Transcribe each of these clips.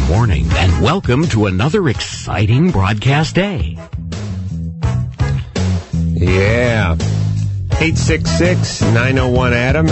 morning, and welcome to another exciting broadcast day. Yeah. 866-901-ADAM,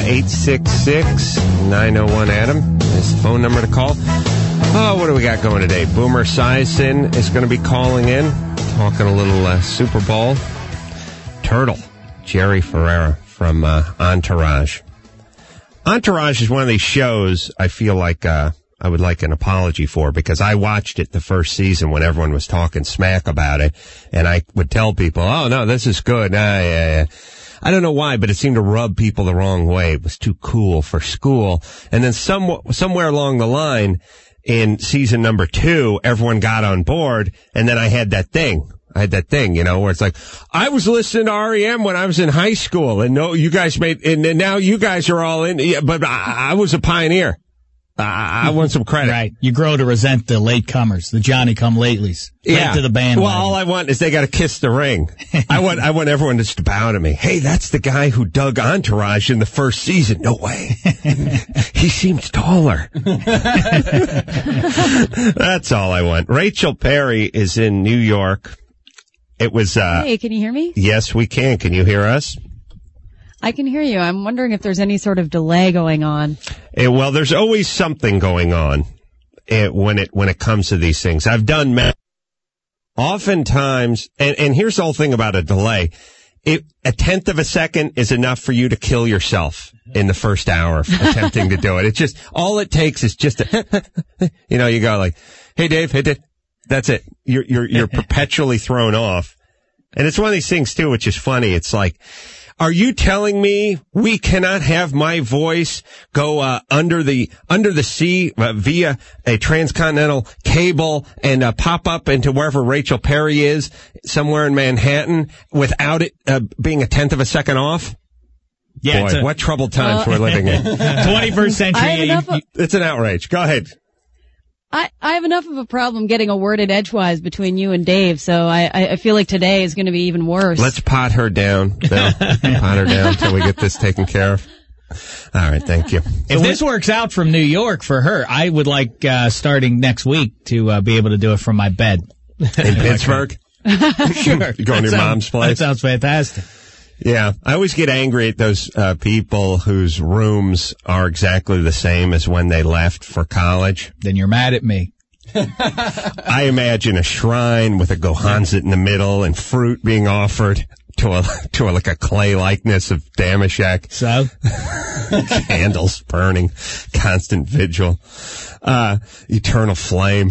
866-901-ADAM is the phone number to call. Oh, what do we got going today? Boomer Esiason is going to be calling in, talking a little Super Bowl. Turtle, Jerry Ferrara from Entourage. Entourage is one of these shows I feel like I would like an apology for, because I watched it the first season when everyone was talking smack about it, and I would tell people, oh, no, this is good. Yeah. I don't know why, but it seemed to rub people the wrong way. It was too cool for school. And then somewhere along the line in season number 2, everyone got on board, and then I had that thing, you know, where it's like, I was listening to REM when I was in high school, and no, you guys and now you guys are all in, but I was a pioneer. I want some credit. Right. You grow to resent the latecomers, the Johnny-come-latelys. Right to the band. Well, all I want is they got to kiss the ring. I want everyone just to bow to me. Hey, that's the guy who dug Entourage in the first season. No way. He seems taller. That's all I want. Rachel Perry is in New York. It was, Hey, can you hear me? Yes, we can. Can you hear us? I can hear you. I'm wondering if there's any sort of delay going on. Well, there's always something going on when it comes to these things. I've done math. Oftentimes, and here's the whole thing about a delay. A tenth of a second is enough for you to kill yourself in the first hour of attempting to do it. It's just, all it takes is just you go like, hey Dave, that's it. You're perpetually thrown off. And it's one of these things too, which is funny. It's like, are you telling me we cannot have my voice go under the sea via a transcontinental cable and pop up into wherever Rachel Perry is somewhere in Manhattan without it being a tenth of a second off? Yeah, boy, what troubled times we're living in. 21st century. It's an outrage. Go ahead. I have enough of a problem getting a word in edgewise between you and Dave, so I feel like today is going to be even worse. Let's pot her down, Bill. Pot her down until we get this taken care of. All right, thank you. If this works out from New York for her, I would like, starting next week, to be able to do it from my bed. In Pittsburgh? Sure. You going to your mom's place? That sounds fantastic. Yeah, I always get angry at those people whose rooms are exactly the same as when they left for college. Then you're mad at me. I imagine a shrine with a Gohanzit in the middle and fruit being offered to a clay likeness of Damashek. So? Candles burning, constant vigil, eternal flame.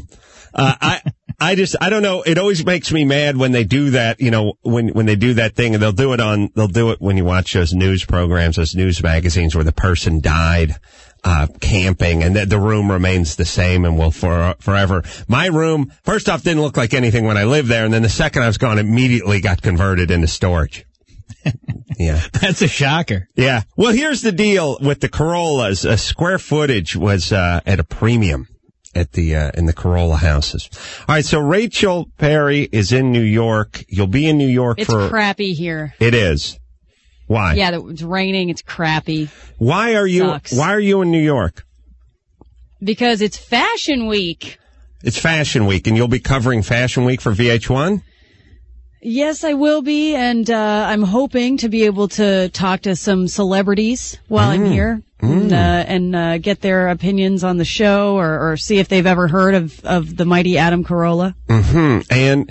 I don't know. It always makes me mad when they do that, you know, when they do that thing, and they'll do it when you watch those news programs, those news magazines where the person died, camping, and the room remains the same and will forever. My room, first off, didn't look like anything when I lived there, and then the second I was gone, immediately got converted into storage. Yeah. That's a shocker. Yeah. Well, here's the deal with the Corollas. Square footage was, at a premium. In the Corolla houses. All right, so Rachel Perry is in New York. You'll be in New York It's crappy here. It is. Why? Yeah, it's raining. It's crappy. Why are you in New York? Because it's Fashion Week. It's Fashion Week, and you'll be covering Fashion Week for VH1? Yes, I will be, and I'm hoping to be able to talk to some celebrities while I'm here. And get their opinions on the show, or see if they've ever heard of the mighty Adam Carolla. Mm-hmm. And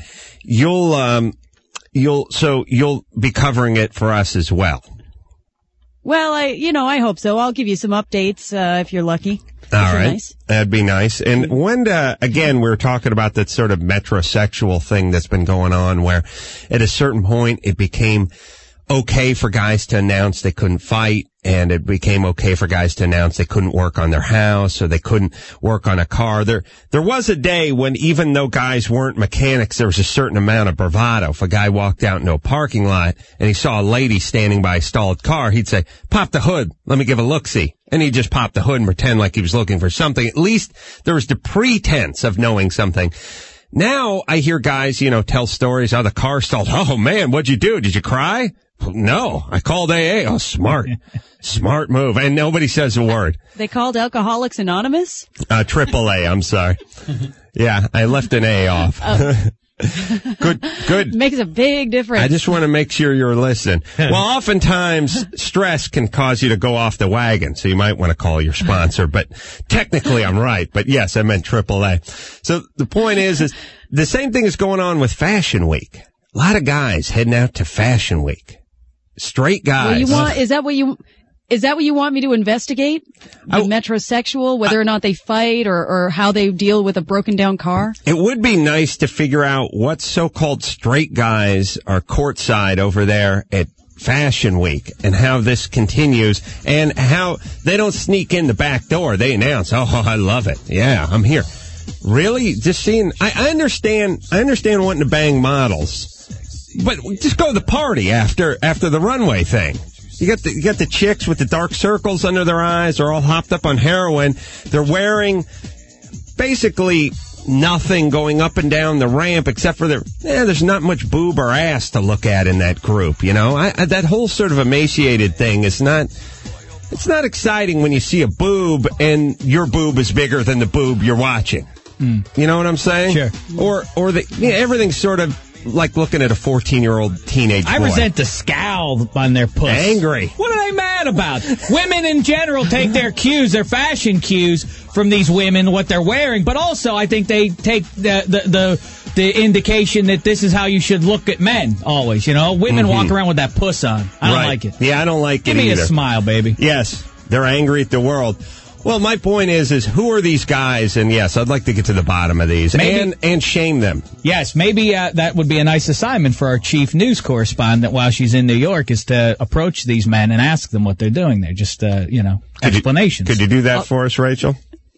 you'll be covering it for us as well. Well, I hope so. I'll give you some updates, if you're lucky. All right. Nice. That'd be nice. And when, again, we were talking about that sort of metrosexual thing that's been going on, where at a certain point it became okay for guys to announce they couldn't fight, and it became okay for guys to announce they couldn't work on their house or they couldn't work on a car. There was a day when, even though guys weren't mechanics, there was a certain amount of bravado. If a guy walked out into a parking lot and he saw a lady standing by a stalled car, he'd say, "Pop the hood, let me give a look-see." And he'd just pop the hood and pretend like he was looking for something. At least there was the pretense of knowing something. Now I hear guys, tell stories how the car stalled. Oh man, what'd you do? Did you cry? No, I called AA. Oh, smart. Smart move. And nobody says a word. They called Alcoholics Anonymous? AAA, I'm sorry. Yeah, I left an A off. Good. Makes a big difference. I just want to make sure you're listening. Well, oftentimes stress can cause you to go off the wagon, so you might want to call your sponsor. But technically, I'm right. But yes, I meant AAA. So the point is the same thing is going on with Fashion Week. A lot of guys heading out to Fashion Week. Straight guys. Well, is that what you want me to investigate? The metrosexual, whether or not they fight or how they deal with a broken down car? It would be nice to figure out what so-called straight guys are courtside over there at Fashion Week and how this continues and how they don't sneak in the back door. They announce, oh, I love it. Yeah, I'm here. Really? Just seeing, I understand wanting to bang models, but just go to the party after the runway thing. You got the chicks with the dark circles under their eyes. They're all hopped up on heroin. They're wearing basically nothing going up and down the ramp except for there's not much boob or ass to look at in that group. You know, that whole sort of emaciated thing is not. It's not exciting when you see a boob and your boob is bigger than the boob you're watching. You know what I'm saying? Sure. Or everything's sort of like looking at a 14-year-old teenage boy. I resent the scowl on their puss. Angry. What are they mad about? Women in general take their cues, their fashion cues from these women, what they're wearing, but also I think they take the indication that this is how you should look at men always, you know? Women walk around with that puss on. I don't like it. Yeah, I don't like Give it me either. a smile, baby. Yes, they're angry at the world. Well, my point is who are these guys? And yes, I'd like to get to the bottom of these and shame them. Yes, maybe that would be a nice assignment for our chief news correspondent while she's in New York is to approach these men and ask them what they're doing there. Just, explanations. Could you do that for us, Rachel?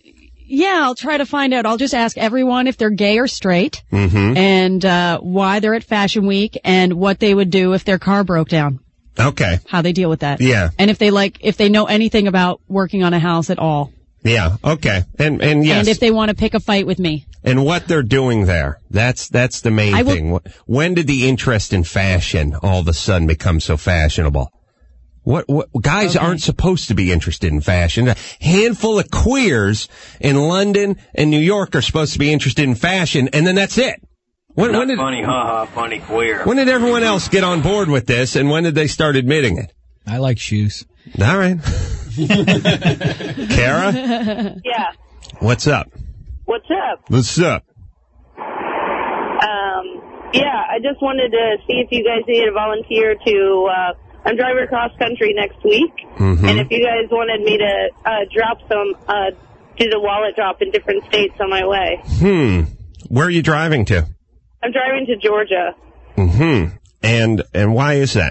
Yeah, I'll try to find out. I'll just ask everyone if they're gay or straight and why they're at Fashion Week and what they would do if their car broke down. Okay. How they deal with that. Yeah. And if they know anything about working on a house at all. Yeah. Okay. And yes. And if they want to pick a fight with me. And what they're doing there. That's the main thing. When did the interest in fashion all of a sudden become so fashionable? What guys aren't supposed to be interested in fashion. A handful of queers in London and New York are supposed to be interested in fashion, and then that's it. When did, funny, funny queer. When did everyone else get on board with this, and when did they start admitting it? I like shoes. All right. Kara? Yeah. What's up? What's up? What's up? Yeah, I just wanted to see if you guys needed a volunteer to, I'm driving across country next week, and if you guys wanted me to drop some, do the wallet drop in different states on my way. Where are you driving to? I'm driving to Georgia. And why is that?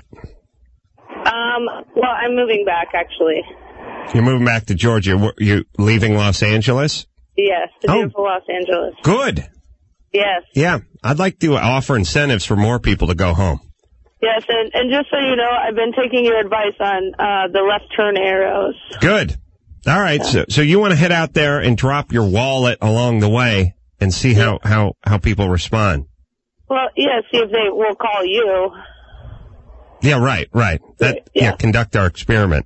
Well, I'm moving back, actually. You're moving back to Georgia. You leaving Los Angeles? Yes, to beautiful Los Angeles. Good. Yes. Yeah, I'd like to offer incentives for more people to go home. Yes, and just so you know, I've been taking your advice on the left turn arrows. Good. All right, so you want to head out there and drop your wallet along the way and see how people respond. Well, yeah, see if they will call you. Yeah, right. Conduct our experiment.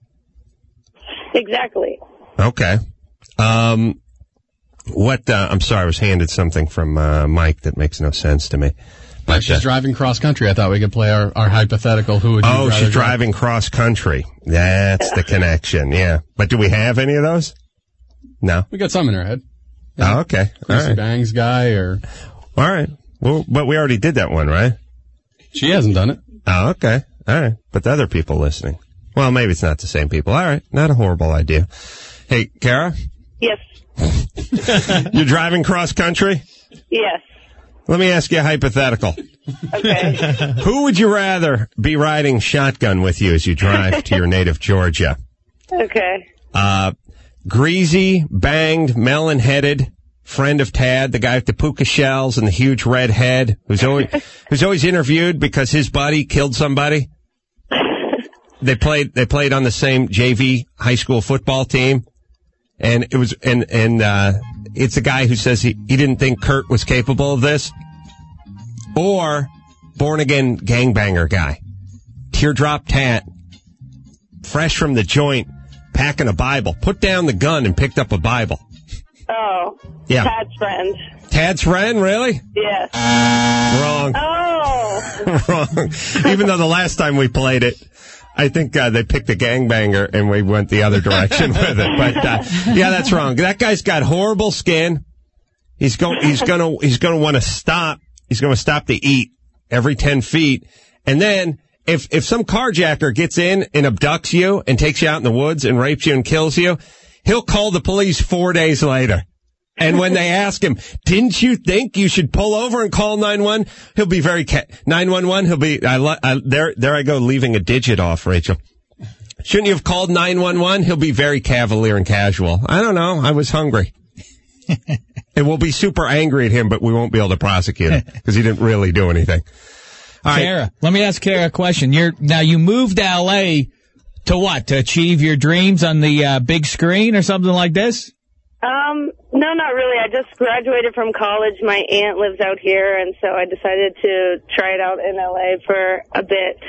Exactly. Okay. I'm sorry, I was handed something from Mike that makes no sense to me. But she's driving cross country. I thought we could play our hypothetical. Who would you rather she's driving cross country. That's the connection, yeah. But do we have any of those? No. We got some in our head. Oh, okay. Chrissy Bangs guy or... All right. Well, but we already did that one, right? She hasn't done it. Oh, okay. All right. But the other people listening. Well, maybe it's not the same people. All right. Not a horrible idea. Hey, Kara? Yes. You're driving cross country? Yes. Let me ask you a hypothetical. Okay. Who would you rather be riding shotgun with you as you drive to your native Georgia? Okay. Greasy, banged, melon-headed friend of Tad, the guy with the puka shells and the huge red head, who's always interviewed because his buddy killed somebody. They played on the same JV high school football team, and it's a guy who says he didn't think Kurt was capable of this. Or born again gangbanger guy. teardrop tat, fresh from the joint, packing a Bible, put down the gun and picked up a Bible. Oh. Yeah. Tad's friend. Tad's friend, really? Yes. Wrong. Oh. Wrong. Even though the last time we played it, I think they picked a gangbanger and we went the other direction with it. But yeah, that's wrong. That guy's got horrible skin. He's gonna want to stop. He's going to stop to eat every 10 feet. And then if some carjacker gets in and abducts you and takes you out in the woods and rapes you and kills you, he'll call the police 4 days later. And when they ask him, didn't you think you should pull over and call 911? He'll be very 911. He'll be there I go leaving a digit off, Rachel. Shouldn't you have called 911? He'll be very cavalier and casual. I don't know. I was hungry. And we'll be super angry at him, but we won't be able to prosecute him because he didn't really do anything. All right. Kara, let me ask Kara a question. Now you moved to L.A. to what? To achieve your dreams on the big screen or something like this? No, not really. I just graduated from college. My aunt lives out here, and so I decided to try it out in L.A. for a bit.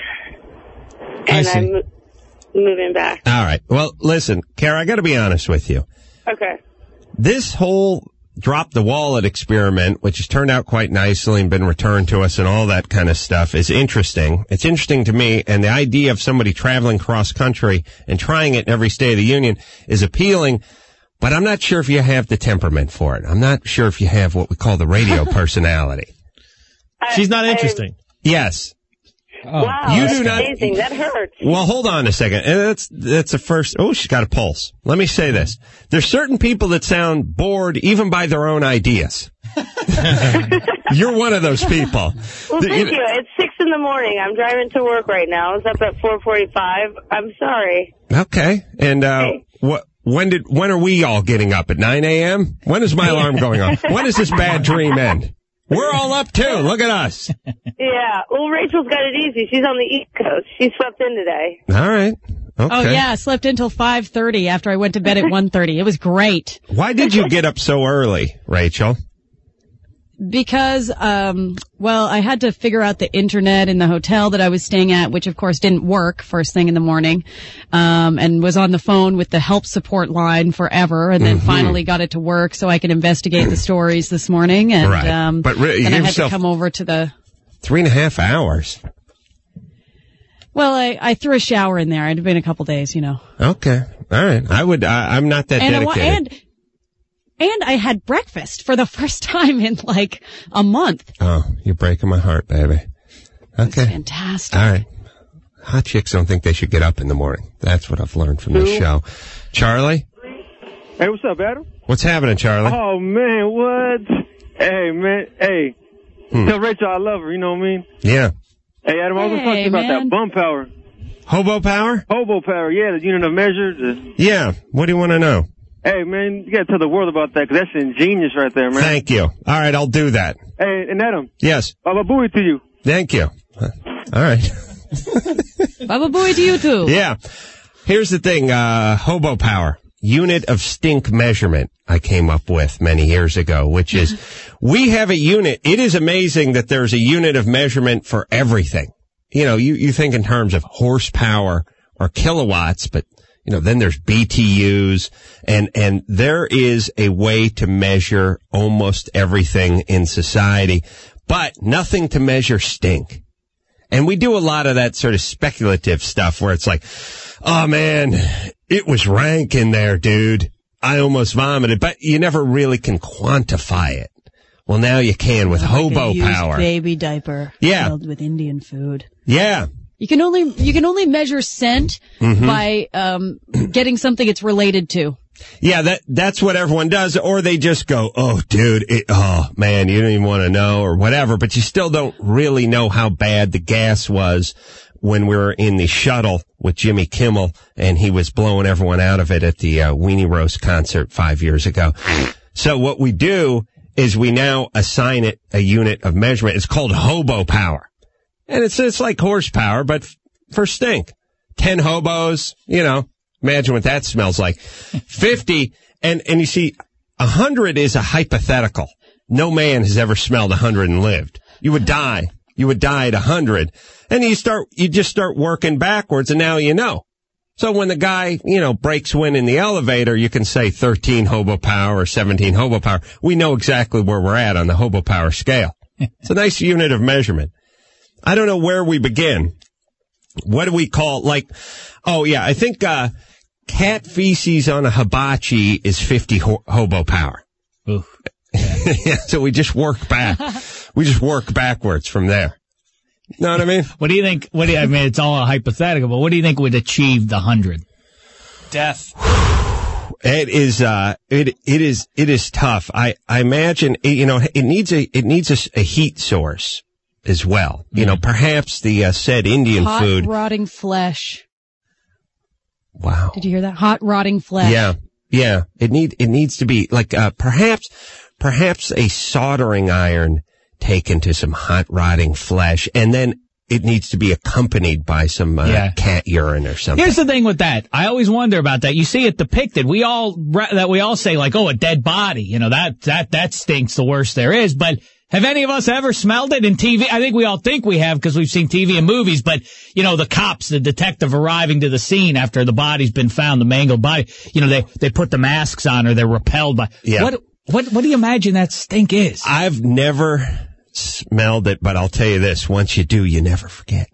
And I'm moving back. All right. Well, listen, Kara, I got to be honest with you. Okay. This whole drop the wallet experiment, which has turned out quite nicely and been returned to us and all that kind of stuff, is interesting. It's interesting to me, and the idea of somebody traveling cross country and trying it in every state of the union is appealing, but I'm not sure if you have the temperament for it. I'm not sure if you have what we call the radio personality. She's not interesting. Yes. Oh, wow, you that's do not, amazing. That hurts. Well, hold on a second. That's a first. Oh, she's got a pulse. Let me say this. There's certain people that sound bored even by their own ideas. You're one of those people. Well, thank you. It's 6 in the morning. I'm driving to work right now. I was up at 4:45. I'm sorry. Okay. And when are we all getting up? At 9 a.m.? When is my alarm going off? When does this bad dream end? We're all up too. Look at us. Yeah. Well, Rachel's got it easy. She's on the East Coast. She slept in today. All right. Okay. Oh, yeah. I slept until 5:30 after I went to bed at 1:30. It was great. Why did you get up so early, Rachel? Because, I had to figure out the internet in the hotel that I was staying at, which of course didn't work first thing in the morning, and was on the phone with the help support line forever, and then finally got it to work so I could investigate the stories this morning, and, right. But then I had to come over to the 3.5 hours. Well, I threw a shower in there. It had been a couple days, you know. Okay. All right. I'm not that dedicated. And I had breakfast for the first time in like a month. Oh, you're breaking my heart, baby. Okay. It's fantastic. All right. Hot chicks don't think they should get up in the morning. That's what I've learned from this show. Charlie? Hey, what's up, Adam? What's happening, Charlie? Oh, man, what? Hey, man, hey. Tell Rachel I love her, you know what I mean? Yeah. Hey, Adam, I was going to talk to you about that bum power. Hobo power? Hobo power, yeah, the unit of measure. Yeah. What do you want to know? Hey, man, you got to tell the world about that, because that's ingenious right there, man. Thank you. All right, I'll do that. Hey, and Adam. Yes. Baba Booey to you. Thank you. All right. Baba Booey to you, too. Yeah. Here's the thing, hobo power. Unit of stink measurement I came up with many years ago, which is we have a unit. It is amazing that there's a unit of measurement for everything. You know, you think in terms of horsepower or kilowatts, but you know, then there's BTUs and there is a way to measure almost everything in society, but nothing to measure stink. And we do a lot of that sort of speculative stuff where it's like, oh man, it was rank in there, dude. I almost vomited, but you never really can quantify it. Well, now you can with hobo power. Baby diaper filled with Indian food. Yeah. You can only measure scent by getting something it's related to. Yeah, that's what everyone does, or they just go, oh, dude, oh, man, you don't even want to know, or whatever, but you still don't really know how bad the gas was when we were in the shuttle with Jimmy Kimmel, and he was blowing everyone out of it at the Weenie Roast concert 5 years ago. So what we do is we now assign it a unit of measurement. It's called hobo power. And it's like horsepower, but for stink. 10 hobos, you know, imagine what that smells like. 50, and you see, 100 is a hypothetical. No man has ever smelled 100 and lived. You would die. you would die at 100. And you just start working backwards, and now you know. So when the guy, breaks wind in the elevator, you can say 13 hobo power or 17 hobo power. We know exactly where we're at on the hobo power scale. It's a nice unit of measurement. I don't know where we begin. What do we call, I think, cat feces on a hibachi is 50 hobo power. Ooh. Yeah, so we just work back. We just work backwards from there. Know what I mean? What do you think? I mean, it's all hypothetical, but what do you think would achieve the 100? Death. It is tough. I imagine, it needs a heat source as well. Perhaps the said Indian hot, food. Rotting flesh. Wow. Did you hear that? Hot, rotting flesh. Yeah. It needs to be perhaps a soldering iron taken to some hot, rotting flesh, and then it needs to be accompanied by some cat urine or something. Here's the thing with that. I always wonder about that. You see it depicted. We all say like, oh, a dead body. That stinks the worst there is. But have any of us ever smelled it in TV? I think we all think we have because we've seen TV and movies. But, the cops, the detective arriving to the scene after the body's been found, the mangled body, they put the masks on or they're repelled by. Yeah. What do you imagine that stink is? I've never smelled it, but I'll tell you this, once you do, you never forget.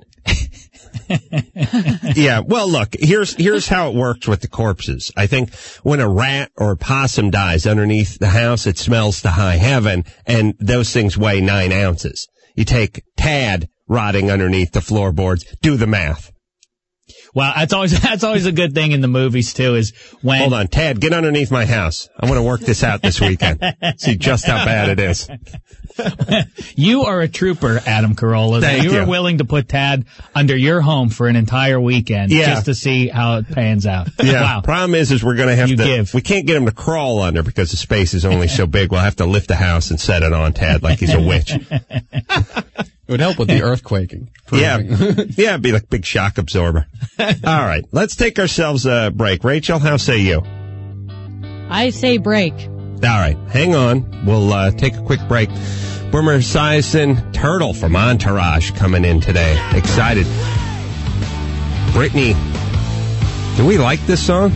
Yeah, well, look, here's how it works with the corpses. I think when a rat or a possum dies underneath the house, it smells to high heaven, and those things weigh 9 ounces. You take Tad rotting underneath the floorboards, do the math. Well, that's always a good thing in the movies too, is when... Hold on, Tad, get underneath my house. I want to work this out this weekend. See just how bad it is. You are a trooper, Adam Carolla. Thank you. You are willing to put Tad under your home for an entire weekend just to see how it pans out. Yeah. Wow. Problem is we're going to have we can't get him to crawl under because the space is only so big. We'll have to lift the house and set it on Tad like he's a witch. It would help with the earthquaking. Yeah, it'd be like big shock absorber. All right, let's take ourselves a break. Rachel, how say you? I say break. All right, hang on. We'll take a quick break. Boomer Esiason, Turtle from Entourage coming in today. Excited. Brittany, do we like this song?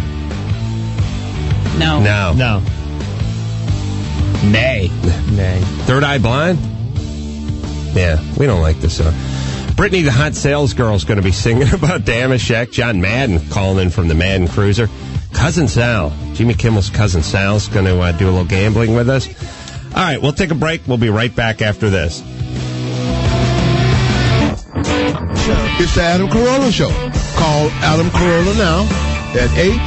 No. Nay. Third Eye Blind? Yeah, we don't like this song. Brittany, the hot sales girl, is going to be singing about Damashek. John Madden calling in from the Madden Cruiser. Cousin Sal, Jimmy Kimmel's Cousin Sal, is going to do a little gambling with us. All right, we'll take a break. We'll be right back after this. It's the Adam Carolla Show. Call Adam Carolla now at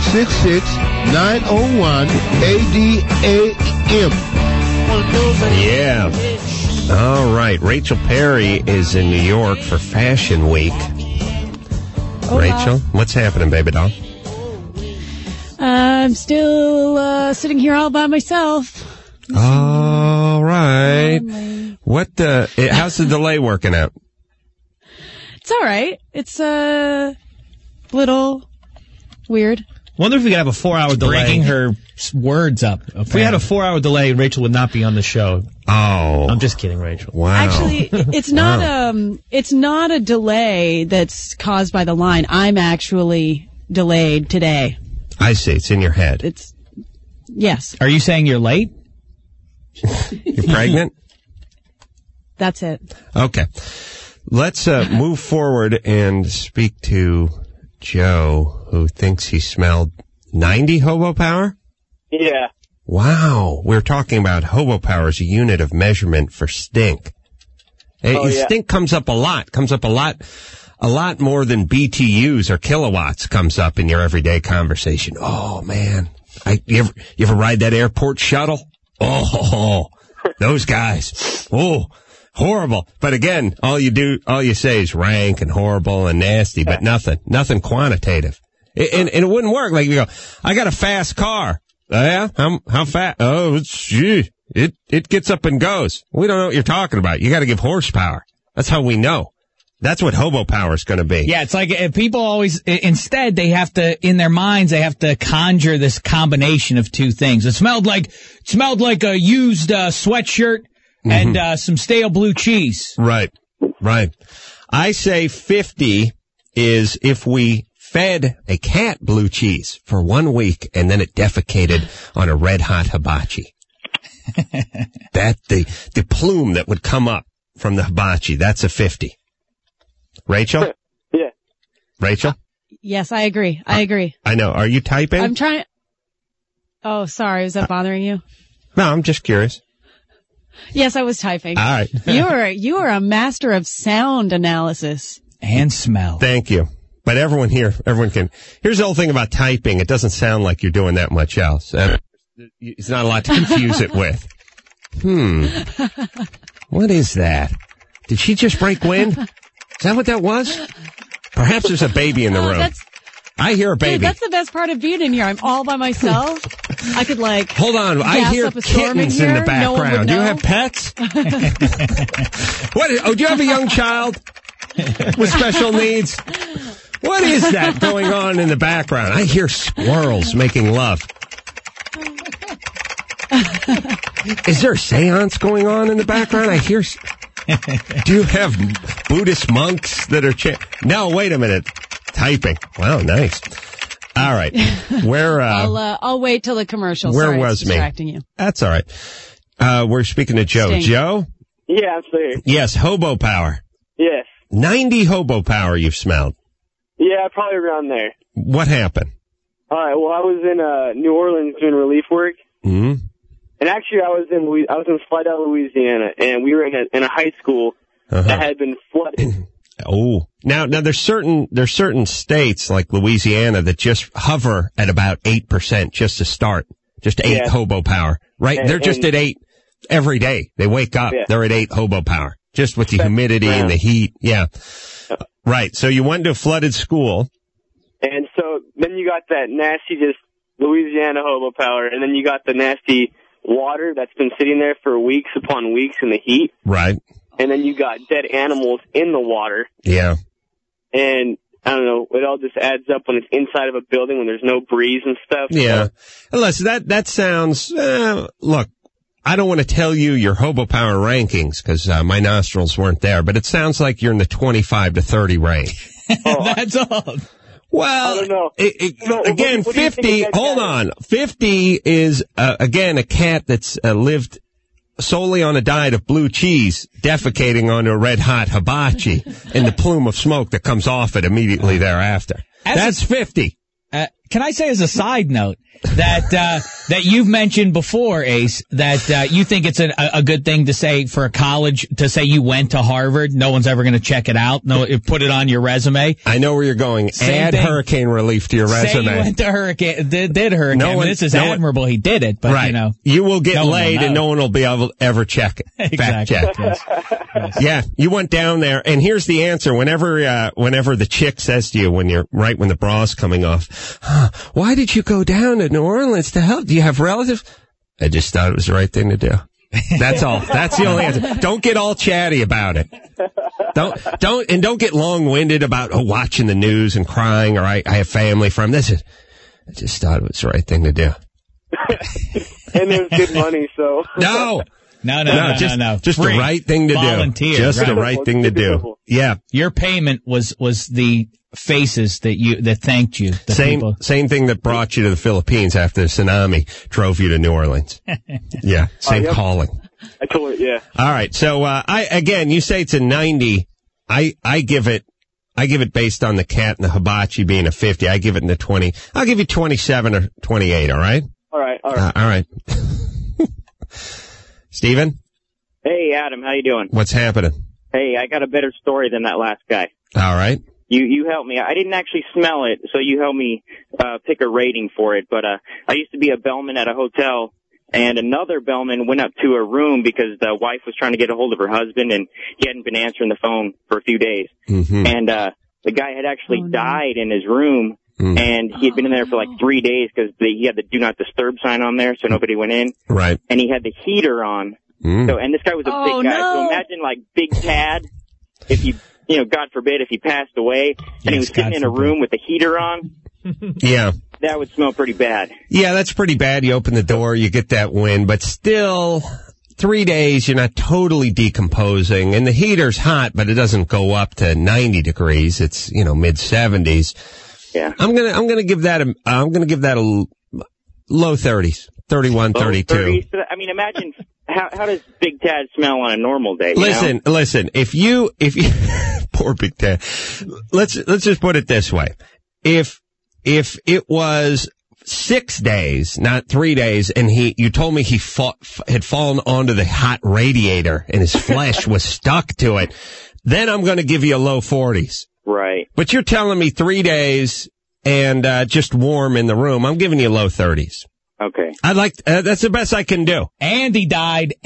866-901-ADAM. Yeah. All right. Rachel Perry is in New York for Fashion Week. Hola. Rachel, what's happening, baby doll? I'm still sitting here all by myself. All right. How's the delay working out? It's all right. It's a little weird. Wonder if we could have a 4-hour delay. Breaking her words up. If we had a 4-hour delay, Rachel would not be on the show. Oh. I'm just kidding, Rachel. Wow. Actually, it's not a delay that's caused by the line. I'm actually delayed today. I see. It's in your head. Yes. Are you saying you're late? You're pregnant? That's it. Okay. Let's move forward and speak to Joe, who thinks he smelled 90 hobo power? Yeah. Wow. We're talking about hobo power as a unit of measurement for stink. Stink comes up a lot more than BTUs or kilowatts comes up in your everyday conversation. Oh, man. You ever ride that airport shuttle? Oh, those guys. Oh, horrible. But again, all you say is rank and horrible and nasty, but nothing quantitative. And it wouldn't work. Like you go, I got a fast car. Oh, yeah? How fast? Oh, it gets up and goes. We don't know what you're talking about. You got to give horsepower. That's how we know. That's what hobo power is going to be. Yeah, it's like people always, instead they have to, in their minds, they have to conjure this combination of two things. It smelled like a used sweatshirt and some stale blue cheese. Right. Right. I say 50 is if we fed a cat blue cheese for 1 week and then it defecated on a red hot hibachi. That the plume that would come up from the hibachi, that's a 50. Rachel? Yeah. Rachel? Yes, I agree. I know. Are you typing? I'm trying. Oh, sorry. Is that bothering you? No, I'm just curious. Yes, I was typing. All right. You are a master of sound analysis. And smell. Thank you. But everyone can. Here's the whole thing about typing. It doesn't sound like you're doing that much else. It's not a lot to confuse it with. What is that? Did she just break wind? Is that what that was? Perhaps there's a baby in the room. I hear a baby. Dude, that's the best part of being in here. I'm all by myself. I could Hold on. I hear kittens in the background. Do you have pets? Do you have a young child with special needs? What is that going on in the background? I hear squirrels making love. Is there a seance going on in the background? I hear... Do you have Buddhist monks that are... No, wait a minute. Typing. Wow, nice. All right. Where... I'll wait till the commercial. Where Sorry, was it's distracting you. That's all right. We're speaking to Joe. Sting. Joe? Yeah, I'm still here. Yes, hobo power. Yes. 90 hobo power you've smelled. Yeah, probably around there. What happened? All right. Well, I was in New Orleans doing relief work. Mm-hmm. And actually, I was in Slidell, Louisiana, and we were in a high school that had been flooded. Oh, now there's certain states like Louisiana that just hover at about 8% just to start, just 8 hobo power, right? They're just at 8 every day. They wake up, they're at 8 hobo power, just with the humidity and the heat. Yeah, right. So you went to a flooded school, and so then you got that nasty just Louisiana hobo power, and then you got the nasty water that's been sitting there for weeks upon weeks in the heat. Right. And then you got dead animals in the water. Yeah. And I don't know, it all just adds up when it's inside of a building when there's no breeze and stuff. Yeah. Listen, that sounds, look, I don't want to tell you your hobo power rankings because my nostrils weren't there, but it sounds like you're in the 25 to 30 range. That's all. Well, I don't know. Again, 50, hold on. 50 is, again, a cat that's lived solely on a diet of blue cheese, defecating onto a red hot hibachi and the plume of smoke that comes off it immediately thereafter. That's 50. Can I say as a side note that you've mentioned before, Ace, that you think it's a good thing to say for a college to say you went to Harvard? No one's ever going to check it out. No, put it on your resume. I know where you're going. Add hurricane relief to your resume. Say you went to hurricane. Did hurricane. This is admirable. He did it, but right. You will get laid, and no one will be able to ever check it. Exactly. Fact check. Yes. Yeah, you went down there, and here's the answer. Whenever the chick says to you when the bra's coming off, why did you go down to New Orleans to help? Do you have relatives? I just thought it was the right thing to do. That's all. That's the only answer. Don't get all chatty about it. Don't get long-winded about watching the news and crying or I have family from this. I just thought it was the right thing to do. And it was good money, so. No. Just Free. the right thing to Volunteer, do. Just right. the right thing to do. Yeah. Your payment was the faces that thanked you. Same thing that brought you to the Philippines after the tsunami drove you to New Orleans. Yeah. Same calling. I told it, yeah. All right. So, you say it's a 90. I give it based on the cat and the hibachi being a 50. I give it in the 20. I'll give you 27 or 28. All right. All right. All right. Steven? Hey, Adam, how you doing? What's happening? Hey, I got a better story than that last guy. All right. You helped me. I didn't actually smell it, so you helped me pick a rating for it. But I used to be a bellman at a hotel, and another bellman went up to a room because the wife was trying to get a hold of her husband, and he hadn't been answering the phone for a few days. Mm-hmm. And the guy had actually died in his room. And he had been in there for like 3 days because he had the do not disturb sign on there, so nobody went in. Right. And he had the heater on. So, and this guy was a big guy. No. So imagine like Big Tad, if he, God forbid, if he passed away and he was sitting in a room with the heater on. Yeah. That would smell pretty bad. Yeah, that's pretty bad. You open the door, you get that wind, but still 3 days, you're not totally decomposing, and the heater's hot, but it doesn't go up to 90 degrees. It's, mid 70s. Yeah. I'm gonna give that a low 30s, 31, Low 32. 30s. I mean, imagine how does Big Tad smell on a normal day? Listen. If you poor Big Tad. Let's just put it this way. If it was 6 days, not 3 days, and you told me he had fallen onto the hot radiator and his flesh was stuck to it, then I'm going to give you a low 40s. Right. But you're telling me 3 days and just warm in the room. I'm giving you low 30s. Okay. That's the best I can do. And he died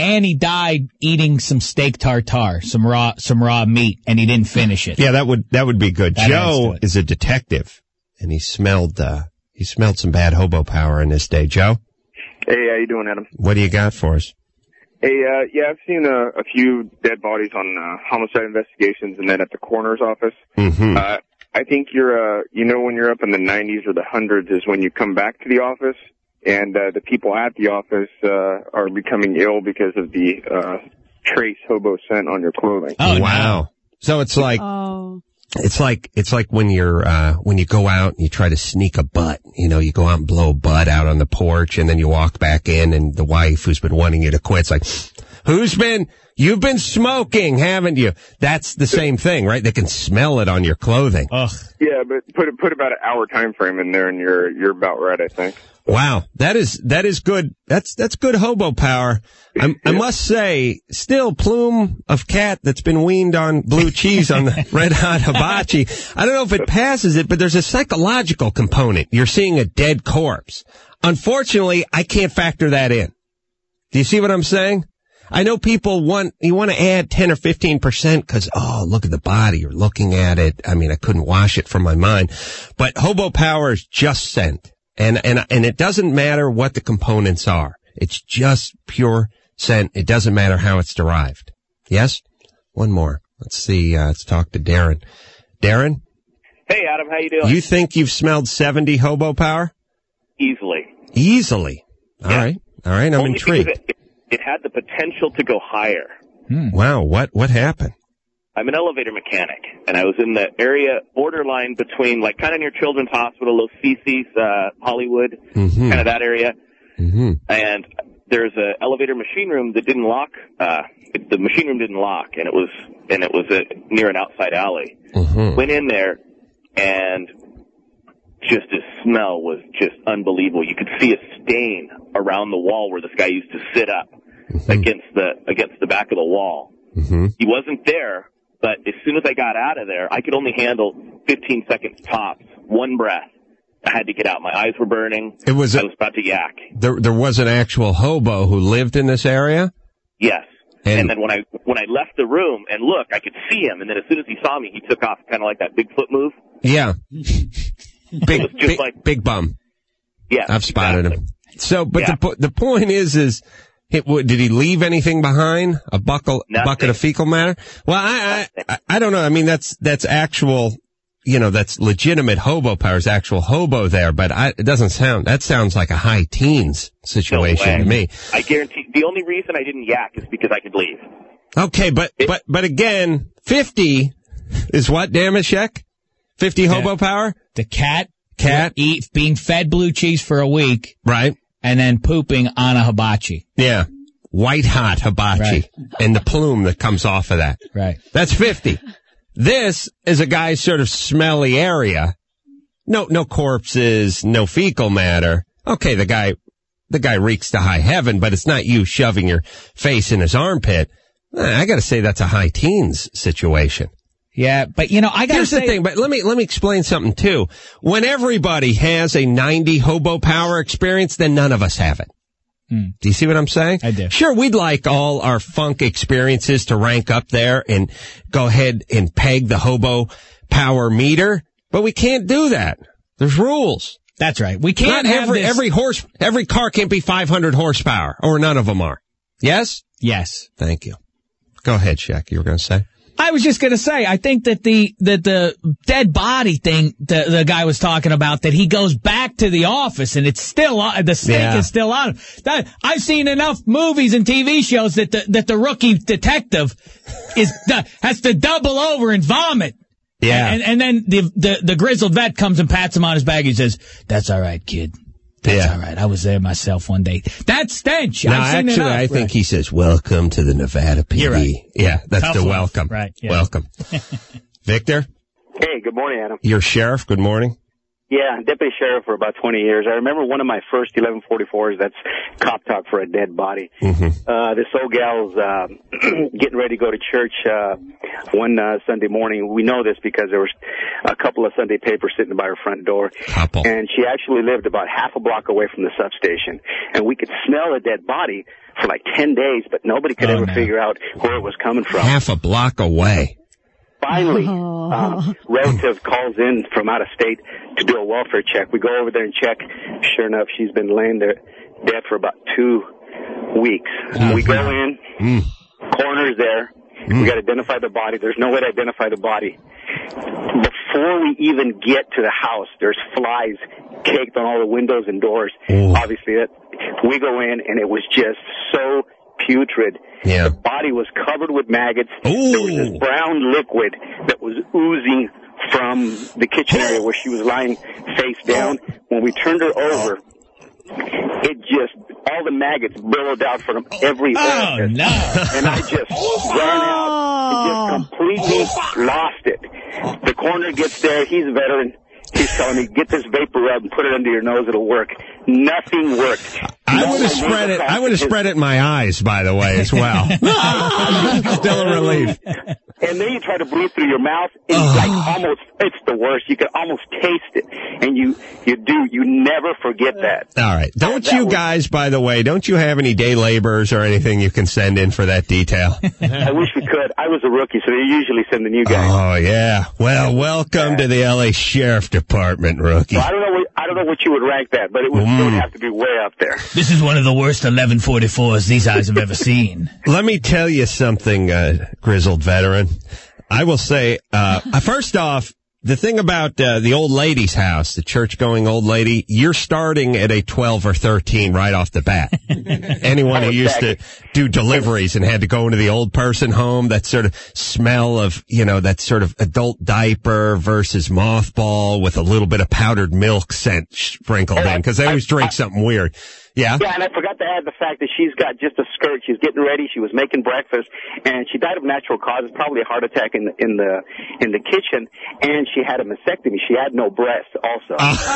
eating some steak tartare, some raw meat, and he didn't finish it. Yeah, that would be good. Joe is a detective, and he smelled some bad hobo power in this day. Joe? Hey, how you doing, Adam? What do you got for us? Hey, I've seen a few dead bodies on homicide investigations and then at the coroner's office. Mm-hmm. I think when you're up in the 90s or the hundreds is when you come back to the office, and the people at the office are becoming ill because of the trace hobo scent on your clothing. Oh, wow. No. So it's like... Oh. It's like when when you go out and you try to sneak a butt, you go out and blow a butt out on the porch and then you walk back in and the wife who's been wanting you to quit's like, you've been smoking, haven't you? That's the same thing, right? They can smell it on your clothing. Ugh. Yeah, but put about an hour time frame in there and you're about right, I think. Wow. That is good. That's good hobo power. I must say, still plume of cat that's been weaned on blue cheese on the red hot hibachi. I don't know if it passes it, but there's a psychological component. You're seeing a dead corpse. Unfortunately, I can't factor that in. Do you see what I'm saying? I know people want to add 10 or 15% because, look at the body. You're looking at it. I mean, I couldn't wash it from my mind, but hobo power is just scent. And it doesn't matter what the components are. It's just pure scent. It doesn't matter how it's derived. Yes? One more. Let's see. Let's talk to Darren. Darren? Hey, Adam. How you doing? You think you've smelled 70 hobo power? Easily. All right. I'm Only intrigued. It had the potential to go higher. Wow. What happened? I'm an elevator mechanic, and I was in the area borderline between, like, kind of near Children's Hospital, Los Fisis, Hollywood, kind of that area. Mm-hmm. And there's an elevator machine room that didn't lock. The machine room didn't lock, and it was near an outside alley. Mm-hmm. Went in there, and just the smell was just unbelievable. You could see a stain around the wall where this guy used to sit up against the back of the wall. Mm-hmm. He wasn't there. But as soon as I got out of there, I could only handle 15 seconds tops, one breath. I had to get out. My eyes were burning. I was about to yak. There was an actual hobo who lived in this area? Yes. And then when I left the room and look, I could see him. And then as soon as he saw me, he took off, kind of like that Bigfoot move. Yeah. Big bum. Yeah. I've spotted him. So, but Yeah. the point is did he leave anything behind? A bucket of fecal matter? Well, I don't know. I mean, that's actual, that's legitimate hobo power, is actual hobo there, but that sounds like a high teens situation to me. I guarantee the only reason I didn't yak is because I could leave. Okay, but again, 50 is what, Damashek? 50 hobo power? The cat being fed blue cheese for a week. Right. And then pooping on a hibachi. Yeah. White hot hibachi. Right. And the plume that comes off of that. Right. That's 50. This is a guy's sort of smelly area. No corpses, no fecal matter. Okay, the guy reeks to high heaven, but it's not you shoving your face in his armpit. I gotta say that's a high teens situation. Yeah, but I gotta Here's say, the thing, but let me explain something too. When everybody has a 90 hobo power experience, then none of us have it. Do you see what I'm saying? I do. Sure, we'd like all our funk experiences to rank up there and go ahead and peg the hobo power meter, but we can't do that. There's rules. That's right. We can't have every car can't be 500 horsepower, or none of them are. Yes? Yes. Thank you. Go ahead, Shaq. You were going to say? I was just going to say, I think that the dead body thing the guy was talking about, that he goes back to the office and it's still on, the stink is still on him. I've seen enough movies and TV shows that the rookie detective has to double over and vomit. Yeah. And then the grizzled vet comes and pats him on his back. He says, "That's all right, kid. That's all right. I was there myself one day." That stench. No, actually, I think he says, "Welcome to the Nevada PD." You're right. Yeah, that's Tough the love. welcome. Right. Yeah. Welcome. Victor? Hey, good morning, Adam. You're sheriff. Good morning. Yeah, deputy sheriff for about 20 years. I remember one of my first 1144s, that's cop talk for a dead body. This old gal's getting ready to go to church one Sunday morning. We know this because there was a couple of Sunday papers sitting by her front door. And she actually lived about half a block away from the substation. And we could smell a dead body for like 10 days, but nobody could ever figure out where it was coming from. Half a block away. Finally, relative calls in from out of state to do a welfare check. We go over there and check. Sure enough, she's been laying there dead for about 2 weeks. We go in, coroner's there. We got to identify the body. There's no way to identify the body. Before we even get to the house, there's flies caked on all the windows and doors. Obviously, we go in, and it was just so putrid. The body was covered with maggots. There was this brown liquid that was oozing from the kitchen area where she was lying face down. When we turned her over, it just, all the maggots billowed out from every orifice. And I just ran out and just completely lost it. The coroner gets there. He's a veteran. He's telling me, "Get this vapor rub and put it under your nose. It'll work." Nothing worked. I would have spread it. I would have spread it in my eyes, by the way, as well. Still a relief. And then you try to breathe through your mouth. It's like almost, it's the worst. You can almost taste it. And you never forget that. All right. Don't you guys, by the way, don't you have any day laborers or anything you can send in for that detail? I wish we could. I was a rookie, so they usually send the new guys. Oh, yeah. Well, welcome to the L.A. Sheriff Department, rookie. So I don't know what you would rank that, but it would have to be way up there. This is one of the worst 1144s these eyes have ever seen. Let me tell you something, grizzled veteran. I will say, first off, the thing about the old lady's house, the church-going old lady, you're starting at a 12 or 13 right off the bat. Anyone who used to do deliveries and had to go into the old person home, that sort of smell of, that sort of adult diaper versus mothball with a little bit of powdered milk scent sprinkled in, because they always drink something weird. Yeah? Yeah, and I forgot to add the fact that she's got just a skirt. She's getting ready. She was making breakfast, and she died of natural causes, probably a heart attack in the kitchen, and she had a mastectomy. She had no breasts also.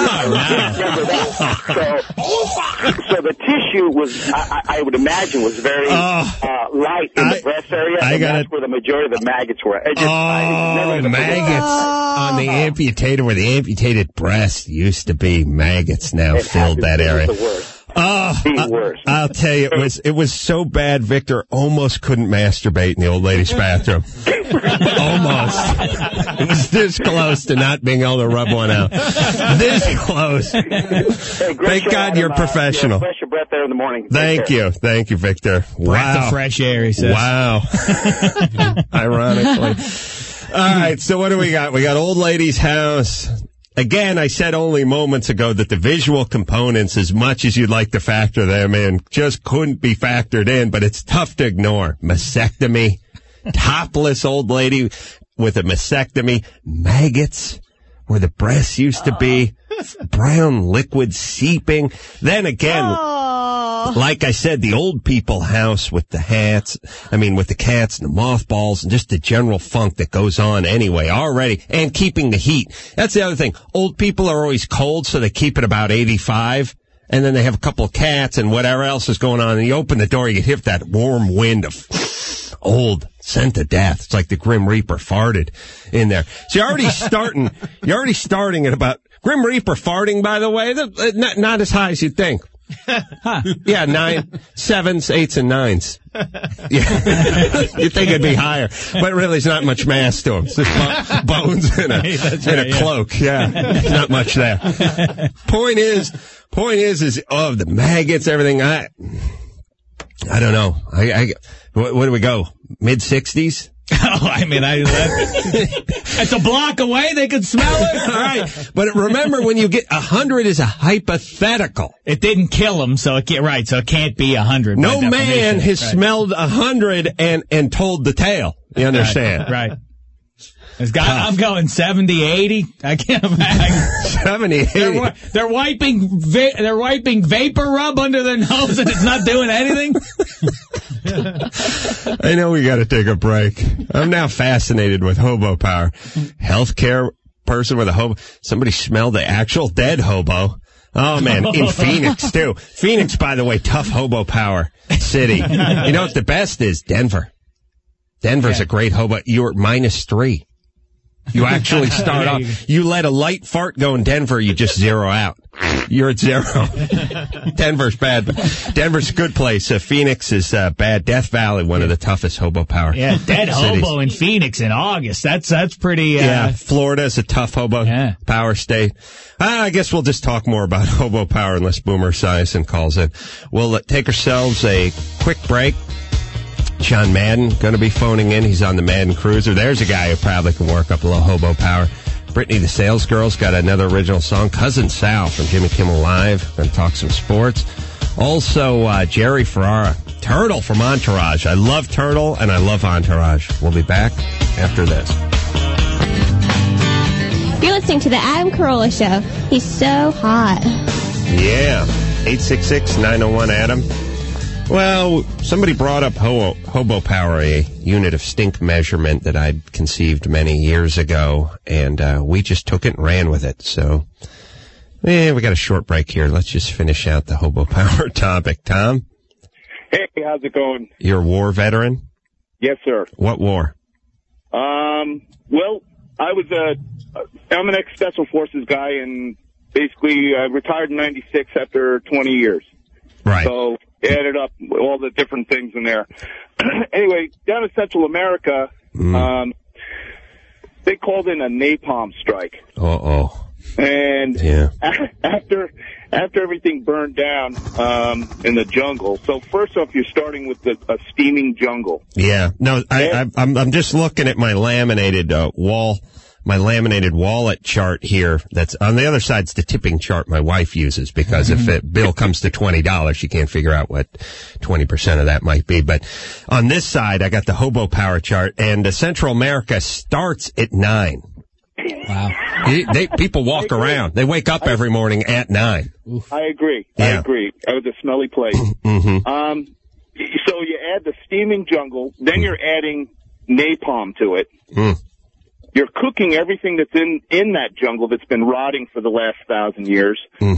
So the tissue was, I would imagine, was very light in the breast area, and that's where the majority of the maggots were. Maggots on the amputated, where the amputated breast used to be. Maggots now filled that area. I'll tell you, it was so bad, Victor almost couldn't masturbate in the old lady's bathroom. Almost. It was this close to not being able to rub one out. This close. Hey, thank God you're professional. Fresh your breath there in the morning. Thank you, Victor. Breath of fresh air, he says. Wow. Ironically. All right, so what do we got? We got old lady's house. Again, I said only moments ago that the visual components, as much as you'd like to factor them in, just couldn't be factored in, but it's tough to ignore. Mastectomy, topless old lady with a mastectomy, maggots where the breasts used to be, brown liquid seeping. Then again, like I said, the old people house with the hats, with the cats and the mothballs and just the general funk that goes on anyway already, and keeping the heat. That's the other thing. Old people are always cold, so they keep it about 85. And then they have a couple of cats and whatever else is going on. And you open the door, you hit that warm wind of old, sent to death. It's like the Grim Reaper farted in there. So you're already starting at about, Grim Reaper farting, by the way, not as high as you'd think. Yeah, 9, 7s, 8s, and 9s. Yeah. You'd think it'd be higher, but really there's not much mass to him. It's just bones in a cloak. Yeah, there's not much there. Point is the maggots, everything. I don't know. What do we go? Mid-60s? I mean, it's a block away. They could smell it. All right. But remember, when you get 100 is a hypothetical. It didn't kill him, so it can't be 100. No man has smelled 100 and told the tale. You understand? Right. I'm going 70, 80. I can't imagine. 70, 80. They're wiping vapor rub under their nose and it's not doing anything. I know we got to take a break. I'm now fascinated with hobo power. Healthcare person with a hobo. Somebody smelled the actual dead hobo. Oh, man, in Phoenix, too. Phoenix, by the way, tough hobo power city. You know what the best is? Denver. Denver's a great hobo. You're -3. You actually start off. You let a light fart go in Denver, you just zero out. You're at 0. Denver's bad. Denver's a good place. Phoenix is bad. Death Valley, one of the toughest hobo power. Yeah, dead cities. hobo in Phoenix in August. That's pretty. Yeah, Florida's a tough hobo power state. I guess we'll just talk more about hobo power unless Boomer Esiason calls in. We'll take ourselves a quick break. John Madden going to be phoning in. He's on the Madden Cruiser. There's a guy who probably can work up a little hobo power. Brittany the Sales Girl's got another original song. Cousin Sal from Jimmy Kimmel Live. Going to talk some sports. Also, Jerry Ferrara. Turtle from Entourage. I love Turtle and I love Entourage. We'll be back after this. You're listening to the Adam Carolla Show. He's so hot. Yeah. 866-901-ADAM. Well, somebody brought up hobo power, a unit of stink measurement that I'd conceived many years ago, and we just took it and ran with it. So, we got a short break here. Let's just finish out the hobo power topic. Tom? Hey, how's it going? You're a war veteran? Yes, sir. What war? Well, I'm an ex-Special Forces guy, and basically I retired in 96 after 20 years. Right. So, added up all the different things in there. Anyway, down in Central America, they called in a napalm strike. Uh-oh. And after everything burned down in the jungle, so first off, you're starting with a steaming jungle. Yeah. No, I'm just looking at my laminated wallet chart here. That's on the other side's the tipping chart my wife uses, because if a bill comes to $20, she can't figure out what 20% of that might be. But on this side, I got the hobo power chart, and Central America starts at 9. Wow. People walk around. They wake up every morning at 9. I agree. Yeah. I agree. That was a smelly place. Mm-hmm. So you add the steaming jungle, then you're adding napalm to it. You're cooking everything that's in that jungle that's been rotting for the last 1,000 years,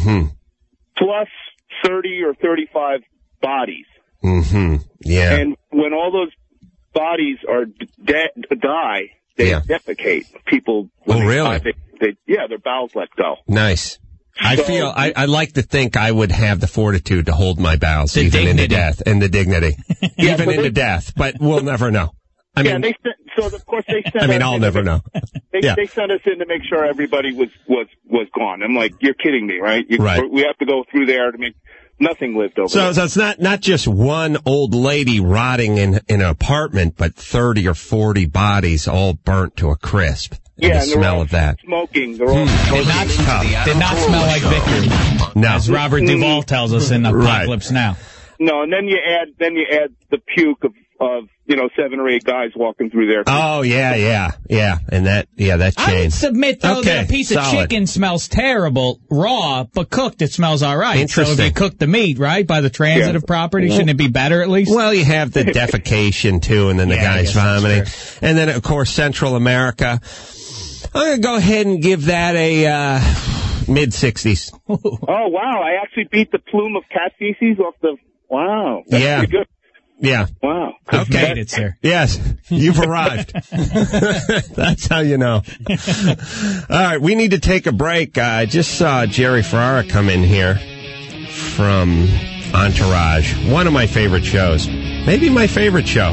plus 30 or 35 bodies. Yeah. And when all those bodies are die, they defecate. People. Oh, really? Their bowels let go. Nice. I like to think I would have the fortitude to hold my bowels even into death, and the dignity, even into death. But we'll never know. I mean, of course they sent. I mean, I'll never know. They sent us in to make sure everybody was gone. I'm like, you're kidding me, right? Right. We have to go through there to make nothing lived over there. So it's not just one old lady rotting in an apartment, but 30 or 40 bodies all burnt to a crisp. And the smell of that. Smoking. They're all smoking. Did not smell like Vickers. No. As Robert Duvall tells us in Apocalypse Now. No, and then you add the puke of 7 or 8 guys walking through there. Oh, yeah. And that changed. I would submit, though, that a piece of chicken smells terrible raw, but cooked it smells all right. Interesting. So if you cook the meat, right, by the transitive property, shouldn't it be better at least? Well, you have the defecation, too, and then the guy's vomiting. And then, of course, Central America. I'm going to go ahead and give that a mid-60s. Oh, wow. I actually beat the plume of cat feces off the... Wow. That's pretty good. Yeah. Wow. Okay. Made it, sir. Yes. You've arrived. That's how you know. All right. We need to take a break. I just saw Jerry Ferrara come in here from Entourage. One of my favorite shows. Maybe my favorite show.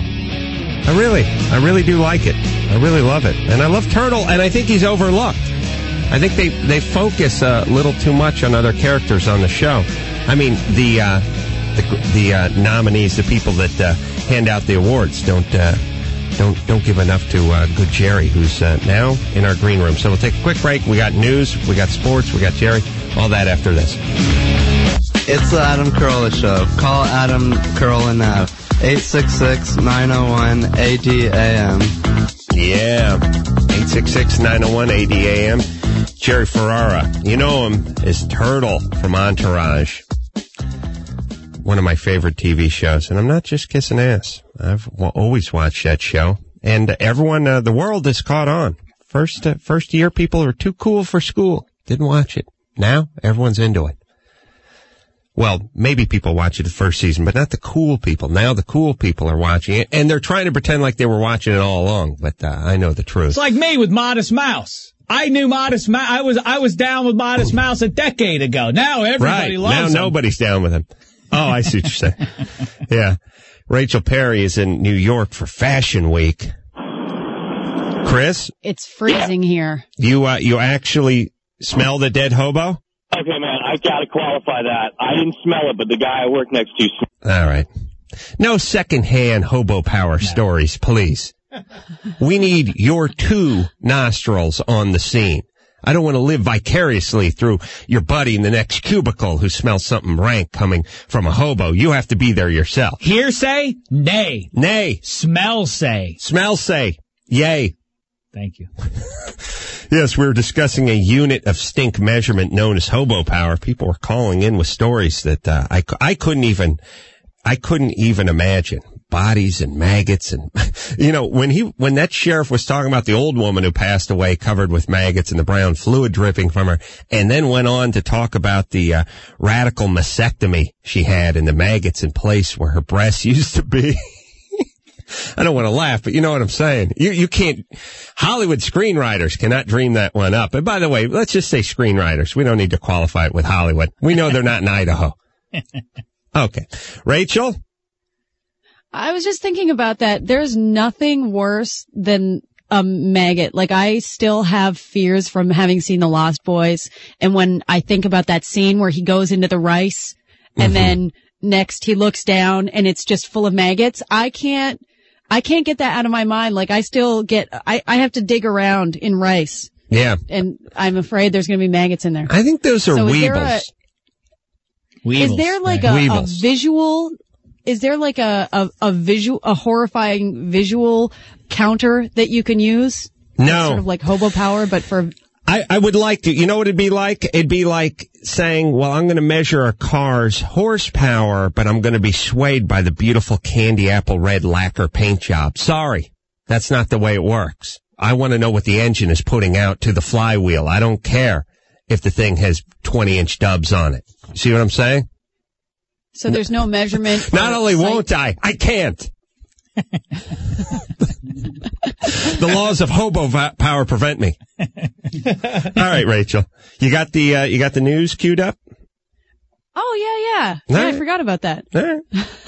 I really do like it. I really love it. And I love Turtle, and I think he's overlooked. I think they focus a little too much on other characters on the show. I mean, the nominees, the people that hand out the awards, don't don't give enough to good Jerry, who's now in our green room. So we'll take a quick break. We got news, we got sports, we got Jerry, all that after this. It's the Adam Carolla Show. Call Adam Carolla now. 866-901-ADAM. Yeah, 866-901-ADAM. Jerry Ferrara. You know him as Turtle from Entourage. One of my favorite TV shows. And I'm not just kissing ass. I've always watched that show. And everyone, the world is caught on. First year, people are too cool for school. Didn't watch it. Now, everyone's into it. Well, maybe people watch it the first season, but not the cool people. Now the cool people are watching it, and they're trying to pretend like they were watching it all along, but I know the truth. It's like me with Modest Mouse. I knew Modest Mouse. I was down with Modest Mouse a decade ago. Now everybody loves him. Now nobody's down with him. Oh, I see what you're saying. Yeah. Rachel Perry is in New York for Fashion Week. Chris? It's freezing here. You actually smell the dead hobo? Okay, man, I gotta qualify that. I didn't smell it, but the guy I work next to. All right. No secondhand hobo power stories, please. We need your two nostrils on the scene. I don't want to live vicariously through your buddy in the next cubicle who smells something rank coming from a hobo. You have to be there yourself. Hearsay? Nay. Nay. Smell say. Smell say. Yay. Thank you. Yes, we were discussing a unit of stink measurement known as hobo power. People were calling in with stories that I couldn't even imagine. Bodies and maggots and, you know, when that sheriff was talking about the old woman who passed away covered with maggots and the brown fluid dripping from her, and then went on to talk about the radical mastectomy she had and the maggots in place where her breasts used to be. I don't want to laugh, but you know what I'm saying. You can't, Hollywood screenwriters cannot dream that one up. And by the way, let's just say screenwriters. We don't need to qualify it with Hollywood. We know they're not in Idaho. Okay. Rachel? I was just thinking about that. There's nothing worse than a maggot. Like, I still have fears from having seen The Lost Boys. And when I think about that scene where he goes into the rice and then next he looks down and it's just full of maggots, I can't get that out of my mind. Like, I have to dig around in rice. Yeah. And I'm afraid there's going to be maggots in there. I think those are weevils. Is there like a visual, is there like a horrifying visual counter that you can use? No. That's sort of like hobo power, but for... I would like to, you know what it'd be like? It'd be like saying, well, I'm going to measure a car's horsepower, but I'm going to be swayed by the beautiful candy apple red lacquer paint job. Sorry. That's not the way it works. I want to know what the engine is putting out to the flywheel. I don't care if the thing has 20-inch dubs on it. See what I'm saying? So there's no measurement. Not only won't I can't. The laws of hobo power prevent me. All right, Rachel. You got the news queued up? Oh, yeah. Yeah, I forgot about that. All right.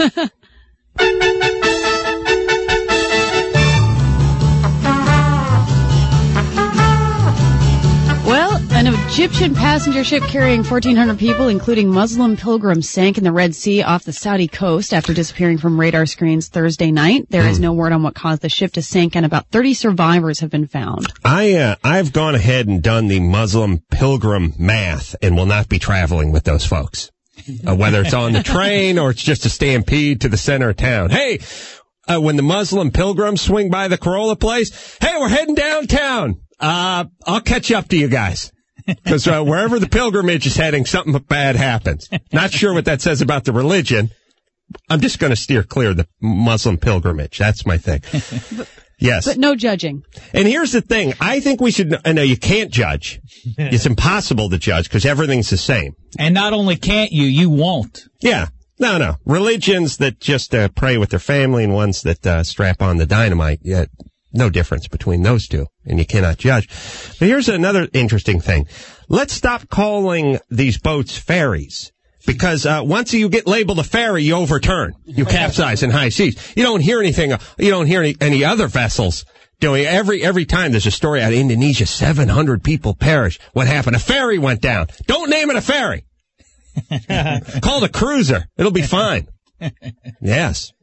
Well, an Egyptian passenger ship carrying 1,400 people, including Muslim pilgrims, sank in the Red Sea off the Saudi coast after disappearing from radar screens Thursday night. There is no word on what caused the ship to sink, and about 30 survivors have been found. I've gone ahead and done the Muslim pilgrim math and will not be traveling with those folks. Whether it's on the train or it's just a stampede to the center of town. Hey, when the Muslim pilgrims swing by the Carolla place, hey, we're heading downtown. I'll catch up to you guys. Because wherever the pilgrimage is heading, something bad happens. Not sure what that says about the religion. I'm just going to steer clear of the Muslim pilgrimage. That's my thing. Yes. But no judging. And here's the thing. I think we should, no, you can't judge. It's impossible to judge because everything's the same. And not only can't you won't. Yeah. No. Religions that just pray with their family and ones that strap on the dynamite, no difference between those two, and you cannot judge. But here's another interesting thing. Let's stop calling these boats ferries, because once you get labeled a ferry, you overturn. You capsize in high seas. You don't hear anything. You don't hear any other vessels doing. Every time there's a story out of Indonesia, 700 people perished. What happened? A ferry went down. Don't name it a ferry. Call it a cruiser. It'll be fine. Yes.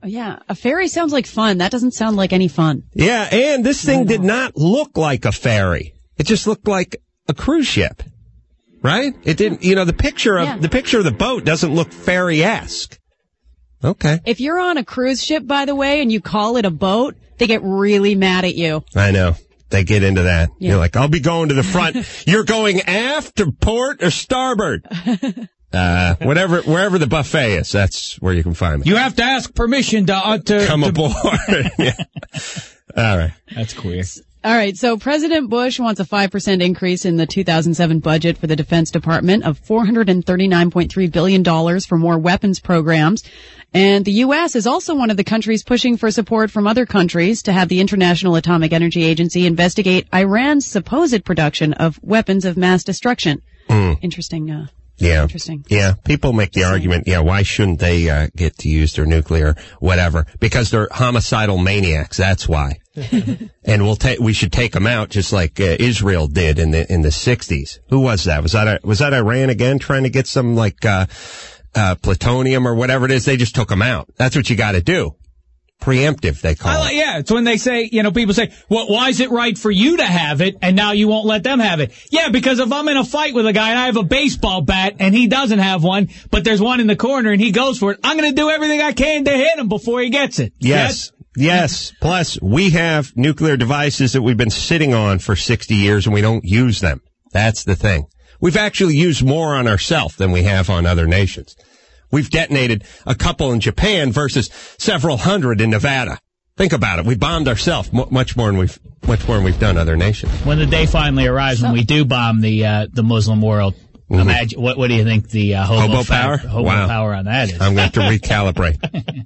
Yeah, a ferry sounds like fun. That doesn't sound like any fun. Yeah, and this thing did not look like a ferry. It just looked like a cruise ship. Right? It didn't, the picture of the boat doesn't look ferry-esque. Okay. If you're on a cruise ship, by the way, and you call it a boat, they get really mad at you. I know. They get into that. Yeah. You're like, I'll be going to the front. You're going aft to port or starboard? Wherever the buffet is, that's where you can find me. You have to ask permission to come aboard. Yeah. All right. That's queer. All right, so President Bush wants a 5% increase in the 2007 budget for the Defense Department of $439.3 billion for more weapons programs. And the U.S. is also one of the countries pushing for support from other countries to have the International Atomic Energy Agency investigate Iran's supposed production of weapons of mass destruction. Interesting. Yeah. Interesting. Yeah. People make the argument, why shouldn't they get to use their nuclear whatever? Because they're homicidal maniacs. That's why. And we should take them out just like Israel did in the 60s. Who was that? Was that Iran again trying to get some plutonium or whatever it is? They just took them out. That's what you got to do. Preemptive, they call it. Yeah, it's when they say, people say, well, why is it right for you to have it and now you won't let them have it? Yeah, because if I'm in a fight with a guy and I have a baseball bat and he doesn't have one, but there's one in the corner and he goes for it, I'm going to do everything I can to hit him before he gets it. Yes. Yes. Plus, we have nuclear devices that we've been sitting on for 60 years and we don't use them. That's the thing. We've actually used more on ourselves than we have on other nations. We've detonated a couple in Japan versus several hundred in Nevada. Think about it. We bombed ourselves much more than we've done other nations. When the day finally arrives when we do bomb the Muslim world, imagine what do you think the hobo power on that is? I'm going to have to recalibrate.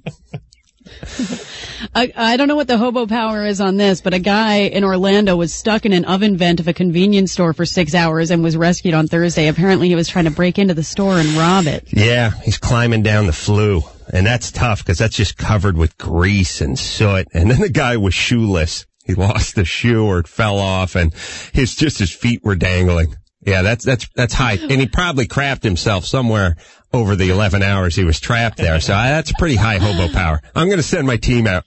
I don't know what the hobo power is on this, but a guy in Orlando was stuck in an oven vent of a convenience store for 6 hours and was rescued on Thursday. Apparently he was trying to break into the store and rob it. Yeah, he's climbing down the flue. And that's tough because that's just covered with grease and soot. And then the guy was shoeless. He lost the shoe or it fell off and his feet were dangling. Yeah, that's high. And he probably crapped himself somewhere over the 11 hours he was trapped there. So that's pretty high hobo power. I'm going to send my team out.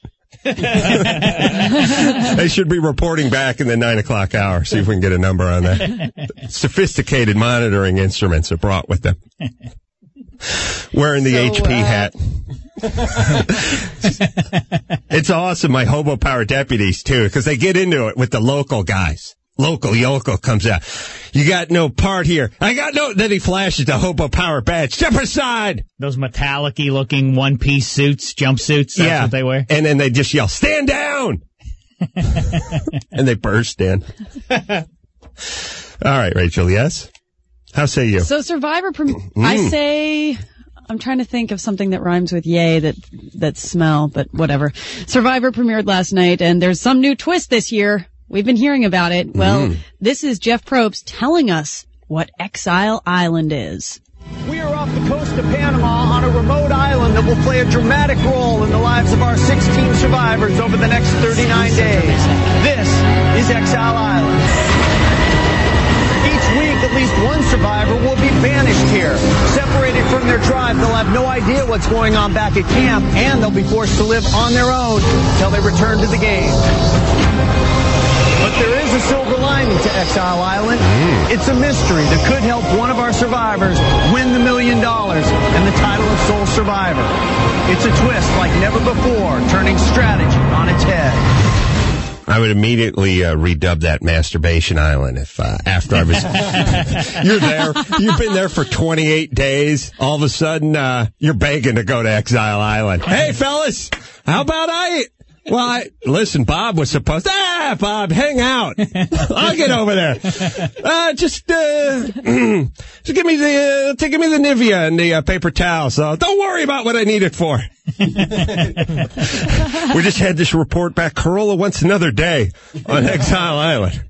They should be reporting back in the 9 o'clock hour. See if we can get a number on that. Sophisticated monitoring instruments are brought with them. Wearing the HP hat. It's awesome, my hobo power deputies, too, because they get into it with the local guys. Local yokel comes out. You got no part here. I got no... Then he flashes the hobo power badge. Step aside! Those metallic-y looking one-piece suits, jumpsuits, that's what they wear? And then they just yell, stand down! And they burst in. All right, Rachel, yes? How say you? So Survivor, I say... I'm trying to think of something that rhymes with yay that smell, but whatever. Survivor premiered last night, and there's some new twist this year. We've been hearing about it. Well, this is Jeff Probst telling us what Exile Island is. We are off the coast of Panama on a remote island that will play a dramatic role in the lives of our 16 survivors over the next 39 days. This is Exile Island. Each week, at least one survivor will be banished here. Separated from their tribe, they'll have no idea what's going on back at camp, and they'll be forced to live on their own until they return to the game. But there is a silver lining to Exile Island. It's a mystery that could help one of our survivors win the $1 million and the title of Sole Survivor. It's a twist like never before, turning strategy on its head. I would immediately redub that Masturbation Island if after I was... You're there. You've been there for 28 days. All of a sudden, you're begging to go to Exile Island. Hey, fellas, how about listen, Bob was supposed... Bob, hang out. I'll get over there. Just give me the Nivea and the paper towel. So don't worry about what I need it for. We just had this report back. Corolla wants another day on Exile Island.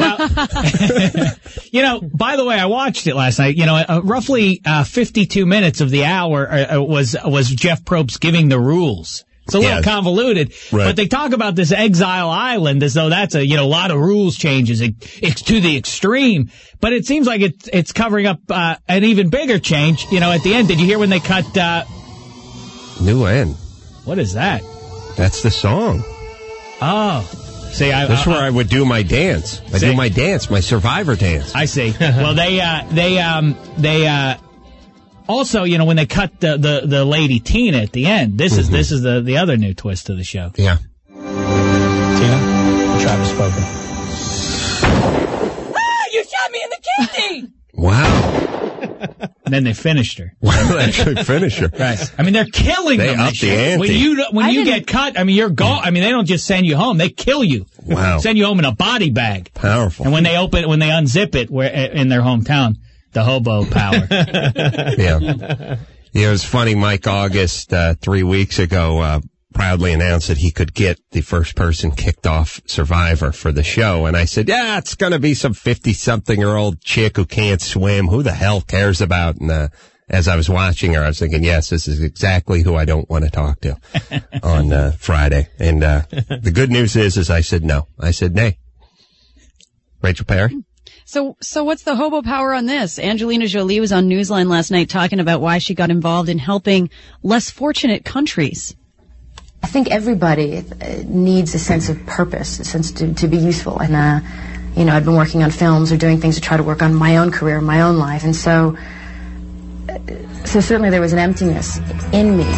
By the way, I watched it last night. Roughly 52 minutes of the hour was Jeff Probst giving the rules. It's a little convoluted, but they talk about this Exile Island as though that's a lot of rules changes. It's to the extreme, but it seems like it's covering up an even bigger change. At the end, did you hear when they cut? New end. What is that? That's the song. Oh. See, this is where I would do my dance. I do my dance, my Survivor dance. I see. Well, they also, you know, when they cut the lady Tina at the end, this is the other new twist to the show. Yeah. Tina, Travis spoken. Ah, you shot me in the kidney! Wow. And then they finished her. Well, they actually finished her. Right. I mean, they're killing them. They up the ante. When you get cut, I mean, you're gone. I mean, they don't just send you home; they kill you. Wow. Send you home in a body bag. Powerful. And when they unzip it, where in their hometown, the hobo power. Yeah. Yeah, it was funny. Mike August 3 weeks ago proudly announced that he could get the first person kicked off Survivor for the show. And I said, yeah, it's going to be some 50-something-year-old chick who can't swim. Who the hell cares about? And as I was watching her, I was thinking, yes, this is exactly who I don't want to talk to on Friday. And the good news is I said no. I said nay. Rachel Perry? So what's the hobo power on this? Angelina Jolie was on Newsline last night talking about why she got involved in helping less fortunate countries. I think everybody needs a sense of purpose, a sense to be useful. And, you know, I've been working on films or doing things to try to work on my own career, my own life. And so certainly there was an emptiness in me.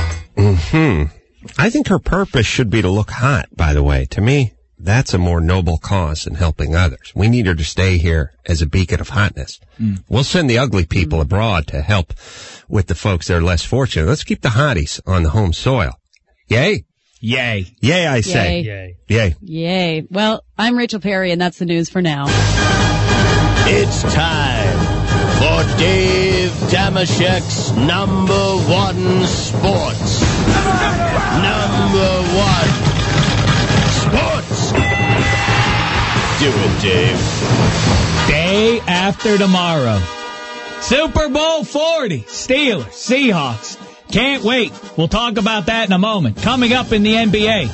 I think her purpose should be to look hot, by the way. To me, that's a more noble cause than helping others. We need her to stay here as a beacon of hotness. We'll send the ugly people abroad to help with the folks that are less fortunate. Let's keep the hotties on the home soil. Yay? Yay. Yay, I say. Yay. Yay. Yay. Well, I'm Rachel Perry, and that's the news for now. It's time for Dave Damashek's number one sports. Number one sports. Do it, Dave. Day after tomorrow. Super Bowl 40. Steelers, Seahawks. Can't wait. We'll talk about that in a moment. Coming up in the NBA.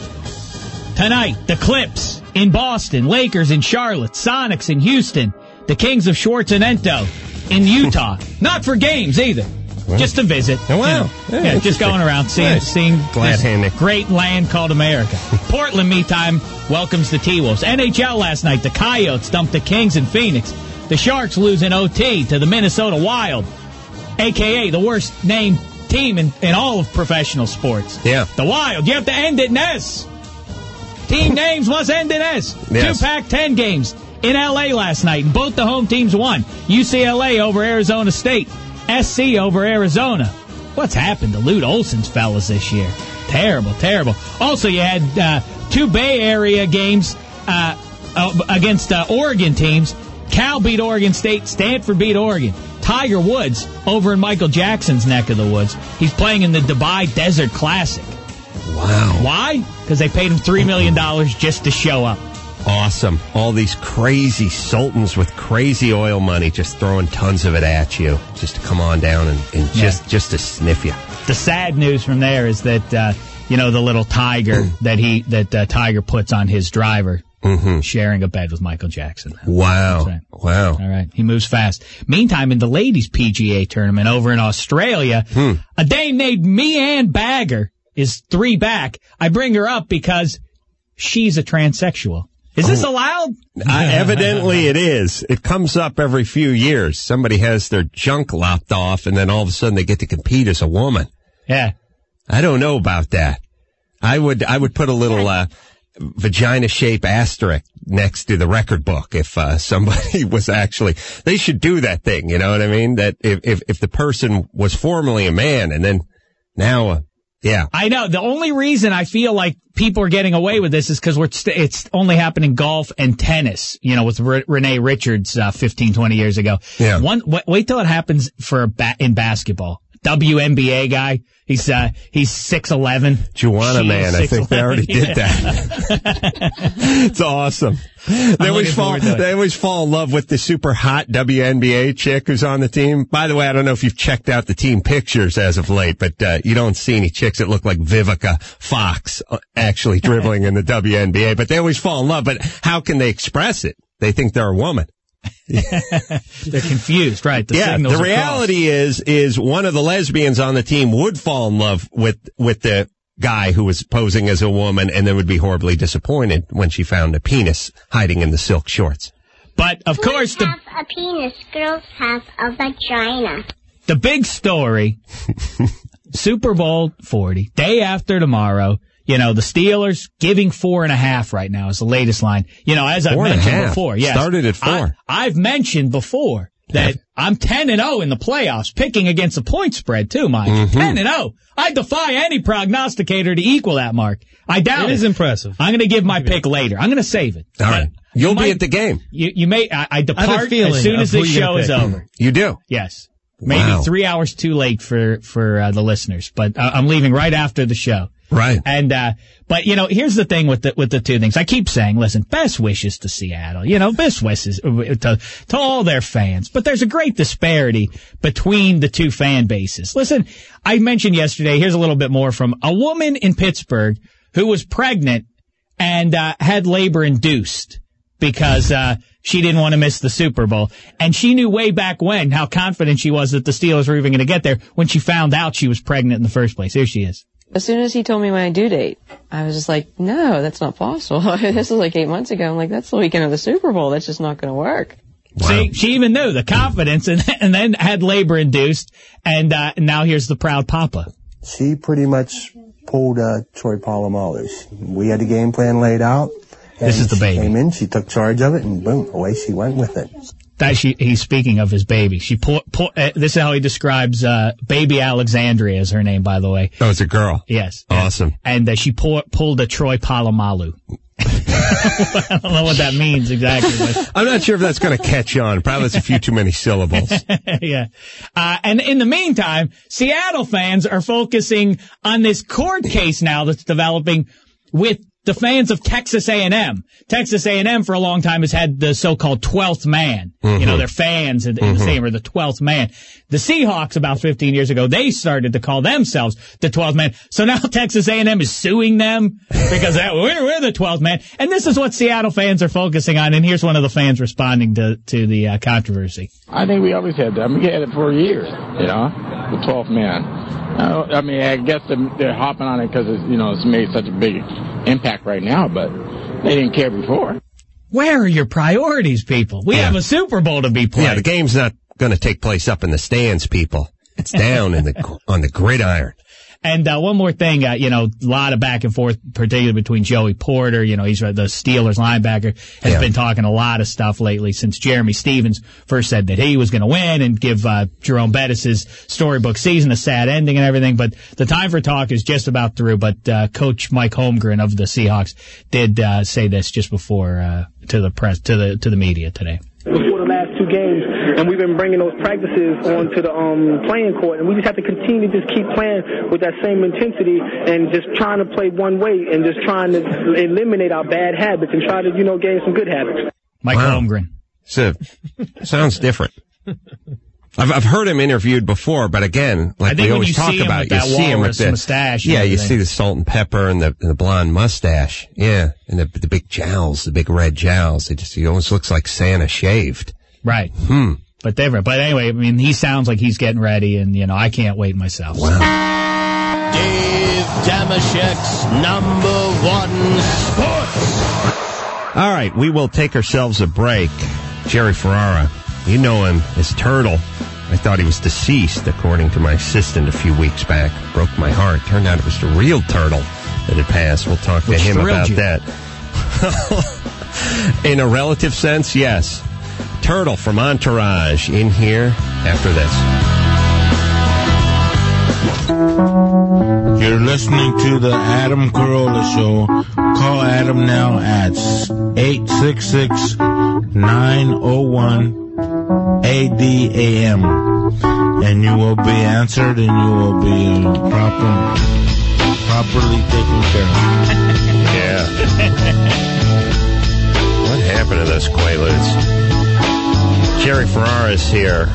Tonight, the Clips in Boston, Lakers in Charlotte, Sonics in Houston, the Kings of Schwarzenento in Utah. Not for games either. Just to visit. Oh, wow. You know, just going around seeing this great land called America. Portland, meantime, welcomes the T-Wolves. NHL last night, the Coyotes dumped the Kings in Phoenix. The Sharks lose in OT to the Minnesota Wild, a.k.a. the worst named team in all of professional sports. Yeah. The Wild. You have to end it in S. Team names must end in S. Yes. 2 Pac-10 games in L.A. last night, and both the home teams won. UCLA over Arizona State. SC over Arizona. What's happened to Lute Olson's fellas this year? Terrible, terrible. Also, you had 2 Bay Area games against Oregon teams. Cal beat Oregon State. Stanford beat Oregon. Tiger Woods over in Michael Jackson's neck of the woods. He's playing in the Dubai Desert Classic. Wow. Why? Because they paid him $3 million just to show up. Awesome. All these crazy sultans with crazy oil money just throwing tons of it at you just to come on down and just to sniff you. The sad news from there is that, the little tiger that Tiger puts on his driver, sharing a bed with Michael Jackson. Wow. That's right. Wow. All right. He moves fast. Meantime, in the ladies' PGA tournament over in Australia, a dame named Meanne Bagger is 3 back. I bring her up because she's a transsexual. Is this allowed? Evidently it is. It comes up every few years. Somebody has their junk lopped off, and then all of a sudden they get to compete as a woman. Yeah. I don't know about that. I would put a little vagina-shaped asterisk next to the record book if somebody was actually... They should do that thing, you know what I mean? That if the person was formerly a man and then now... Yeah. I know. The only reason I feel like people are getting away with this is because it's only happened in golf and tennis, with Renee Richards 15, 20 years ago. Yeah. Wait till it happens in basketball. WNBA guy. He's 6'11". Juana man, I think they already did that. It's awesome. They always fall in love with the super hot WNBA chick who's on the team. By the way, I don't know if you've checked out the team pictures as of late, but you don't see any chicks that look like Vivica Fox actually dribbling in the WNBA. But they always fall in love. But how can they express it? They think they're a woman. They're confused, right? The signals the are reality is one of the lesbians on the team would fall in love with the guy who was posing as a woman and then would be horribly disappointed when she found a penis hiding in the silk shorts. But, of course, have a penis. Girls have a vagina. The big story, Super Bowl 40, day after tomorrow. You know, the Steelers giving 4.5 right now is the latest line. You know, as I've mentioned before. Yes, started at 4. I've mentioned before that I'm 10-0 in the playoffs, picking against the point spread, too, Mike. 10-0. I defy any prognosticator to equal that mark. I doubt it. It is impressive. I'm going to give my pick later. I'm going to save it. All right. You'll be at the game. You may. I depart as soon as this show is over. You do? Yes. Maybe 3 hours too late for the listeners, but I'm leaving right after the show. Right. And, but you know, here's the thing with the two things. I keep saying, listen, best wishes to Seattle, you know, best wishes to all their fans, but there's a great disparity between the two fan bases. Listen, I mentioned yesterday, here's a little bit more from a woman in Pittsburgh who was pregnant and, had labor induced because, she didn't want to miss the Super Bowl. And she knew way back when how confident she was that the Steelers were even going to get there when she found out she was pregnant in the first place. Here she is. As soon as he told me my due date, I was just like, no, that's not possible. This was like 8 months ago. I'm like, that's the weekend of the Super Bowl. That's just not going to work. Wow. See, she even knew the confidence and then had labor induced. And now here's the proud papa. She pretty much pulled Troy Polamalu. We had the game plan laid out. This is the baby. She came in, she took charge of it, and boom, away she went with it. He's speaking of his baby. She this is how he describes baby Alexandria is her name, by the way. Oh, it's a girl. Yes. Awesome. And she pulled a Troy Polamalu. I don't know what that means exactly. But. I'm not sure if that's going to catch on. Probably it's a few too many syllables. Yeah. And in the meantime, Seattle fans are focusing on this court case now that's developing with the fans of Texas A&M. Texas A&M for a long time has had the so-called 12th man. Mm-hmm. You know, their fans in the same, or the 12th man. The Seahawks about 15 years ago, they started to call themselves the 12th man. So now Texas A&M is suing them because we're the 12th man. And this is what Seattle fans are focusing on. And here's one of the fans responding to the controversy. I think we always had that. I mean, we had it for years, you know, the 12th man. I mean, I guess they're hopping on it because it's made such a big impact right now, but they didn't care before. Where are your priorities, people? We have a Super Bowl to be played. Yeah, the game's not going to take place up in the stands, people. It's down on the gridiron. And one more thing, a lot of back and forth, particularly between Joey Porter. He's the Steelers linebacker, has been talking a lot of stuff lately since Jeremy Stevens first said that he was going to win and give Jerome Bettis' storybook season a sad ending and everything. But the time for talk is just about through. But Coach Mike Holmgren of the Seahawks did say this just before to the press, to the media today. Before the last two games, and we've been bringing those practices onto the playing court, and we just have to continue to just keep playing with that same intensity and just trying to play one way and just trying to eliminate our bad habits and try to, gain some good habits. Mike Holmgren. Sounds different. I've heard him interviewed before, but again, like we always talk about, you see him with the mustache. Yeah, you see the salt and pepper and the blonde mustache. Yeah, and the big jowls, the big red jowls. He almost looks like Santa shaved. Right. But different. But anyway, I mean, he sounds like he's getting ready, and I can't wait myself. Wow. Dave Damashek's #1 sports. All right, we will take ourselves a break. Jerry Ferrara, you know him as Turtle. I thought he was deceased, according to my assistant a few weeks back. Broke my heart. Turned out it was the real Turtle that had passed. We'll talk to him about that. In a relative sense, yes. Turtle from Entourage in here after this. You're listening to the Adam Carolla Show. Call Adam now at 866-901-ADAM. And you will be answered and you will be properly taken care of. Yeah. What happened to those Quaaludes? Jerry Ferrara is here.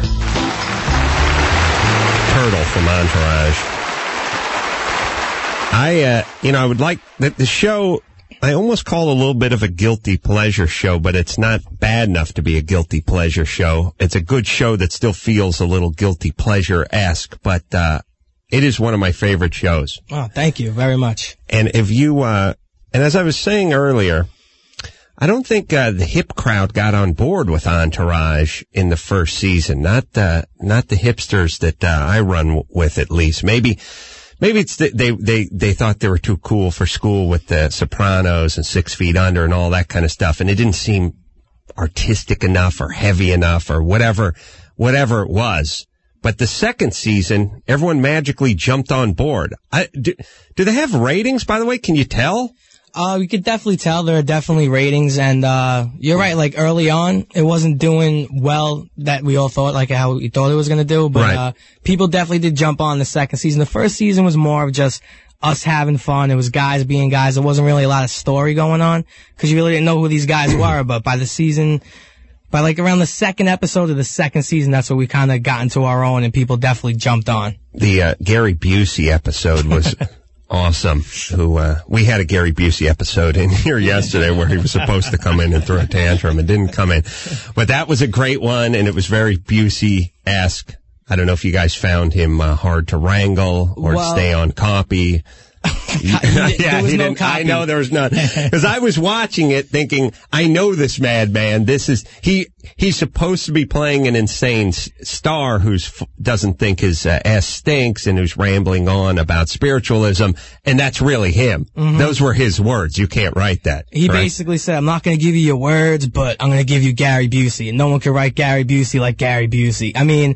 Turtle from Entourage. I would like the show I almost call a little bit of a guilty pleasure show, but it's not bad enough to be a guilty pleasure show. It's a good show that still feels a little guilty pleasure-esque, but it is one of my favorite shows. Oh, thank you very much. And if you, and as I was saying earlier, I don't think the hip crowd got on board with Entourage in the first season. Not the hipsters that I run with, at least. Maybe it's they thought they were too cool for school with the Sopranos and 6 Feet Under and all that kind of stuff, and it didn't seem artistic enough or heavy enough or whatever it was. But the second season, everyone magically jumped on board. Do they have ratings, by the way? Can you tell? You could definitely tell there are definitely ratings, and you're right, like early on, it wasn't doing well that we all thought, like how we thought it was going to do, but Right. People definitely did jump on the second season. The first season was more of just us having fun. It was guys being guys. There wasn't really a lot of story going on, because you really didn't know who these guys were, but by like around the second episode of the second season, that's where we kind of got into our own, and people definitely jumped on. The Gary Busey episode was awesome. We had a Gary Busey episode in here yesterday where he was supposed to come in and throw a tantrum and didn't come in. But that was a great one, and it was very Busey-esque. I don't know if you guys found him hard to wrangle or stay on copy. There was no copy. I know there was none. Because I was watching it thinking, I know this madman. He's supposed to be playing an insane star who doesn't think his ass stinks and who's rambling on about spiritualism, and that's really him. Mm-hmm. Those were his words. You can't write that. He correct? basically said, I'm not going to give you your words, but I'm going to give you Gary Busey. And no one can write Gary Busey like Gary Busey. I mean,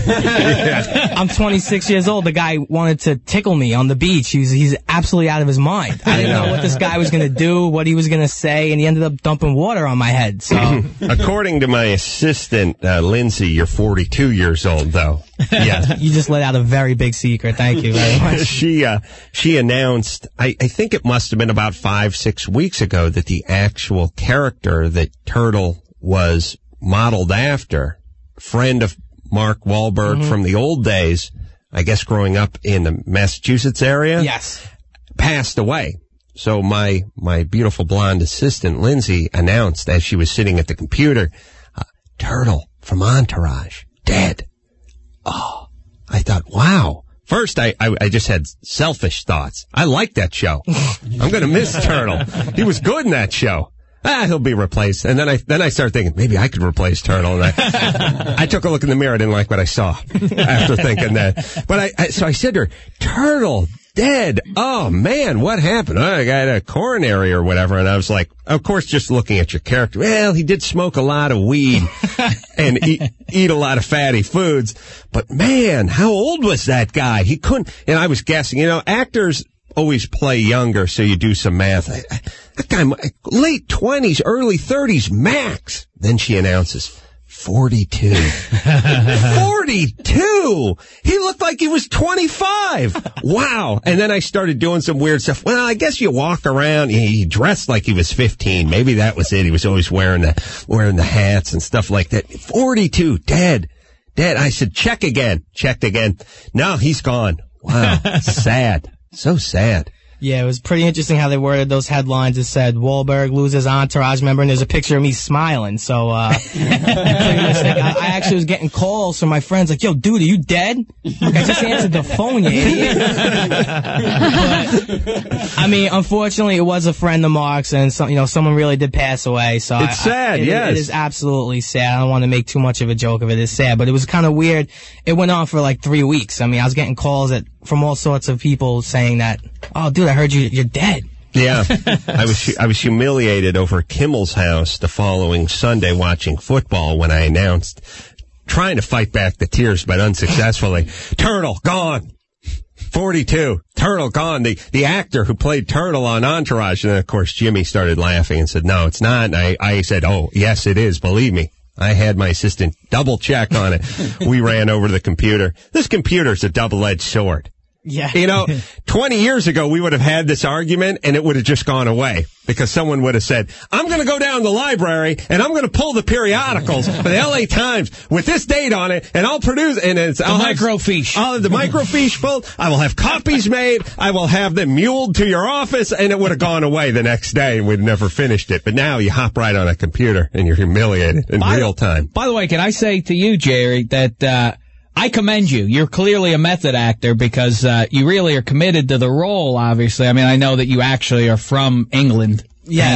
I'm 26 years old. The guy wanted to tickle me on the beach. He's absolutely out of his mind. I didn't know what this guy was going to do, what he was going to say, and he ended up dumping water on my head. So, according to my assistant, Lindsay, you're 42 years old, though. Yeah. You just let out a very big secret. Thank you very much. She announced, I think it must have been about 5-6 weeks ago, that the actual character that Turtle was modeled after, friend of Mark Wahlberg from the old days, I guess growing up in the Massachusetts area. Yes. Passed away. So my beautiful blonde assistant, Lindsay, announced as she was sitting at the computer, Turtle from Entourage, dead. Oh, I thought, wow. First, I just had selfish thoughts. I like that show. I'm going to miss Turtle. He was good in that show. He'll be replaced. And then I started thinking, maybe I could replace Turtle. And I took a look in the mirror. I didn't like what I saw after thinking that. But so I said to her, Turtle, dead. Oh, man, what happened? Oh, I got a coronary or whatever. And I was like, of course, just looking at your character. Well, he did smoke a lot of weed and eat a lot of fatty foods. But, man, how old was that guy? He couldn't. And I was guessing, actors always play younger, so you do some math. That guy, late 20s, early 30s, max. Then she announces, 42. 42! He looked like he was 25. Wow. And then I started doing some weird stuff. Well, I guess you walk around. He dressed like he was 15. Maybe that was it. He was always wearing the hats and stuff like that. 42, dead. I said, check again. Checked again. No, he's gone. Wow. Sad. So sad. Yeah, it was pretty interesting how they worded those headlines. It said, Wahlberg loses entourage member, and there's a picture of me smiling. So, I actually was getting calls from my friends like, yo, dude, are you dead? Like, I just answered the phone, you idiot. But, I mean, unfortunately, it was a friend of Mark's, and someone really did pass away. So it's sad, yes. It is absolutely sad. I don't want to make too much of a joke of it. It's sad, but it was kind of weird. It went on for like 3 weeks. I mean, I was getting calls from all sorts of people saying that, oh, dude, I heard you're dead. Yeah. I was humiliated over at Kimmel's house the following Sunday watching football when I announced, trying to fight back the tears, but unsuccessfully, Turtle, gone. 42. Turtle, gone. The actor who played Turtle on Entourage. And then, of course, Jimmy started laughing and said, no, it's not. And I said, oh, yes, it is. Believe me. I had my assistant double check on it. We ran over to the computer. This computer's a double-edged sword. Yeah. You know, 20 years ago, we would have had this argument and it would have just gone away because someone would have said, I'm going to go down to the library and I'm going to pull the periodicals for the LA Times with this date on it and I'll produce, and I'll have microfiche. I'll have the microfiche full. I will have copies made. I will have them muled to your office, and it would have gone away the next day and we'd never finished it. But now you hop right on a computer and you're humiliated in real time. By the way, can I say to you, Jerry, that, I commend you. You're clearly a method actor because you really are committed to the role, obviously. I mean, I know that you actually are from England. Yeah.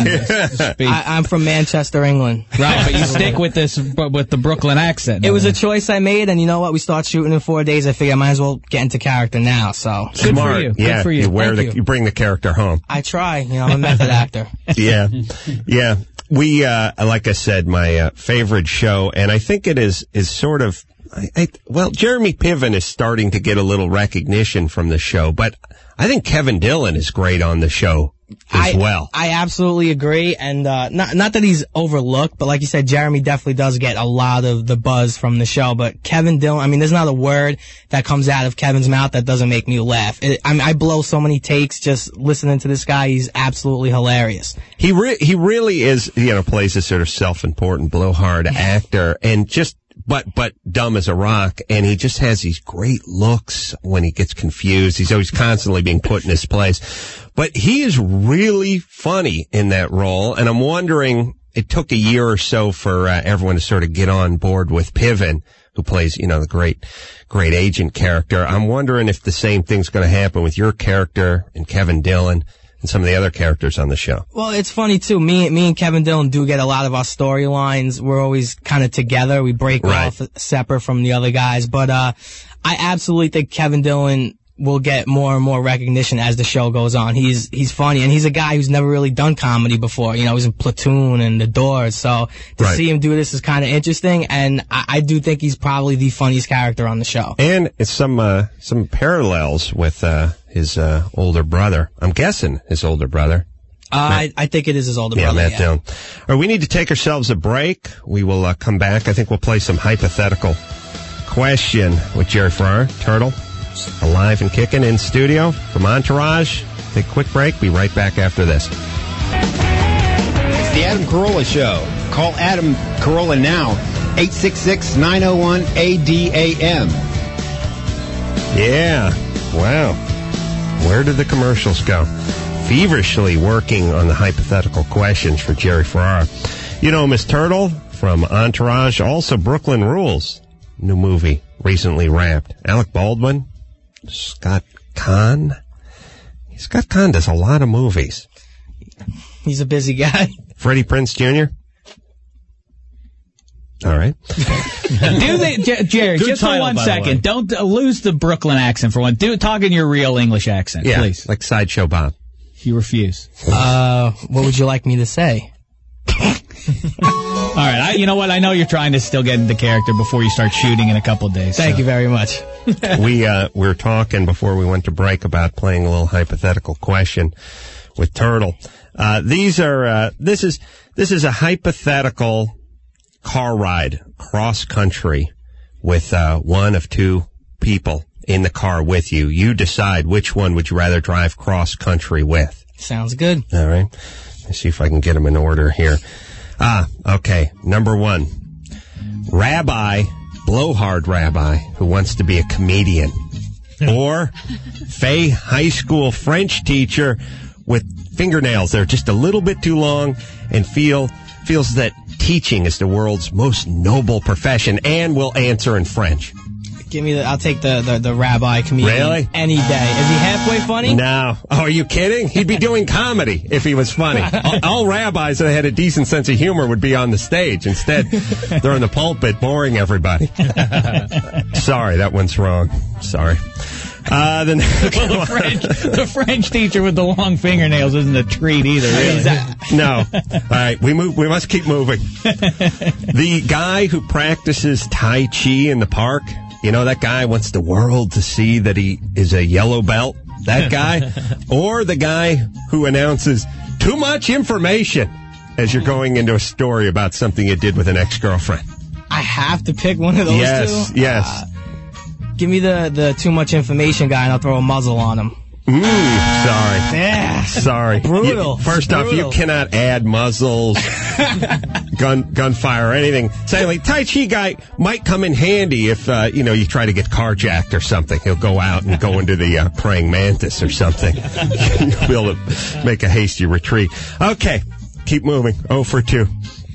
I'm from Manchester, England. Right, but you stick with this, with the Brooklyn accent. It was a choice I made, and you know what? We start shooting in 4 days. I figure I might as well get into character now, so. Good for you. Yeah, Good for you. You bring the character home. I try. You know, I'm a method actor. Yeah. Yeah. We, like I said, my favorite show, and I think it is sort of, well, Jeremy Piven is starting to get a little recognition from the show, but I think Kevin Dillon is great on the show as well. I absolutely agree, and not that he's overlooked, but like you said, Jeremy definitely does get a lot of the buzz from the show. But Kevin Dillon, I mean, there's not a word that comes out of Kevin's mouth that doesn't make me laugh. I blow so many takes just listening to this guy. He's absolutely hilarious. He really is, plays a sort of self-important blowhard actor, and just but dumb as a rock, and he just has these great looks when he gets confused. He's always constantly being put in his place. But he is really funny in that role, and I'm wondering, it took a year or so for everyone to sort of get on board with Piven, who plays, the great agent character. I'm wondering if the same thing's going to happen with your character and Kevin Dillon and some of the other characters on the show. Well, it's funny too. Me and Kevin Dillon do get a lot of our storylines. We're always kind of together. We break off separate from the other guys. But I absolutely think Kevin Dillon will get more and more recognition as the show goes on. He's funny, and he's a guy who's never really done comedy before. He's in Platoon and The Doors. So to see him do this is kind of interesting, and I do think he's probably the funniest character on the show. And it's some parallels with his older brother. I'm guessing his older brother. I think it is his older brother. Matt Dillon. All right, we need to take ourselves a break. We will come back. I think we'll play some hypothetical question with Jerry Ferrara, Turtle, alive and kicking in studio from Entourage. Take a quick break. Be right back after this. It's the Adam Carolla Show. Call Adam Carolla now. 866-901-ADAM. Yeah. Wow. Where did the commercials go? Feverishly working on the hypothetical questions for Jerry Ferrara. Miss Turtle from Entourage, also Brooklyn Rules. New movie, recently wrapped. Alec Baldwin, Scott Conn. Scott Conn does a lot of movies. He's a busy guy. Freddie Prinze Jr. All right. Jerry, just for 1 second, don't lose the Brooklyn accent for one. Talk in your real English accent, please. Like Sideshow Bob. You refuse. What would you like me to say? All right, you know what? I know you're trying to still get into character before you start shooting in a couple of days. Thank you very much. We were talking before we went to break about playing a little hypothetical question with Turtle. This is a hypothetical car ride cross country with one of two people in the car with you. You decide which one would you rather drive cross country with. Sounds good. All right. Let's see if I can get them in order here. Okay. Number 1. Blowhard rabbi who wants to be a comedian. Or Fay high school French teacher with fingernails that are just a little bit too long and feels that teaching is the world's most noble profession and will answer in French. I'll take the rabbi comedian. Really? Any day. Is he halfway funny? No. Oh, are you kidding? He'd be doing comedy if he was funny. all rabbis that had a decent sense of humor would be on the stage. Instead, they're in the pulpit boring everybody. Sorry, that one's wrong. Sorry. The French teacher with the long fingernails isn't a treat either, really. No. All right, we must keep moving. The guy who practices Tai Chi in the park, that guy wants the world to see that he is a yellow belt, that guy, or the guy who announces too much information as you're going into a story about something you did with an ex-girlfriend. I have to pick one of those two? Yes. Give me the too much information guy, and I'll throw a muzzle on him. Sorry. Yeah. Sorry. Brutal. First off, you cannot add muzzles, gunfire, or anything. Secondly, Tai Chi guy might come in handy if, you try to get carjacked or something. He'll go out and go into the praying mantis or something. You'll be able to make a hasty retreat. Okay. Keep moving. 0 for 2.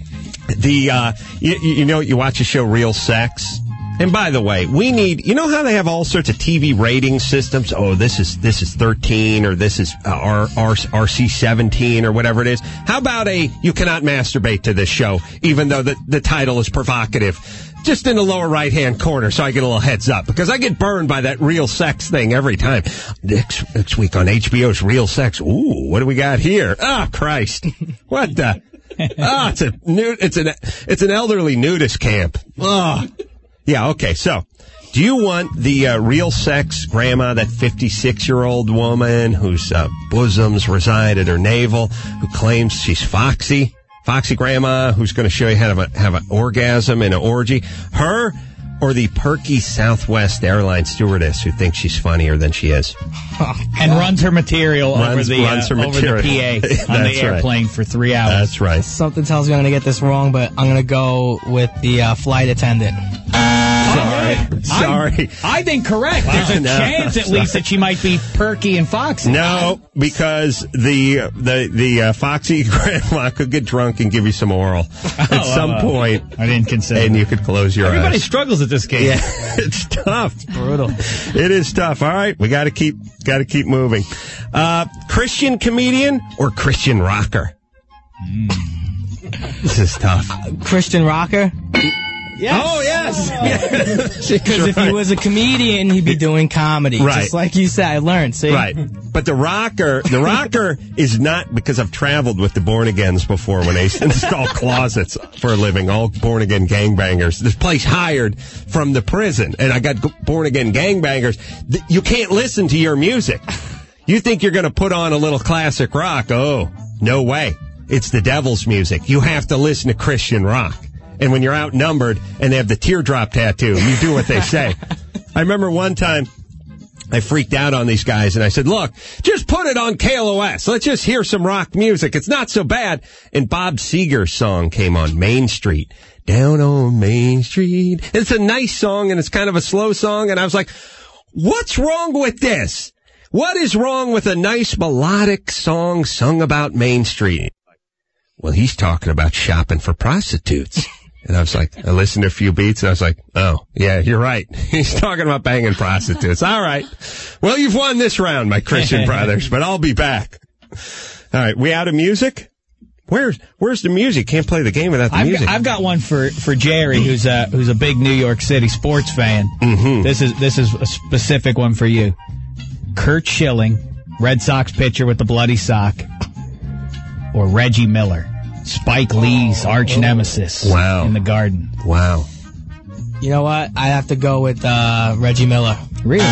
You watch the show Real Sex? And by the way, we need, you know how they have all sorts of TV rating systems? Oh, this is 13 or this is RC17 or whatever it is. How about you cannot masturbate to this show, even though the title is provocative? Just in the lower right-hand corner so I get a little heads up. Because I get burned by that Real Sex thing every time. Next week on HBO's Real Sex. Ooh, what do we got here? Oh, Christ. What the? Oh, it's an elderly nudist camp. Oh. Yeah, okay, so, do you want the Real Sex grandma, that 56-year-old woman whose bosoms reside at her navel, who claims she's Foxy grandma, who's going to show you how to have an orgasm in an orgy? Her, or the perky Southwest Airlines stewardess who thinks she's funnier than she is? And runs her material over the PA on the airplane for 3 hours. That's right. Something tells me I'm going to get this wrong, but I'm going to go with the flight attendant. Sorry. I think correct. There's a chance at least that she might be perky and foxy. No, because the foxy grandma could get drunk and give you some oral at some point. I didn't consider. And you could close your eyes. Everybody struggles at this game. Yeah, it's tough. It's brutal. It is tough. All right, we got to keep moving. Christian comedian or Christian rocker? This is tough. Christian rocker? Yes. Oh, yes. Because if he was a comedian, he'd be doing comedy. Right. Just like you said, I learned, see? Right. But the rocker is not, because I've traveled with the born-agains before when they install closets for a living, all born-again gangbangers. This place hired from the prison, and I got born-again gangbangers. You can't listen to your music. You think you're going to put on a little classic rock. Oh, no way. It's the devil's music. You have to listen to Christian rock. And when you're outnumbered and they have the teardrop tattoo, you do what they say. I remember one time I freaked out on these guys and I said, look, just put it on KLOS. Let's just hear some rock music. It's not so bad. And Bob Seger's song came on, Main Street. Down on Main Street. It's a nice song and it's kind of a slow song. And I was like, what's wrong with this? What is wrong with a nice melodic song sung about Main Street? Well, he's talking about shopping for prostitutes. And I was like, I listened to a few beats and I was like, oh, yeah, you're right. He's talking about banging prostitutes. All right. Well, you've won this round, my Christian brothers, but I'll be back. All right. We out of music? Where's the music? Can't play the game without the music. I've got one for Jerry, who's a big New York City sports fan. Mm-hmm. This is a specific one for you. Curt Schilling, Red Sox pitcher with the bloody sock, or Reggie Miller, Spike Lee's arch nemesis in the Garden. Wow. You know what? I have to go with Reggie Miller. Really?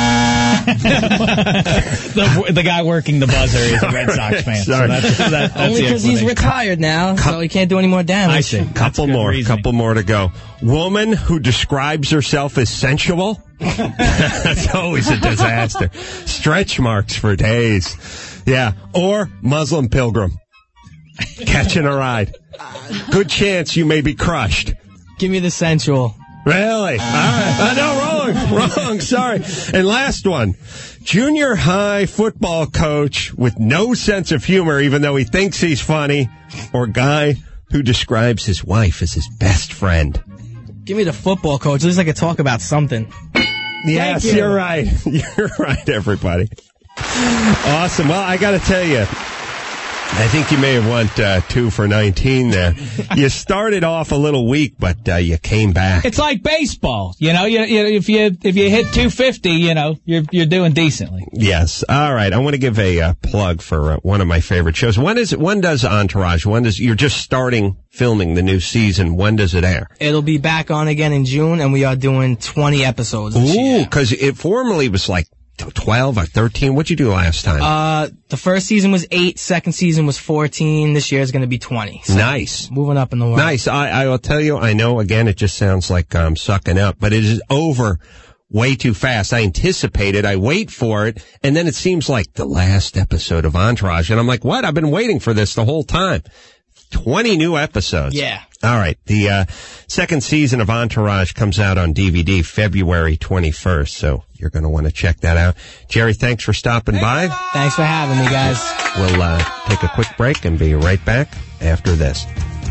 the guy working the buzzer is a Red Sox fan. Sorry. So that's only because he's retired now, so he can't do any more damage. I see. Couple more to go. Woman who describes herself as sensual? That's always a disaster. Stretch marks for days. Yeah. Or Muslim pilgrim. Catching a ride. Good chance you may be crushed. Give me the sensual. Really? All right. No, wrong. Sorry. And last one. Junior high football coach with no sense of humor, even though he thinks he's funny, or guy who describes his wife as his best friend. Give me the football coach. At least I could talk about something. Yes, you're right. You're right, everybody. Awesome. Well, I got to tell you, I think you may have went 2 for 19 there. You started off a little weak, but you came back. It's like baseball, you know. If you hit 250, you're doing decently. Yes. All right. I want to give a plug for one of my favorite shows. When does Entourage? You're just starting filming the new season? When does it air? It'll be back on again in June, and we are doing 20 episodes this year. Ooh, because it formerly was like 12 or 13. What'd you do last time? The first season was 8, second season was 14. This year is going to be 20. So nice. Moving up in the world. Nice. I will tell you, I know, again, it just sounds like I'm sucking up, but it is over way too fast. I anticipate it. I wait for it. And then it seems like the last episode of Entourage. And I'm like, what? I've been waiting for this the whole time. 20 new episodes. Yeah. All right. The second season of Entourage comes out on DVD February 21st. So you're going to want to check that out. Jerry, thanks for stopping by. Thanks for having me, guys. We'll take a quick break and be right back after this.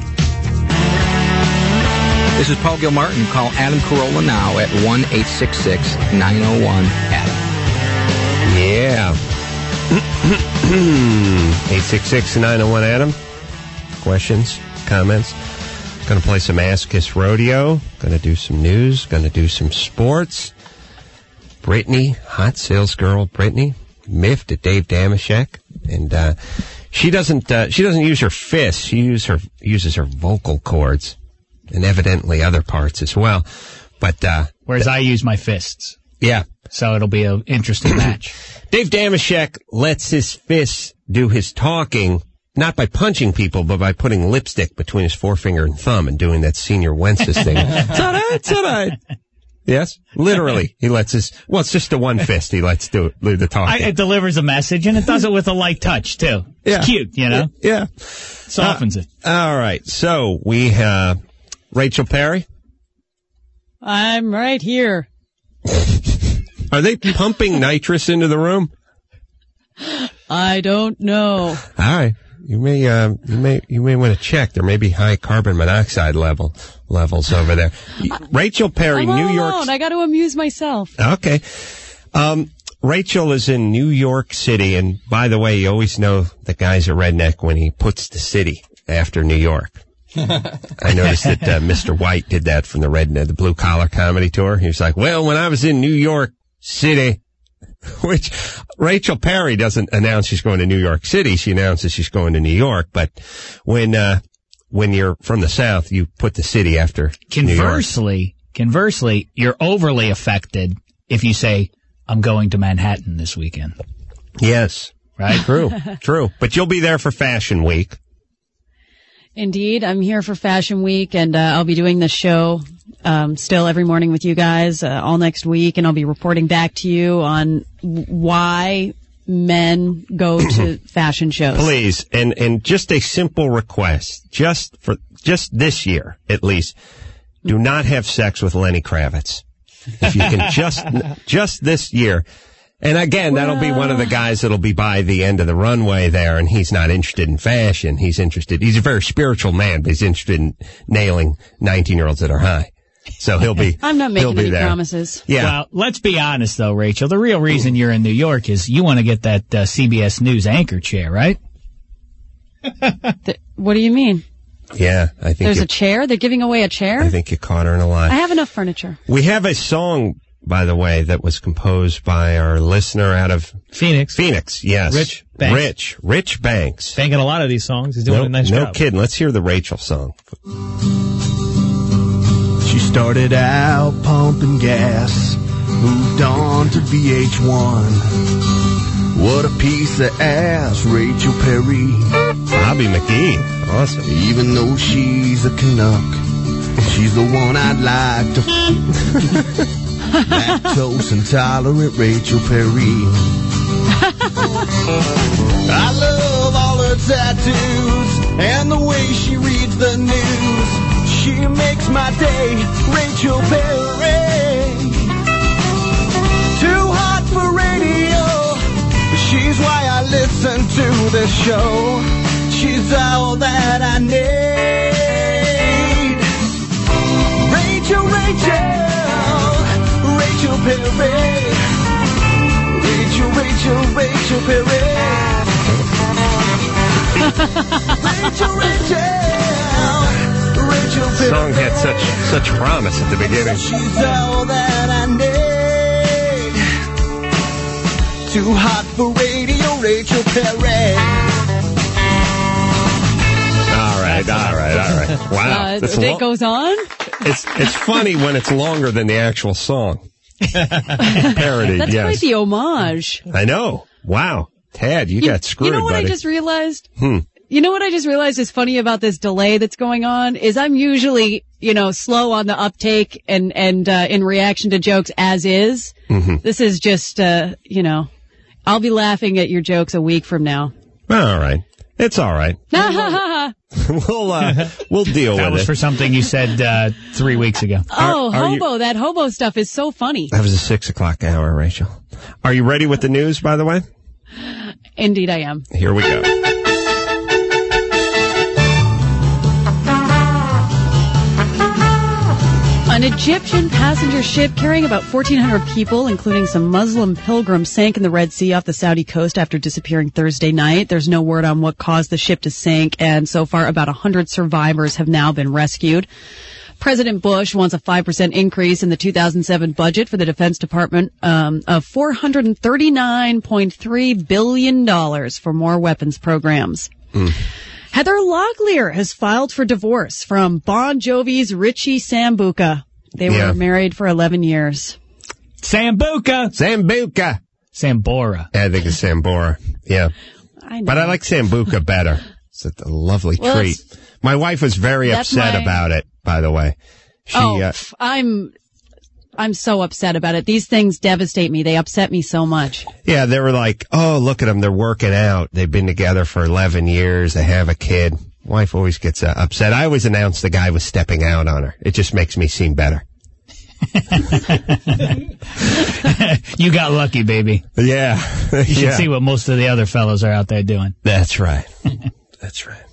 This is Paul Gilmartin. Call Adam Carolla now at 1-866-901-ADAM. Yeah. 866-901-ADAM. Questions, comments. Going to play some Ask Us Rodeo. Going to do some news. Going to do some sports. Brittany, hot sales girl Brittany, miffed at Dave Damashek. And she doesn't use her fists. She uses her vocal cords. And evidently other parts as well. But whereas I use my fists. Yeah. So it'll be an interesting match. Dave Damashek lets his fists do his talking, not by punching people, but by putting lipstick between his forefinger and thumb and doing that Senior Wences thing. It's all right. Yes, literally. He lets it's just the one fist he lets do the talking. It delivers a message, and it does it with a light touch, too. It's cute, you know? Yeah. Softens it. All right. So we have Rachel Perry. I'm right here. Are they pumping nitrous into the room? I don't know. All right. You may want to check. There may be high carbon monoxide levels over there. Rachel Perry, I'm New all York. alone. I got to amuse myself. Okay. Rachel is in New York City, and by the way, you always know the guy's a redneck when he puts the city after New York. I noticed that Mr. White did that from the Blue Collar Comedy Tour. He was like, well, when I was in New York City, which Rachel Perry doesn't announce she's going to New York City. She announces she's going to New York. But when you're from the South, you put the city after New York. Conversely, you're overly affected if you say, I'm going to Manhattan this weekend. Yes. Right? True. But you'll be there for Fashion Week. Indeed. I'm here for Fashion Week, and I'll be doing the show still every morning with you guys all next week, and I'll be reporting back to you on why men go to fashion shows. Please, and just a simple request, just this year at least, do not have sex with Lenny Kravitz. If you can just this year. And again, that'll be one of the guys that'll be by the end of the runway there, and he's not interested in fashion. He's a very spiritual man, but he's interested in nailing 19-year-olds that are high. So he'll be I'm not making any there. promises. Yeah. Well, let's be honest though, Rachel. The real reason you're in New York is you want to get that CBS News anchor chair, right? What do you mean? Yeah, I think there's a chair. They're giving away a chair. I think you caught her in a lie. I have enough furniture. We have a song, by the way, that was composed by our listener out of Phoenix. Yes. Rich Banks. Rich Banks. Banging a lot of these songs. He's doing a nice job. No kidding. Let's hear the Rachel song. She started out pumping gas, moved on to VH1. What a piece of ass, Rachel Perry. Bobby McGee. Awesome. Even though she's a Canuck, she's the one I'd like to lactose intolerant Rachel Perry. I love all her tattoos and the way she reads the news. She makes my day, Rachel Perry. Too hot for radio, she's why I listen to this show. She's all that I need. Rachel Perry. Rachel Perry. Rachel The song had such promise at the beginning. She's all that I need. Too hot for radio, Rachel Perry. All right. Wow. The day goes on? It's funny when it's longer than the actual song. Parody, That's yes. quite the homage. I know. Wow. Tad, you got screwed, You know what buddy. I just realized? You know what I just realized is funny about this delay that's going on is I'm usually, slow on the uptake and in reaction to jokes as is. Mm-hmm. This is just, I'll be laughing at your jokes a week from now. All right. It's all right. We'll deal with it. That was for something you said 3 weeks ago. That hobo stuff is so funny. That was a 6 o'clock hour, Rachel. Are you ready with the news, by the way? Indeed I am. Here we go. An Egyptian passenger ship carrying about 1,400 people, including some Muslim pilgrims, sank in the Red Sea off the Saudi coast after disappearing Thursday night. There's no word on what caused the ship to sink, and so far about 100 survivors have now been rescued. President Bush wants a 5% increase in the 2007 budget for the Defense Department of $439.3 billion for more weapons programs. Heather Locklear has filed for divorce from Bon Jovi's Richie Sambuca. They were married for 11 years. Sambora. I think it's Sambora. Yeah. But I like Sambuca better. It's a lovely treat. My wife was very upset about it, by the way. I'm so upset about it. These things devastate me. They upset me so much. Yeah, they were like, oh, look at them. They're working out. They've been together for 11 years. They have a kid. Wife always gets upset. I always announce the guy was stepping out on her. It just makes me seem better. You got lucky, baby. Yeah. You should see what most of the other fellows are out there doing. That's right. That's right.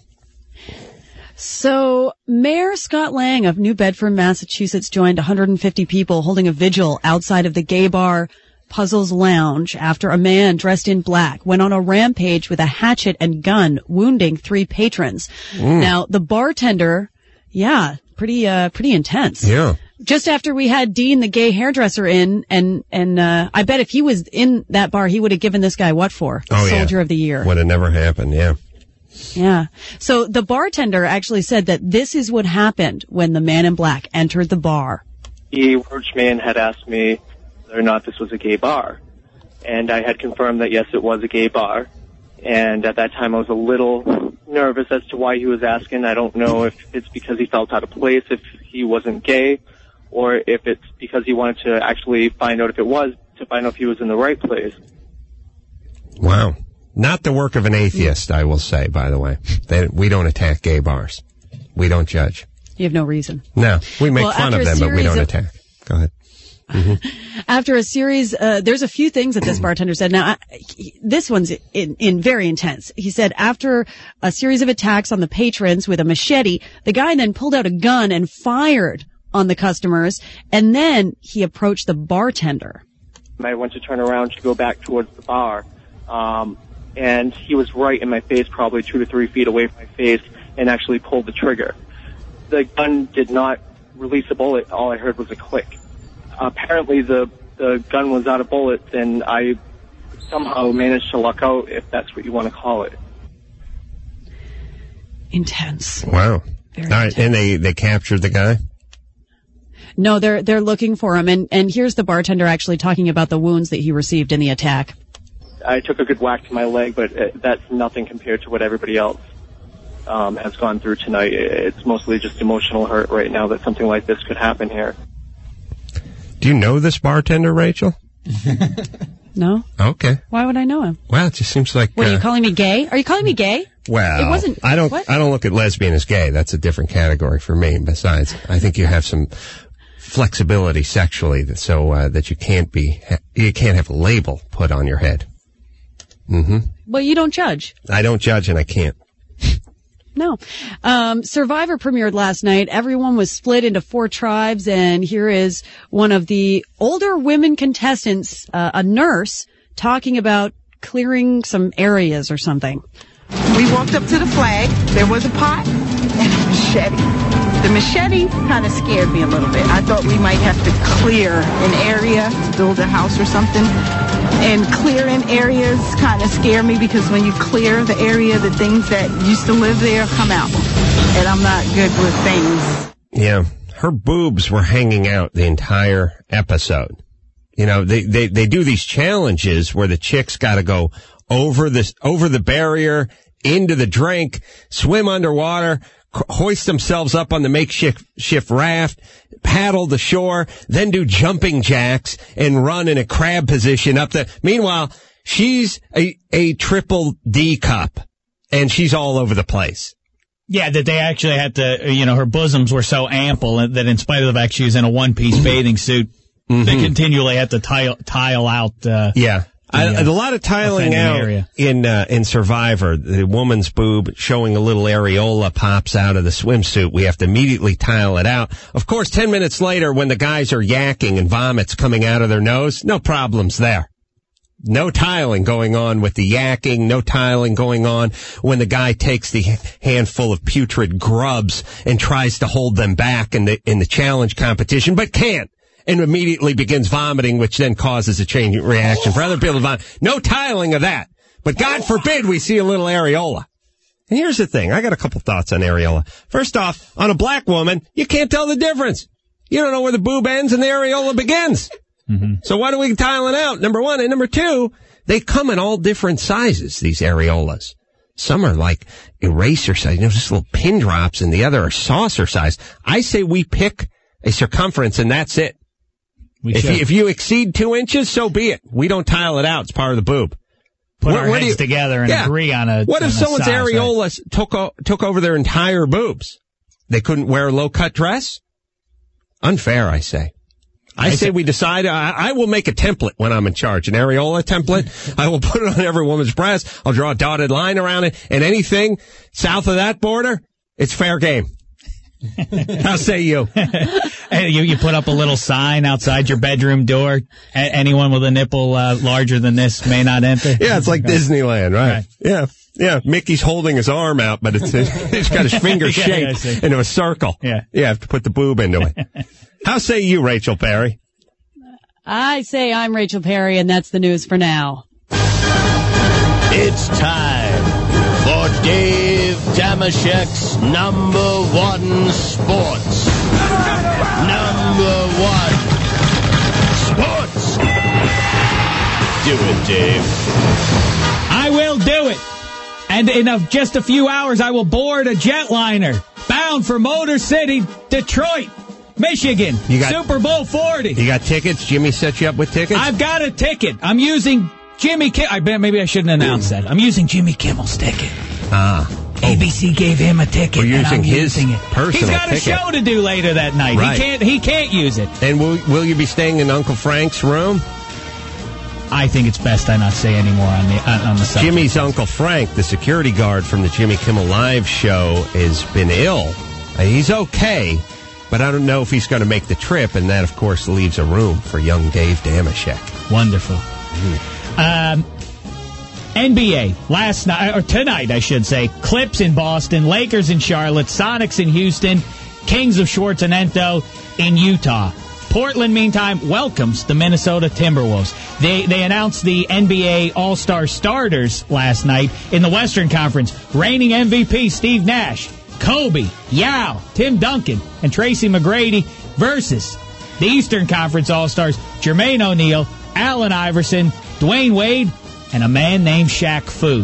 So, Mayor Scott Lang of New Bedford, Massachusetts, joined 150 people holding a vigil outside of the gay bar Puzzles Lounge after a man dressed in black went on a rampage with a hatchet and gun, wounding 3 patrons. Now, the bartender, pretty intense. Yeah. Just after we had Dean, the gay hairdresser, in, and I bet if he was in that bar, he would have given this guy what for? Soldier of the Year. Would have never happened, yeah. Yeah. So the bartender actually said that this is what happened when the man in black entered the bar. He approached me and had asked me whether or not this was a gay bar. And I had confirmed that, yes, it was a gay bar. And at that time, I was a little nervous as to why he was asking. I don't know if it's because he felt out of place, if he wasn't gay, or if it's because he wanted to actually find out if it was, to find out if he was in the right place. Wow. Not the work of an atheist, I will say, by the way. We don't attack gay bars. We don't judge. You have no reason. No. We make fun of them, but we don't attack. Go ahead. Mm-hmm. After a series, there's a few things that this bartender said. Now, this one's in very intense. He said after a series of attacks on the patrons with a machete, the guy then pulled out a gun and fired on the customers, and then he approached the bartender. I went to turn around to go back towards the bar, and he was right in my face, probably 2 to 3 feet away from my face, and actually pulled the trigger. The gun did not release a bullet. All I heard was a click. Apparently the gun was out of bullets, and I somehow managed to luck out, if that's what you want to call it. Intense. Wow. Very All right, intense. and they captured the guy? No, they're looking for him, and here's the bartender actually talking about the wounds that he received in the attack. I took a good whack to my leg, but that's nothing compared to what everybody else has gone through tonight. It's mostly just emotional hurt right now that something like this could happen here. Do you know this bartender, Rachel? No. Okay. Why would I know him? Well, it just seems like... What, are you calling me gay? Are you calling me gay? Well, it wasn't, I don't what? I don't look at lesbian as gay. That's a different category for me. Besides, I think you have some flexibility sexually so that you can't have a label put on your head. Mm-hmm. Well, you don't judge. I don't judge, and I can't. No. Survivor premiered last night. Everyone was split into 4 tribes, and here is one of the older women contestants, a nurse, talking about clearing some areas or something. We walked up to the flag. There was a pot and a machete. The machete kind of scared me a little bit. I thought we might have to clear an area to build a house or something. And clearing areas kind of scare me because when you clear the area, the things that used to live there come out. And I'm not good with things. Yeah. Her boobs were hanging out the entire episode. You know, they do these challenges where the chicks got to go over the barrier into the drink, swim underwater, hoist themselves up on the makeshift raft, paddle the shore, then do jumping jacks and run in a crab position up the. Meanwhile, she's a triple D cup, and she's all over the place. Yeah, that they actually had to, her bosoms were so ample that in spite of the fact she was in a one-piece bathing suit, they continually had to tile out. A lot of tiling out area. in Survivor. The woman's boob showing a little areola pops out of the swimsuit. We have to immediately tile it out. Of course, 10 minutes later, when the guys are yakking and vomits coming out of their nose, no problems there. No tiling going on with the yakking, no tiling going on when the guy takes the handful of putrid grubs and tries to hold them back in the challenge competition, but can't, and immediately begins vomiting, which then causes a chain reaction for other people to vomit. No tiling of that. But God forbid we see a little areola. And here's the thing. I got a couple thoughts on areola. First off, on a black woman, you can't tell the difference. You don't know where the boob ends and the areola begins. So why do we tile it out? Number one. And number two, they come in all different sizes, these areolas. Some are like eraser size, just little pin drops, and the other are saucer size. I say we pick a circumference, and that's it. If you exceed 2 inches, so be it. We don't tile it out. It's part of the boob. Put our heads together and agree on a What if someone's size, areola took over their entire boobs? They couldn't wear a low-cut dress? Unfair, I say. I say we decide, I will make a template when I'm in charge, an areola template. I will put it on every woman's breast. I'll draw a dotted line around it, and anything south of that border, it's fair game. How say you? You put up a little sign outside your bedroom door. Anyone with a nipple larger than this may not enter. Yeah, it's like Disneyland, right? Yeah. Mickey's holding his arm out, but he's got his finger shaped into a circle. Yeah, you have to put the boob into it. How say you, Rachel Perry? I say I'm Rachel Perry, and that's the news for now. It's time for Dave Damashek's number one sports. Number one sports. Do it, Dave. I will do it. And in just a few hours, I will board a jetliner bound for Motor City, Detroit, Michigan, Super Bowl 40. You got tickets? Jimmy set you up with tickets? I've got a ticket. I'm using Jimmy Kimmel. I bet maybe I shouldn't announce that. I'm using Jimmy Kimmel's ticket. ABC gave him a ticket. We're using his using it. personal He's got ticket. a show to do later that night. Right. He can't use it. And will you be staying in Uncle Frank's room? I think it's best I not say any more on the subject. Jimmy's Uncle Frank, the security guard from the Jimmy Kimmel Live show, has been ill. He's okay, but I don't know if he's going to make the trip, and that, of course, leaves a room for young Dave Damashek. Wonderful. NBA last night, or tonight, I should say. Clips in Boston, Lakers in Charlotte, Sonics in Houston, Kings of Schwarzenento in Utah. Portland, meantime, welcomes the Minnesota Timberwolves. They announced the NBA All-Star starters last night in the Western Conference. Reigning MVP Steve Nash, Kobe, Yao, Tim Duncan, and Tracy McGrady versus the Eastern Conference All-Stars Jermaine O'Neal, Allen Iverson, Dwayne Wade, and a man named Shaq Fu.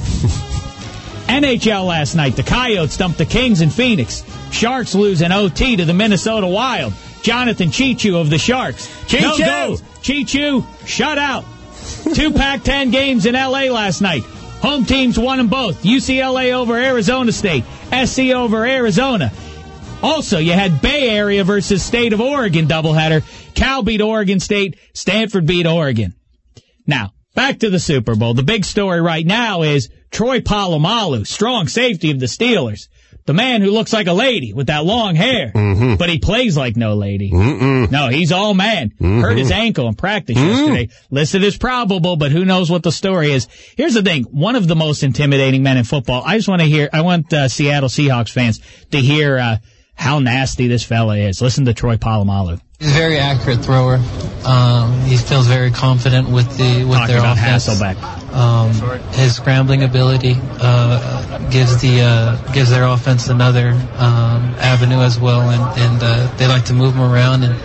NHL last night, the Coyotes dumped the Kings in Phoenix. Sharks lose in OT to the Minnesota Wild. Jonathan Chichu of the Sharks. No goals. Chichu, shut out. 2 Pac-10 games in L.A. last night. Home teams won them both. UCLA over Arizona State. SC over Arizona. Also, you had Bay Area versus State of Oregon doubleheader. Cal beat Oregon State. Stanford beat Oregon. Now, back to the Super Bowl. The big story right now is Troy Polamalu, strong safety of the Steelers. The man who looks like a lady with that long hair, but he plays like no lady. No, he's all man. Hurt his ankle in practice yesterday. Listed as probable, but who knows what the story is. Here's the thing. One of the most intimidating men in football. I want Seattle Seahawks fans to hear how nasty this fella is. Listen to Troy Polamalu. He's a very accurate thrower. He feels very confident with their offense. Hasselbeck. His scrambling ability gives their offense another avenue as well, and they like to move him around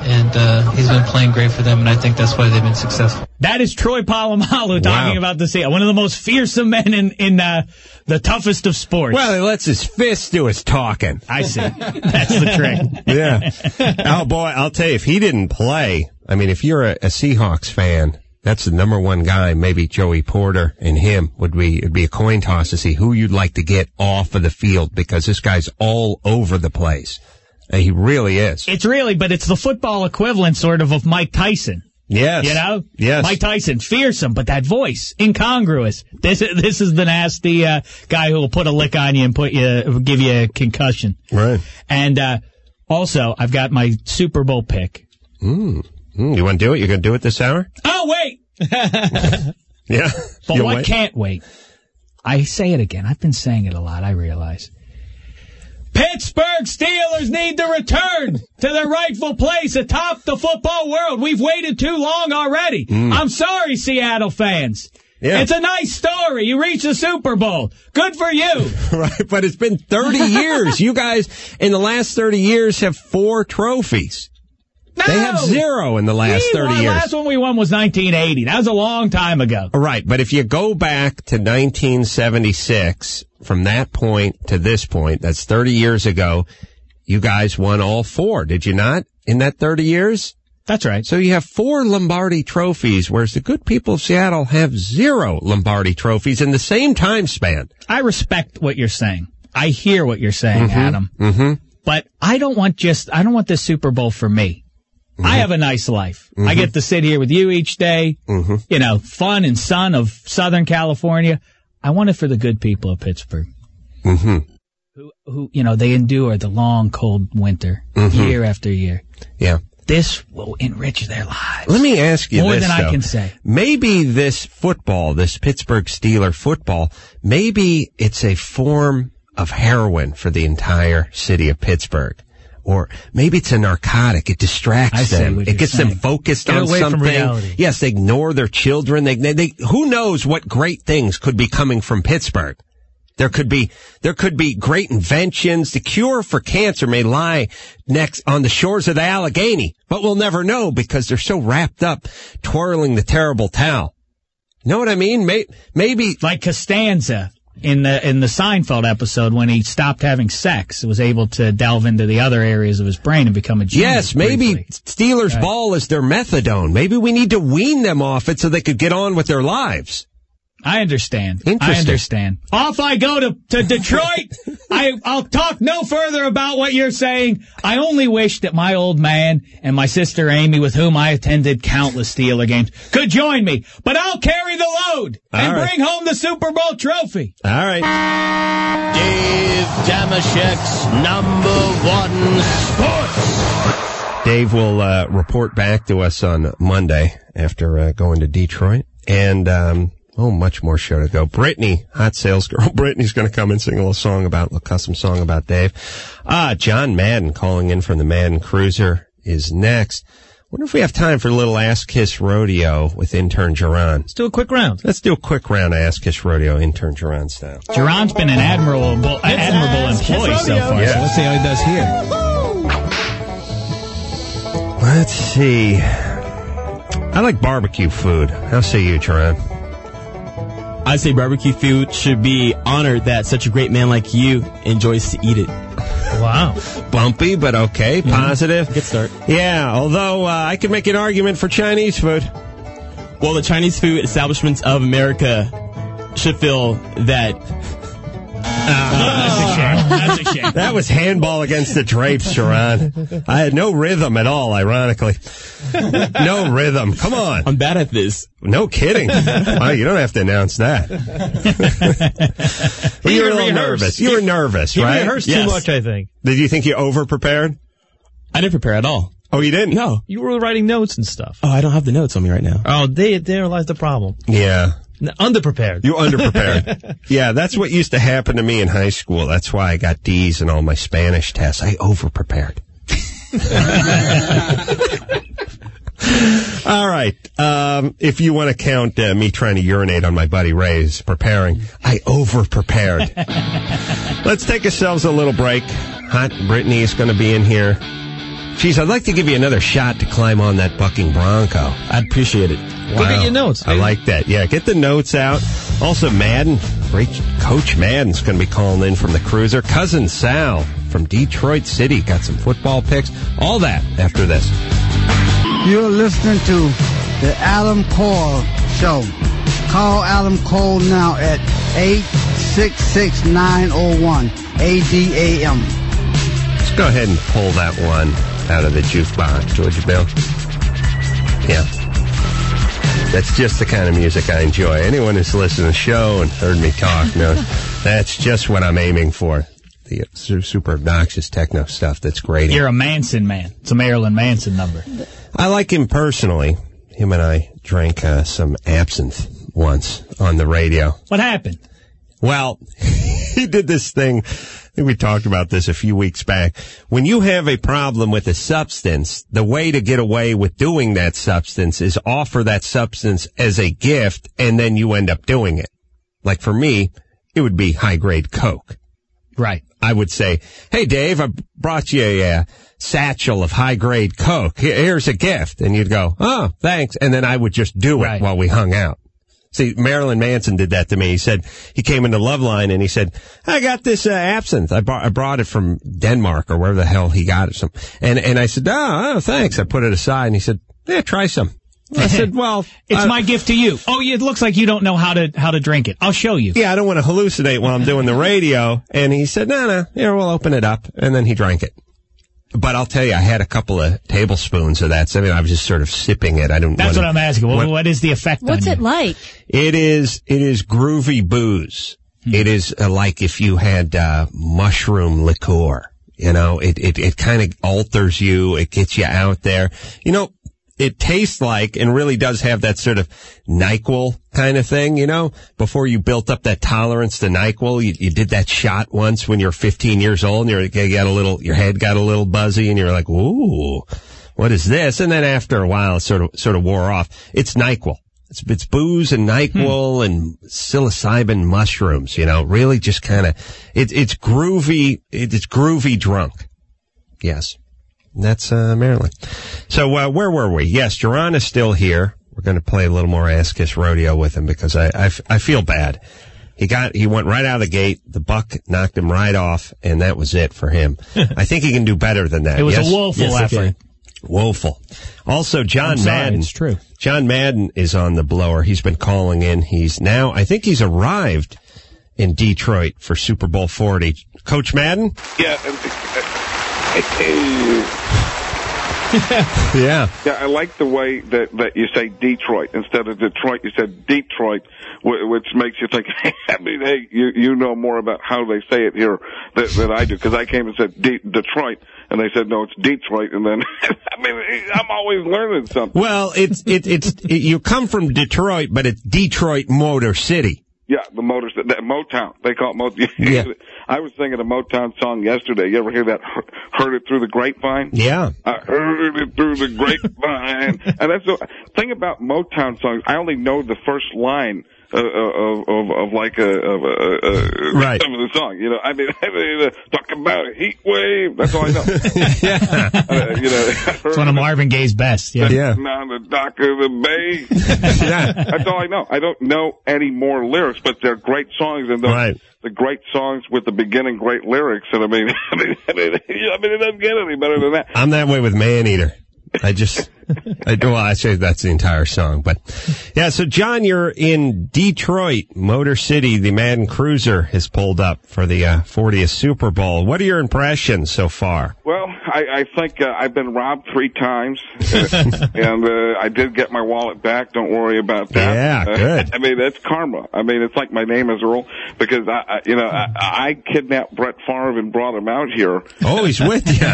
and he's been playing great for them, and I think that's why they've been successful. That is Troy Polamalu talking about the Seahawks, one of the most fearsome men in the toughest of sports. Well, he lets his fist do his talking. I see. That's the trick. Yeah. Oh, boy, I'll tell you, if he didn't play, I mean, if you're a Seahawks fan, that's the number one guy, maybe Joey Porter and him it'd be a coin toss to see who you'd like to get off of the field, because this guy's all over the place. And he really is. It's the football equivalent sort of Mike Tyson. Yes. You know? Yes. Mike Tyson, fearsome, but that voice, incongruous. This is the nasty guy who will put a lick on you and give you a concussion. Right. And also, I've got my Super Bowl pick. You want to do it? You're going to do it this hour? Oh, wait! Yeah. But what can't wait? I say it again. I've been saying it a lot, I realize. Pittsburgh Steelers need to return to their rightful place atop the football world. We've waited too long already. I'm sorry, Seattle fans. Yeah. It's a nice story. You reached the Super Bowl. Good for you. Right, but it's been 30 years. You guys, in the last 30 years, have 4 trophies. No! They have 0 in the last 30 years. The last one we won was 1980. That was a long time ago. Right, but if you go back to 1976, from that point to this point, that's 30 years ago, you guys won all 4, did you not, in that 30 years? That's right. So you have 4 Lombardi trophies, whereas the good people of Seattle have 0 Lombardi trophies in the same time span. I respect what you're saying. I hear what you're saying, Adam. But I don't want this Super Bowl for me. I have a nice life. I get to sit here with you each day, you know, fun and sun of Southern California. I want it for the good people of Pittsburgh. Who, you know, they endure the long, cold winter year after year. Yeah. This will enrich their lives. Let me ask you more this, than though. I can say. Maybe this football, this Pittsburgh Steeler football, maybe it's a form of heroin for the entire city of Pittsburgh. Or maybe it's a narcotic. It distracts them. It gets them focused on something. From reality. Yes, they ignore their children. They who knows what great things could be coming from Pittsburgh. There could be great inventions. The cure for cancer may lie next on the shores of the Allegheny, but we'll never know because they're so wrapped up twirling the terrible towel. You know what I mean? Maybe like Costanza in the Seinfeld episode when he stopped having sex, was able to delve into the other areas of his brain and become a genius. Yes, maybe Steelers ball is their methadone. Maybe we need to wean them off it so they could get on with their lives. I understand. Interesting. I understand. Off I go to Detroit. I'll talk no further about what you're saying. I only wish that my old man and my sister Amy, with whom I attended countless Steeler games, could join me. But I'll carry the load and bring home the Super Bowl trophy. All right. Dave Damashek's #1 Sports. Dave will report back to us on Monday after going to Detroit. And much more show to go. Brittany, hot sales girl, Brittany's going to come and sing a custom song about Dave. John Madden calling in from the Madden Cruiser is next. Wonder if we have time for a little Ask Kiss Rodeo with intern Geron. Let's do a quick round. Let's do a quick round of Ask Kiss Rodeo, intern Geron style. Geron's been an admirable employee so far, so let's see how he does here. Let's see. I like barbecue food. How say you, Geron? I say barbecue food should be honored that such a great man like you enjoys to eat it. Wow. Bumpy, but okay. Positive. Good start. Yeah, although I could make an argument for Chinese food. Well, the Chinese food establishments of America should feel that... That's a shame. That's a shame. That was handball against the drapes, Sharon. I had no rhythm at all, ironically. No rhythm. Come on. I'm bad at this. No kidding. Wow, you don't have to announce that. You were a little nervous. You were nervous, right? You rehearsed too much, I think. Did you think you over-prepared? I didn't prepare at all. Oh, you didn't? No. You were writing notes and stuff. Oh, I don't have the notes on me right now. Oh, there lies the problem. Yeah. Underprepared. You underprepared. Yeah, that's what used to happen to me in high school. That's why I got D's in all my Spanish tests. I overprepared. All right. If you want to count me trying to urinate on my buddy Ray's preparing, I overprepared. Let's take ourselves a little break. Hot Brittany is going to be in here. Geez, I'd like to give you another shot to climb on that bucking Bronco. I'd appreciate it. Wow. Go get your notes. I like that. Yeah, get the notes out. Also, Madden, great Coach Madden's going to be calling in from the Cruiser. Cousin Sal from Detroit City got some football picks. All that after this. You're listening to the Adam Cole Show. Call Adam Cole now at 866-901-ADAM. Let's go ahead and pull that one out of the jukebox, Georgia Bill. Yeah. That's just the kind of music I enjoy. Anyone who's listened to the show and heard me talk knows that's just what I'm aiming for. The super obnoxious techno stuff that's great. You're a Manson man. It's a Marilyn Manson number. I like him personally. Him and I drank some absinthe once on the radio. What happened? Well, he did this thing. I think we talked about this a few weeks back. When you have a problem with a substance, the way to get away with doing that substance is offer that substance as a gift, and then you end up doing it. Like for me, it would be high-grade Coke. Right. I would say, hey, Dave, I brought you a satchel of high-grade Coke. Here's a gift. And you'd go, oh, thanks. And then I would just do it while we hung out. See, Marilyn Manson did that to me. He said, he came into Loveline and he said, I got this absinthe. I brought it from Denmark or wherever the hell he got it. And I said, oh, thanks. I put it aside and he said, yeah, try some. I said, well, it's my gift to you. Oh, it looks like you don't know how to drink it. I'll show you. Yeah, I don't want to hallucinate while I'm doing the radio. And he said, no, here, we'll open it up. And then he drank it. But I'll tell you, I had a couple of tablespoons of that. So, I mean, I was just sort of sipping it. That's what I'm asking. What is the effect on you? What's it like? It is groovy booze. It is like if you had mushroom liqueur. You know, it kind of alters you. It gets you out there. You know, it tastes like and really does have that sort of NyQuil kind of thing, you know? Before you built up that tolerance to NyQuil, you did that shot once when you're 15 years old and your head got a little buzzy and you're like, ooh, what is this? And then after a while, it sort of wore off. It's NyQuil. It's booze and NyQuil and psilocybin mushrooms, you know, really just kind of, it's groovy, it's groovy drunk. Yes. That's Maryland. So where were we? Yes, Jerron is still here. We're going to play a little more Ask Kiss Rodeo with him because I feel bad. He went right out of the gate. The buck knocked him right off, and that was it for him. I think he can do better than that. It was a woeful effort. Woeful. Also, John Madden. It's true. John Madden is on the blower. He's been calling in. I think he's arrived in Detroit for Super Bowl 40. Coach Madden? Yeah. Yeah. Yeah, I like the way that you say Detroit. Instead of Detroit, you said Detroit, which makes you think, I mean, hey, you know more about how they say it here than I do. Because I came and said Detroit, and they said, no, it's Detroit. And then, I mean, I'm always learning something. Well, you come from Detroit, but it's Detroit Motor City. Yeah, the Motors, that Motown. They call it Motown. Yeah. I was singing a Motown song yesterday. You ever hear that? Heard it through the grapevine? Yeah. I heard it through the grapevine. And that's the thing about Motown songs. I only know the first line of like a right. of the song. You know, I mean, talk about a heat wave. That's all I know. Yeah. You know, it's one of Marvin Gaye's best. Yeah. On the dock of the bay. Yeah. That's all I know. I don't know any more lyrics, but they're great songs, and the great songs with the beginning great lyrics. And I mean, it doesn't get any better than that. I'm that way with Maneater. I say that's the entire song, but yeah. So John, you're in Detroit, Motor City. The Madden Cruiser has pulled up for the 40th Super Bowl. What are your impressions so far? Well, I think I've been robbed 3 times, and I did get my wallet back. Don't worry about that. Yeah, good. I mean, that's karma. I mean, it's like my name is Earl because I kidnapped Brett Favre and brought him out here. Oh, he's with you.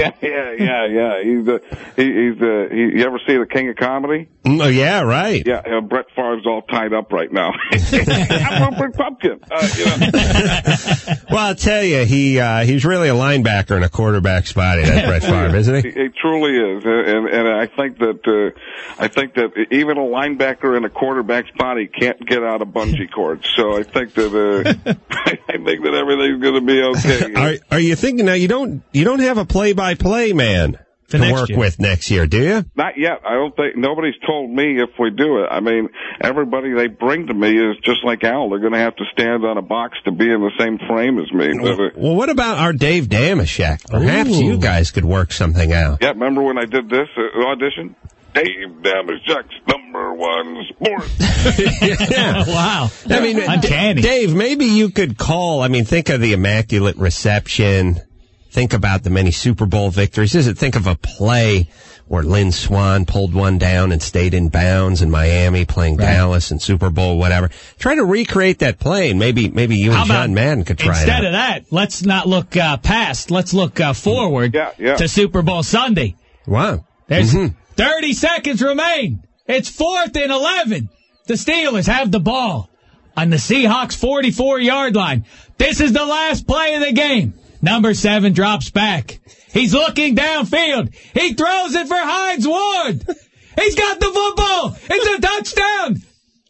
Yeah. You ever see The King of Comedy? Oh, yeah, right. Yeah, Brett Favre's all tied up right now. I'm Rupert Pupkin. Well, I'll tell you, he's really a linebacker in a quarterback's body, that Brett Favre, isn't he? He truly is, and I think that even a linebacker in a quarterback's body can't get out of bungee cords. So I think that I think that everything's going to be okay. Are you thinking now? You don't have a play-by-play man to work with next year, do you? Not yet. I don't think nobody's told me if we do it. I mean, everybody they bring to me is just like Al. They're going to have to stand on a box to be in the same frame as me. Well, what about our Dave Damashek? Perhaps you guys could work something out. Yeah, remember when I did this audition? Dave Damashek's #1 sport. Yeah. Wow. I mean, uncanny. Dave, maybe you could call. I mean, think of the Immaculate Reception. Think about the many Super Bowl victories. Think of a play where Lynn Swann pulled one down and stayed in bounds in Miami playing Dallas and Super Bowl, whatever. Try to recreate that play, and maybe you and John Madden could try it out. Instead of that, let's not look past. Let's look forward to Super Bowl Sunday. Wow. There's 30 seconds remain. It's 4th and 11. The Steelers have the ball on the Seahawks 44-yard line. This is the last play of the game. Number 7 drops back. He's looking downfield. He throws it for Hines Ward. He's got the football. It's a touchdown.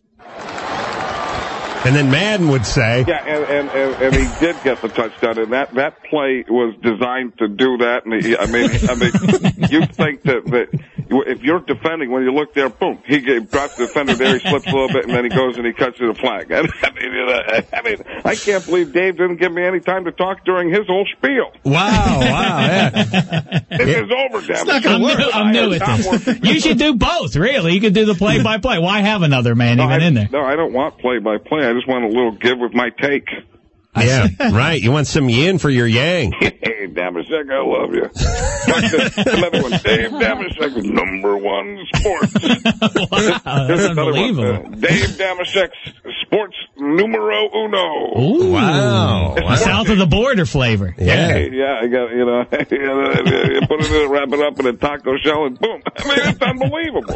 And then Madden would say... Yeah, and he did get the touchdown, and that play was designed to do that. And I mean, you think that if you're defending, when you look there, boom, he drops the defender there, he slips a little bit, and then he goes and he cuts to the flag. I mean, I can't believe Dave didn't give me any time to talk during his whole spiel. Wow, yeah. It is over, damn it. I'm new at this. You should do both, really. You could do the play-by-play. Why have another man in there? No, I don't want play-by-play. I just want a little give with my take. Yeah, right. You want some yin for your yang. Hey, Damashek, I love you. Another one. Dave Damashek is #1 sports. Wow, that's unbelievable. Dave Damashek's sports numero uno. Ooh. Wow. South of the border flavor. Yeah. Yeah, I got, you put it in, wrap it up in a taco shell, and boom. I mean, it's unbelievable.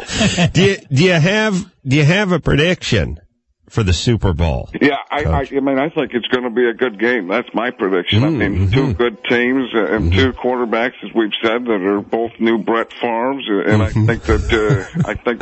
Do you have a prediction for the Super Bowl? Yeah, I mean, I think it's going to be a good game. That's my prediction. I mean, two good teams and two quarterbacks, as we've said, that are both new Brett Favres, and I think that I think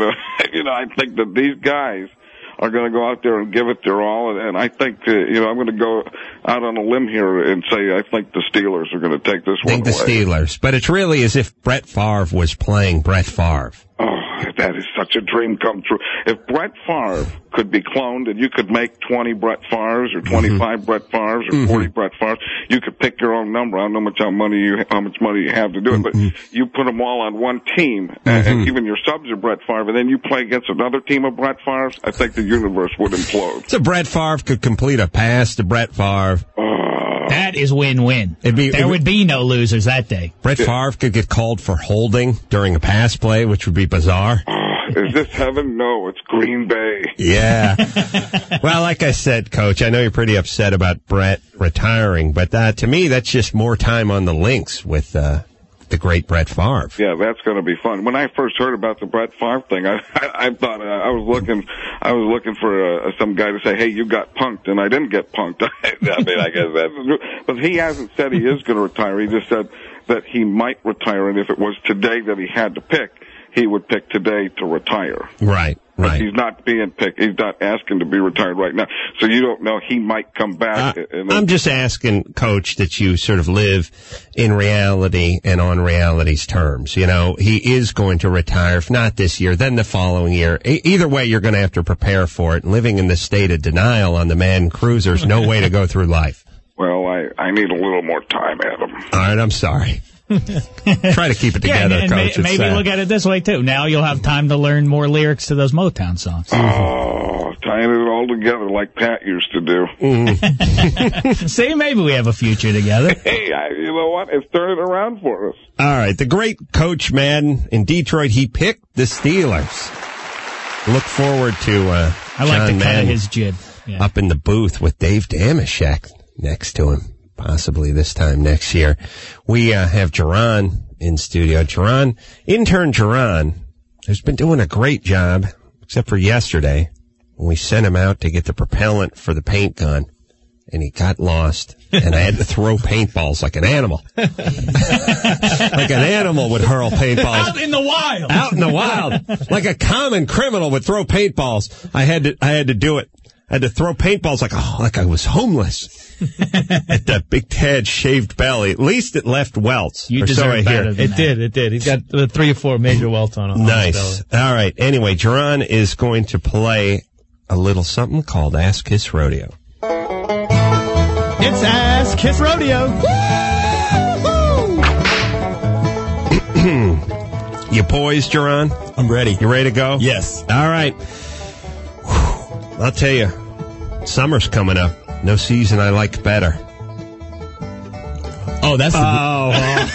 that these guys are going to go out there and give it their all, and I think I'm going to go out on a limb here and say I think the Steelers are going to take this one away. The Steelers, but it's really as if Brett Favre was playing Brett Favre. Oh, that is such a dream come true. If Brett Favre could be cloned and you could make 20 Brett Favres or 25 Brett Favres or 40 Brett Favres, you could pick your own number. I don't know how much money you have to do it, but you put them all on one team, and even your subs are Brett Favre, and then you play against another team of Brett Favres, I think the universe would implode. So Brett Favre could complete a pass to Brett Favre. That is win-win. There would be no losers that day. Brett Favre could get called for holding during a pass play, which would be bizarre. Is this heaven? No, it's Green Bay. Yeah. Well, like I said, Coach, I know you're pretty upset about Brett retiring, but to me, that's just more time on the links with the great Brett Favre. Yeah, that's going to be fun. When I first heard about the Brett Favre thing, I thought I was looking for some guy to say, "Hey, you got punked," and I didn't get punked. I mean, I guess that's true. But he hasn't said he is going to retire. He just said that he might retire, and if it was today that he had to pick, he would pick today to retire. Right. But he's not being picked. He's not asking to be retired right now. So you don't know. He might come back. I'm just asking, Coach, that you sort of live in reality and on reality's terms. You know, he is going to retire, if not this year, then the following year. Either way, you're going to have to prepare for it. Living in the state of denial on the Man Cruiser's no way to go through life. Well, I need a little more time, Adam. All right, I'm sorry. Try to keep it together, and Coach. Maybe look at it this way, too. Now you'll have time to learn more lyrics to those Motown songs. Oh, tying it all together like Pat used to do. See, maybe we have a future together. Hey, you know what? It's turning around for us. All right, the great Coach Madden in Detroit, he picked the Steelers. Look forward to I like John the cut Madden of his jib. Yeah. Up in the booth with Dave Damashek next to him. Possibly this time next year. We have Jerron in studio. Intern Jerron has been doing a great job, except for yesterday when we sent him out to get the propellant for the paint gun, and he got lost, and I had to throw paintballs like an animal. Like an animal would hurl paintballs. Out in the wild. Out in the wild. Like a common criminal would throw paintballs. I had to do it. I had to throw paintballs like I was homeless. At that big Tad shaved belly. At least it left welts. You deserve better than that. It did. He's got 3 or 4 major welts on him. Nice. All right. Anyway, Jerron is going to play a little something called Ask Kiss Rodeo. It's Ask Kiss Rodeo. You poised, Jerron? I'm ready. You ready to go? Yes. All right. I'll tell you, summer's coming up. No season I like better. Oh, that's the... wow.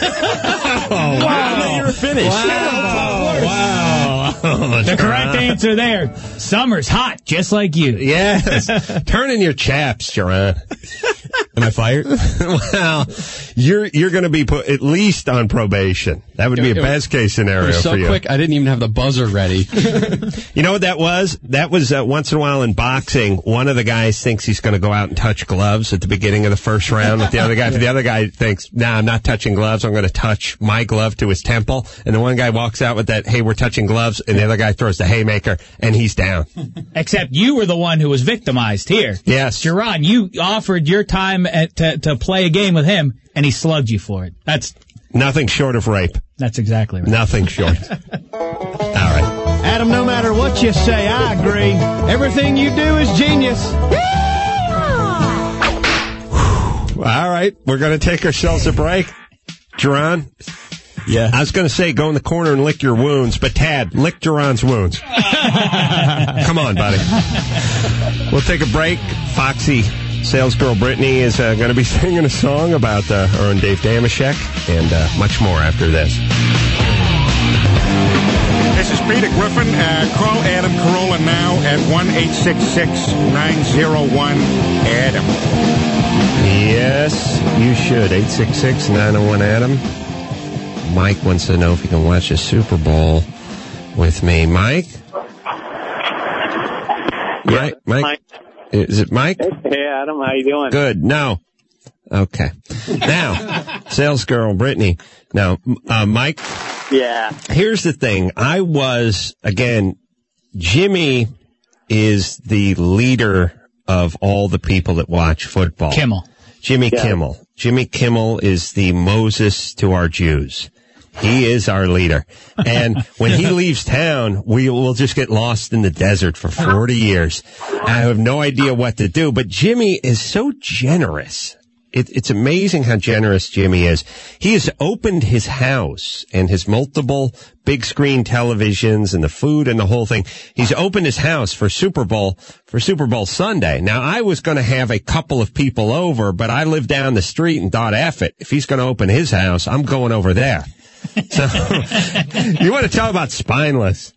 You were finished. Wow. The correct answer there. Summer's hot, just like you. Yes. Turn in your chaps, Jerron. Am I fired? Well, you're going to be put at least on probation. That would be a best case scenario so for you. Quick, I didn't even have the buzzer ready. You know what that was? That was once in a while in boxing, one of the guys thinks he's going to go out and touch gloves at the beginning of the first round with the other guy. The other guy thinks, nah, I'm not touching gloves. I'm going to touch my glove to his temple. And the one guy walks out with that, hey, we're touching gloves. And the other guy throws the haymaker, and he's down. Except you were the one who was victimized here. Yes. Jerron, you offered your time to play a game with him, and he slugged you for it. That's nothing short of rape. That's exactly right. Nothing short. All right. Adam, no matter what you say, I agree. Everything you do is genius. All right. We're going to take ourselves a break. Jerron? Yeah. I was going to say go in the corner and lick your wounds, but Tad, lick Jerron's wounds. Come on, buddy. We'll take a break. Foxy sales girl Brittany is going to be singing a song about her own Dave Damashek and much more after this. This is Peter Griffin. Call Adam Carolla now at 1-866-901-ADAM. Yes, you should. 866-901-ADAM. Mike wants to know if he can watch the Super Bowl with me. Mike? Yeah, Mike? Is it Mike? Hey, Adam. How you doing? Good. No. Okay. Now, sales girl Brittany. Now, Mike? Yeah. Here's the thing. Jimmy is the leader of all the people that watch football. Kimmel. Jimmy Kimmel. Jimmy Kimmel is the Moses to our Jews. He is our leader. And when he leaves town, we will just get lost in the desert for 40 years. I have no idea what to do, but Jimmy is so generous. It's amazing how generous Jimmy is. He has opened his house and his multiple big screen televisions and the food and the whole thing. He's opened his house for Super Bowl Sunday. Now, I was going to have a couple of people over, but I live down the street and thought, F it. If he's going to open his house, I'm going over there. So, you want to talk about spineless?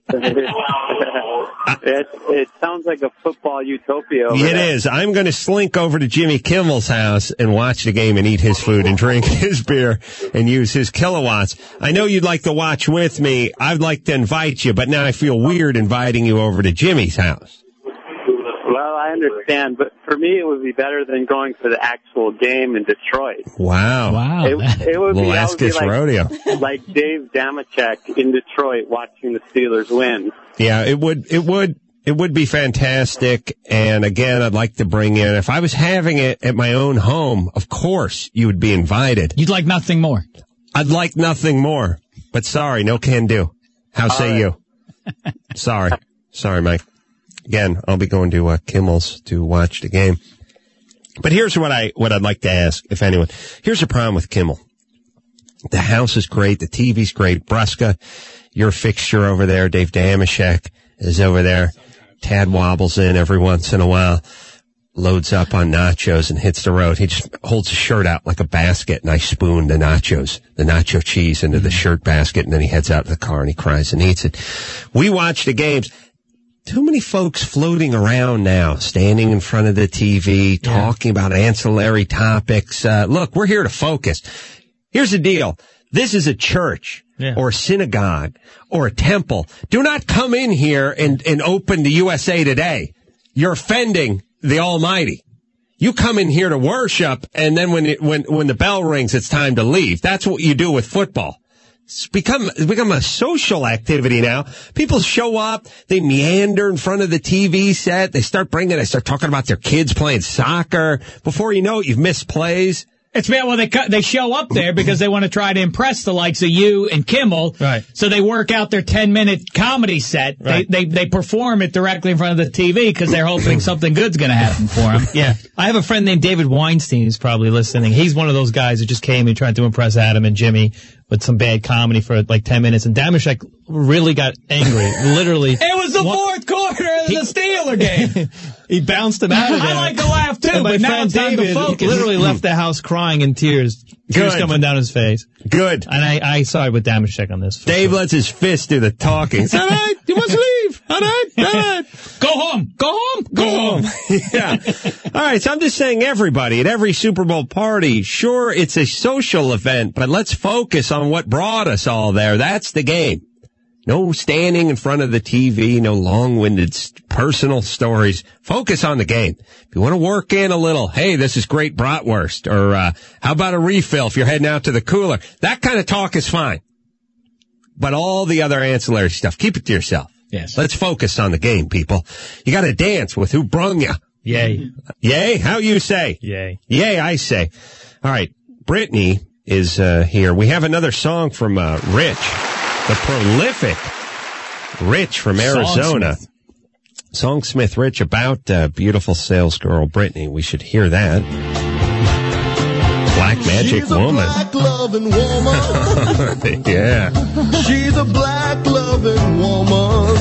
It sounds like a football utopia. It is. I'm going to slink over to Jimmy Kimmel's house and watch the game and eat his food and drink his beer and use his kilowatts. I know you'd like to watch with me. I'd like to invite you, but now I feel weird inviting you over to Jimmy's house. Well, I understand, but for me, it would be better than going for the actual game in Detroit. Wow. It would be, Ask Kiss Rodeo. Like Dave Damashek in Detroit watching the Steelers win. Yeah, it would be fantastic. And again, I'd like to bring in, if I was having it at my own home, of course you would be invited. You'd like nothing more. I'd like nothing more, but sorry, no can do. How say you? Sorry, Mike. Again, I'll be going to Kimmel's to watch the game. But here's what I'd like to ask, if anyone. Here's the problem with Kimmel. The house is great. The TV's great. Bruska, your fixture over there. Dave Damashek is over there. Tad wobbles in every once in a while, loads up on nachos and hits the road. He just holds his shirt out like a basket, and I spoon the nacho cheese into the shirt basket, and then he heads out to the car and he cries and eats it. We watch the games. Too many folks floating around now, standing in front of the TV, talking about ancillary topics. Look, we're here to focus. Here's the deal. This is a church or a synagogue or a temple. Do not come in here and open the USA Today. You're offending the Almighty. You come in here to worship, and then when the bell rings, it's time to leave. That's what you do with football. It's become a social activity now. People show up, they meander in front of the TV set, they start talking about their kids playing soccer. Before you know it, you've missed plays. It's bad. Well, they show up there because they want to try to impress the likes of you and Kimmel. Right. So they work out their 10-minute comedy set. Right. They perform it directly in front of the TV because they're hoping something good's going to happen for them. Yeah. I have a friend named David Weinstein who's probably listening. He's one of those guys who just came and tried to impress Adam and Jimmy with some bad comedy for like 10 minutes. And Damashek really got angry. Literally. It was the fourth quarter of the Steeler game. He bounced him out of there. I like to laugh too, but now it's time to focus. Literally left the house crying in tears. Tears coming down his face. Good. And I side with Damashek on this. Dave lets his fist do the talking. All right, you must leave. All right. Go home. Yeah. All right, so I'm just saying everybody at every Super Bowl party, sure, it's a social event, but let's focus on what brought us all there. That's the game. No standing in front of the TV, no long-winded personal stories. Focus on the game. If you want to work in a little, hey, this is great bratwurst, or how about a refill if you're heading out to the cooler, that kind of talk is fine. But all the other ancillary stuff, keep it to yourself. Yes. Let's focus on the game, people. You got to dance with who brung you. Yay. Yay? How you say? Yay. Yay, I say. All right, Brittany is here. We have another song from Rich. The prolific Rich from Arizona. Songsmith Rich about beautiful sales girl Brittany. We should hear that. Black Magic She's Woman. A black loving woman. Yeah. She's a black loving woman.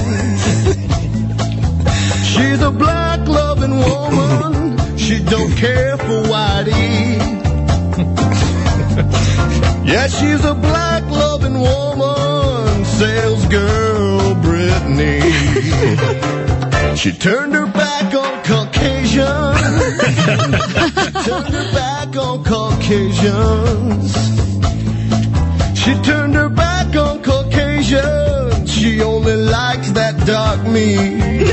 She's a black loving woman. She don't care for whitey. Yeah, she's a black loving woman, sales girl Brittany. She turned her back on Caucasian. Turned her back on Caucasians. She turned her back on Caucasian. She only likes that dark meat.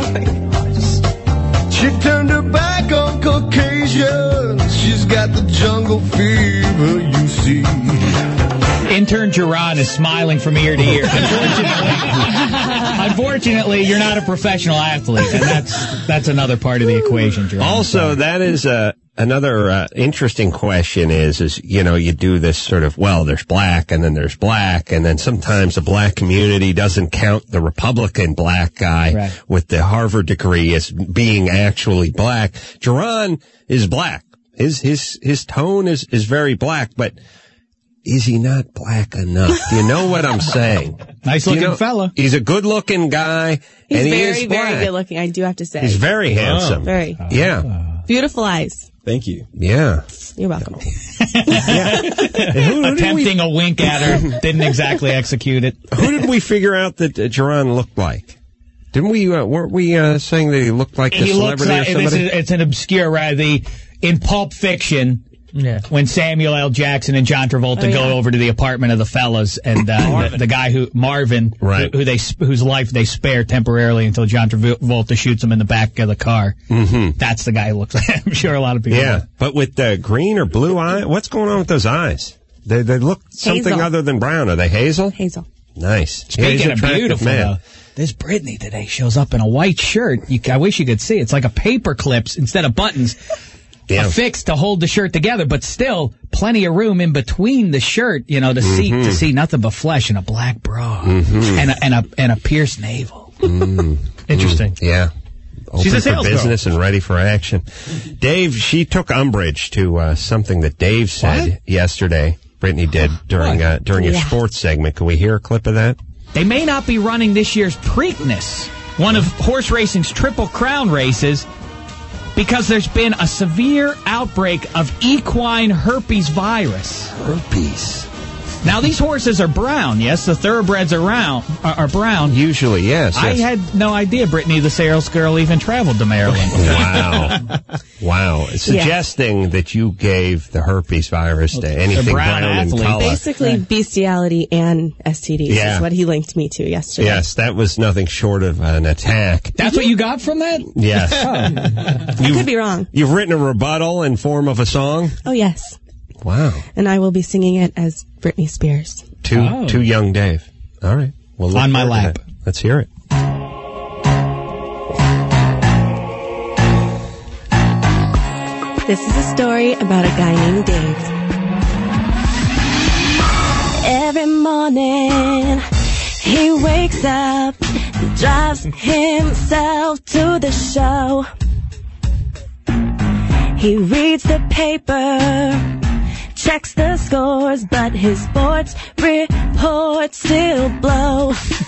She turned her back on Caucasian. She's got the jungle fever, you see. Intern Geron is smiling from ear to ear. Unfortunately, you're not a professional athlete, and that's another part of the equation, Geron. Also, that is another interesting question is, you know, you do this sort of, well, there's black, and then there's black, and then sometimes the black community doesn't count the Republican black guy with the Harvard degree as being actually black. Geron is black. His tone is very black, but is he not black enough? Do you know what I'm saying? Nice looking fella. He's a good looking guy. He's and he very, is black. very good looking, I do have to say. He's very handsome. Very. Yeah. Beautiful eyes. Thank you. Yeah. You're welcome. Attempting a wink at her, didn't exactly execute it. Who did we figure out that Geron looked like? Didn't we, weren't we saying that he looked like a celebrity or somebody? It's an obscure, in Pulp Fiction, when Samuel L. Jackson and John Travolta go over to the apartment of the fellas, and the guy Marvin, whose life they spare temporarily until John Travolta shoots him in the back of the car. Mm-hmm. That's the guy who looks like. I'm sure a lot of people. Yeah, but with the green or blue eye, what's going on with those eyes? They look something other than brown. Are they hazel? Hazel. Nice. Speaking of beautiful, though, this Brittany today shows up in a white shirt. I wish you could see. It's like a paper clips instead of buttons. Affixed to hold the shirt together, but still plenty of room in between the shirt, to see nothing but flesh and a black bra and a pierced navel. Interesting. Yeah. Open She's a for sales business and ready for action. Dave, she took umbrage to something that Dave said yesterday. Brittany did during your sports segment. Can we hear a clip of that? They may not be running this year's Preakness, one of horse racing's Triple Crown races, because there's been a severe outbreak of equine herpes virus. Herpes. Now, these horses are brown, yes? The thoroughbreds are brown. Usually, yes. I had no idea Brittany, the sales girl, even traveled to Maryland. Wow. Suggesting that you gave the herpes virus to anything brown in color. Basically, bestiality and STDs is what he linked me to yesterday. Yes, that was nothing short of an attack. That's what you got from that? Yes. I could be wrong. You've written a rebuttal in form of a song? Oh, yes. Wow. And I will be singing it as Britney Spears. to young Dave. All right. Well, look on my forward to lap. that. Let's hear it. This is a story about a guy named Dave. Every morning he wakes up, drives himself to the show. He reads the paper, checks the scores, but his sports reports still blow.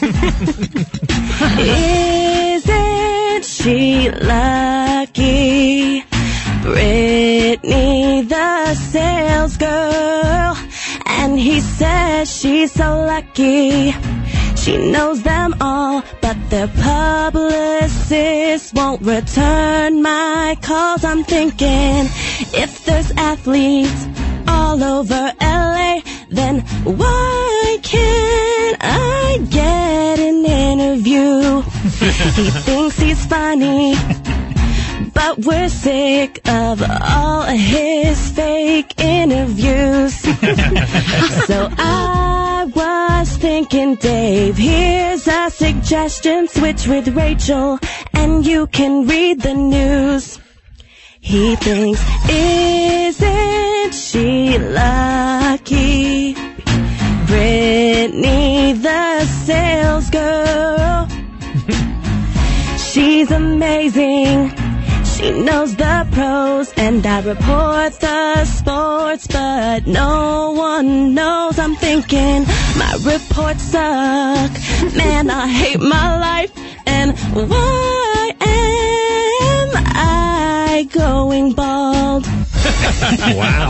Isn't she lucky? Brittany, the sales girl. And he says she's so lucky. She knows them all, but their publicists won't return my calls. I'm thinking, if there's athletes all over LA, then why can't I get an interview? He thinks he's funny, but we're sick of all his fake interviews. So I was thinking, Dave, here's a suggestion. Switch with Rachel and you can read the news. He thinks, isn't she lucky? Brittany, the sales girl. She's amazing. She knows the pros, and I report the sports, but no one knows. I'm thinking, my reports suck. Man, I hate my life, and why am I going bald? Wow.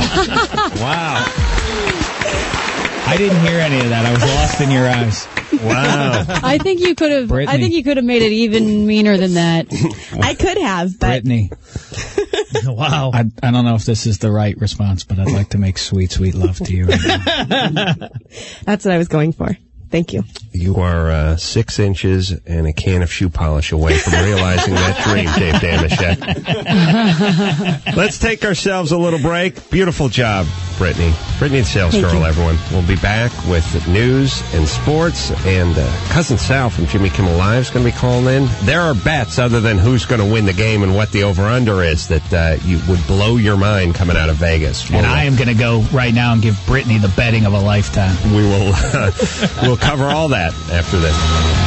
I didn't hear any of that. I was lost in your eyes. Wow. I think you could have. Brittany. I think you could have made it even meaner than that. I could have, but Brittany. Wow. I don't know if this is the right response, but I'd like to make sweet, sweet love to you right now. that's what I was going for. Thank you. You are 6 inches and a can of shoe polish away from realizing that dream, Dave Damashek. Let's take ourselves a little break. Beautiful job, Brittany. Brittany the Sales Girl, everyone. We'll be back with news and sports, and Cousin Sal from Jimmy Kimmel Live is going to be calling in. There are bets other than who's going to win the game and what the over-under is that you would blow your mind coming out of Vegas. And I am going to go right now and give Brittany the betting of a lifetime. We will we'll cover all that after this.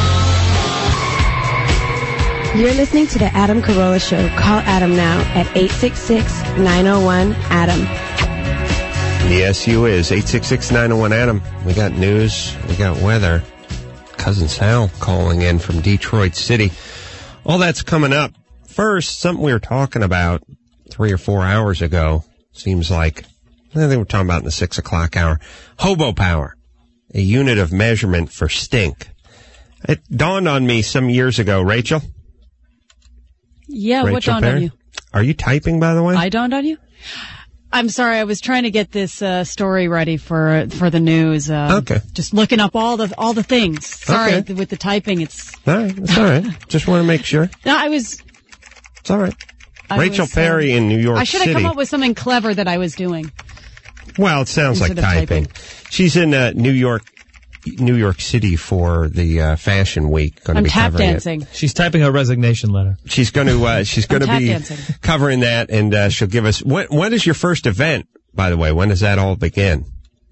You're listening to the Adam Carolla Show. Call Adam now at 866-901-ADAM. Yes, you is. 866-901-ADAM. We got news. We got weather. Cousin Sal calling in from Detroit City. All that's coming up. First, something we were talking about 3 or 4 hours ago. Seems like, I think we're talking about in the 6 o'clock hour. Hobo power. A unit of measurement for stink. It dawned on me some years ago, Rachel. Yeah, Rachel what dawned Perry? on you? Are you typing, by the way? I dawned on you? I'm sorry, I was trying to get this story ready for the news. Okay. Just looking up all the things. Sorry, Okay. with the typing, it's... All right, that's all right. Just want to make sure. No, I was... It's all right. I Rachel was, Perry in New York I should City. have come up with something clever that I was doing. Well, it sounds like Instead of typing. She's in New York City for the Fashion Week. Going to I'm be tap covering dancing. it. She's typing her resignation letter. She's going to I'm tap be dancing. covering that, and she'll give us. When is your first event? By the way, when does that all begin?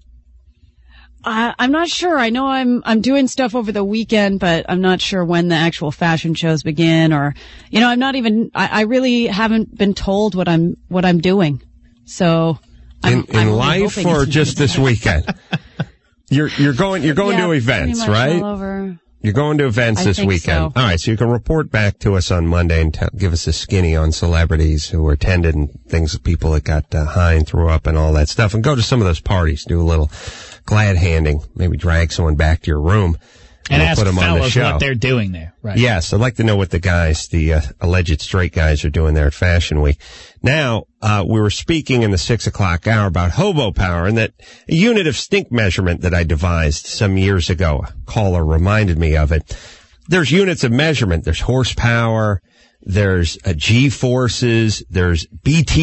I'm not sure. I know I'm doing stuff over the weekend, but I'm not sure when the actual fashion shows begin, or I'm not even. I really haven't been told what I'm doing. So In I'm life hoping or it's- just this weekend? You're going Yeah, to pretty events, much right? all over. You're going to events I this think weekend. so. All right, so you can report back to us on Monday and give us a skinny on celebrities who attended and things, people that got high and threw up and all that stuff. And go to some of those parties, do a little glad handing, maybe drag someone back to your room. And we'll ask put them on the fellas show. what they're doing there. Right. Yes, I'd like to know what the guys, the alleged straight guys, are doing there at Fashion Week. Now, we were speaking in the 6 o'clock hour about hobo power, and that a unit of stink measurement that I devised some years ago. A caller reminded me of it. There's units of measurement. There's horsepower. There's G-forces. There's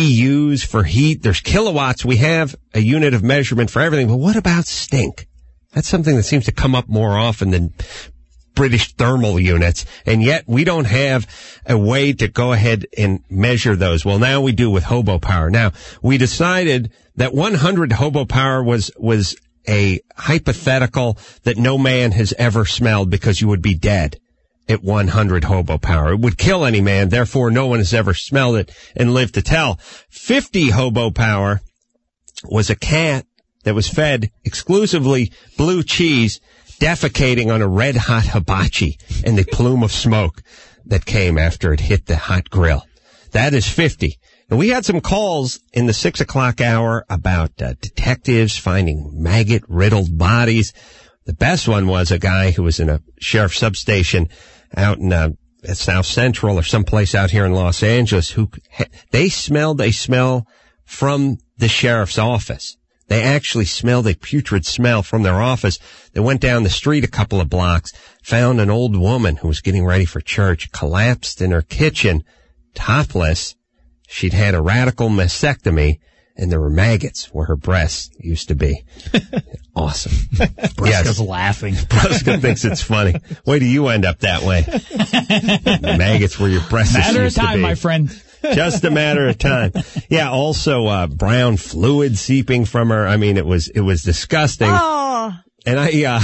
BTUs for heat. There's kilowatts. We have a unit of measurement for everything. But what about stink? That's something that seems to come up more often than British thermal units, and yet we don't have a way to go ahead and measure those. Well, now we do with hobo power. Now, we decided that 100 hobo power was a hypothetical that no man has ever smelled because you would be dead at 100 hobo power. It would kill any man, therefore no one has ever smelled it and lived to tell. 50 hobo power was a cat that was fed exclusively blue cheese, defecating on a red-hot hibachi and the plume of smoke that came after it hit the hot grill. That is 50. And we had some calls in the 6 o'clock hour about detectives finding maggot-riddled bodies. The best one was a guy who was in a sheriff's substation out in South Central or someplace out here in Los Angeles who they smelled a smell from the sheriff's office. They actually smelled a putrid smell from their office. They went down the street a couple of blocks, found an old woman who was getting ready for church, collapsed in her kitchen, topless. She'd had a radical mastectomy, and there were maggots where her breasts used to be. Awesome. Bruska's laughing. Bruska thinks it's funny. Wait till you end up that way. Maggots where your breasts used to be. Matter of time, my friend. Just a matter of time. Yeah, also, brown fluid seeping from her. I mean, it was disgusting. Oh. And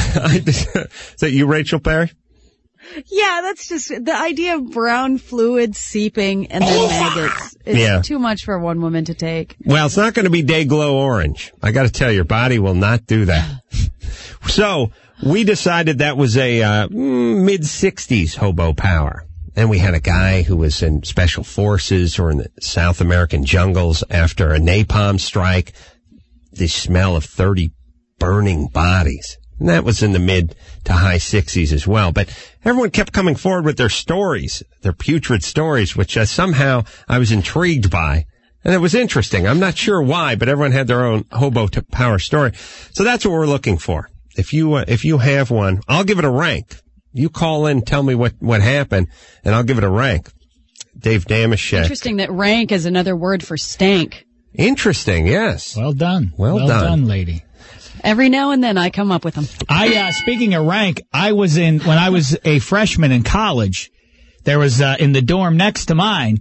is that you, Rachel Perry? Yeah, that's just the idea of brown fluid seeping and then maggots. It's too much for one woman to take. Well, it's not going to be Dayglow Orange. I got to tell you, your body will not do that. So we decided that was a mid-60s hobo power. And we had a guy who was in special forces or in the South American jungles after a napalm strike. The smell of 30 burning bodies. And that was in the mid to high 60s as well. But everyone kept coming forward with their stories, their putrid stories, which somehow I was intrigued by. And it was interesting. I'm not sure why, but everyone had their own hobo power story. So that's what we're looking for. If you have one, I'll give it a rank. You call in, tell me what happened, and I'll give it a rank. Dave Damashek. Interesting that rank is another word for stank. Interesting, yes. Well done. Well done, lady. Every now and then I come up with them. Speaking of rank, when I was a freshman in college, there was, in the dorm next to mine,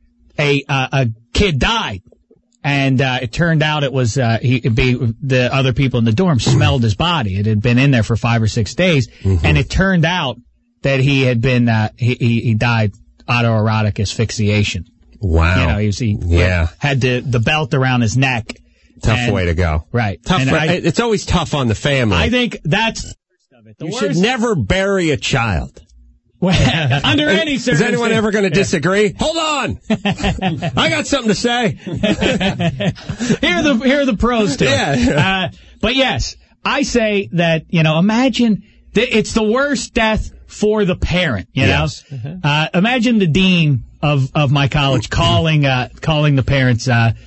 a kid died. And it turned out it was the other people in the dorm smelled his body. It had been in there for 5 or 6 days, and it turned out that he had been he died autoerotic asphyxiation. Wow! You know, he had the belt around his neck. Tough way to go. Right. Tough. It's always tough on the family. I think that's the worst of it. You should never bury a child. Under any circumstances. Is anyone ever going to disagree? Hold on. I got something to say. Here are the pros to it. But yes, I say that, imagine it's the worst death for the parent, know? Imagine the dean of my college calling the parents,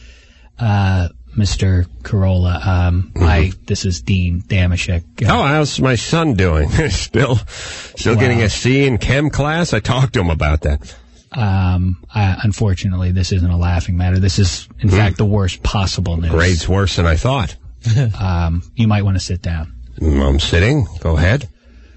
Mr. Carolla, this is Dean Damashek. How's my son doing? Still getting a C in chem class? I talked to him about that. Unfortunately, this isn't a laughing matter. This is, in fact, the worst possible news. Grade's worse than I thought. You might want to sit down. I'm sitting. Go ahead.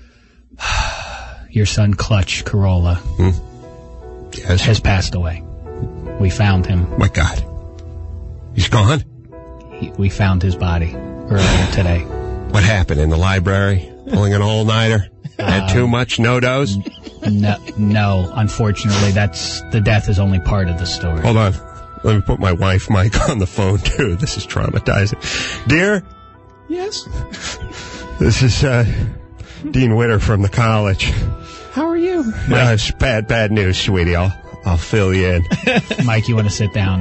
Your son, Clutch Carolla, has passed away. We found him. My God. He's gone? We found his body earlier today. What happened in the library? Pulling an all-nighter? Had too much no-dos? No, unfortunately, the death is only part of the story. Hold on. Let me put my wife, Mike, on the phone, too. This is traumatizing. Dear? Yes? This is, Dean Witter from the college. How are you? It's bad news, sweetie. I'll fill you in. Mike, you want to sit down?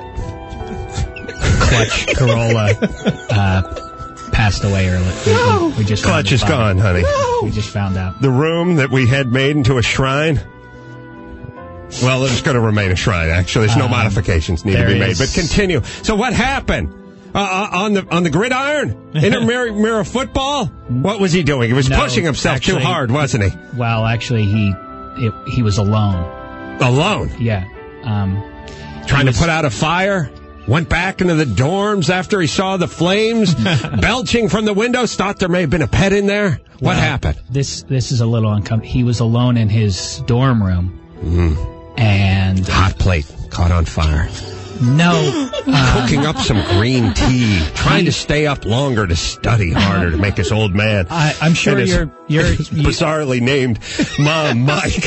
Clutch Carolla passed away early. We just Clutch is gone, honey. No. We just found out. The room that we had made into a shrine, well, it's going to remain a shrine, actually. There's no modifications need to be made. But continue. So what happened? On the gridiron? Intramural football? What was he doing? He was pushing himself too hard, wasn't he? Well, actually, he was alone. Alone? Yeah. Trying to put out a fire? went back into the dorms after he saw the flames belching from the windows, thought there may have been a pet in there. What happened? This is a little uncomfortable. He was alone in his dorm room. And hot plate caught on fire. No. Cooking up some green tea, trying to stay up longer to study harder to make this old man. I'm sure you're bizarrely named Mom Mike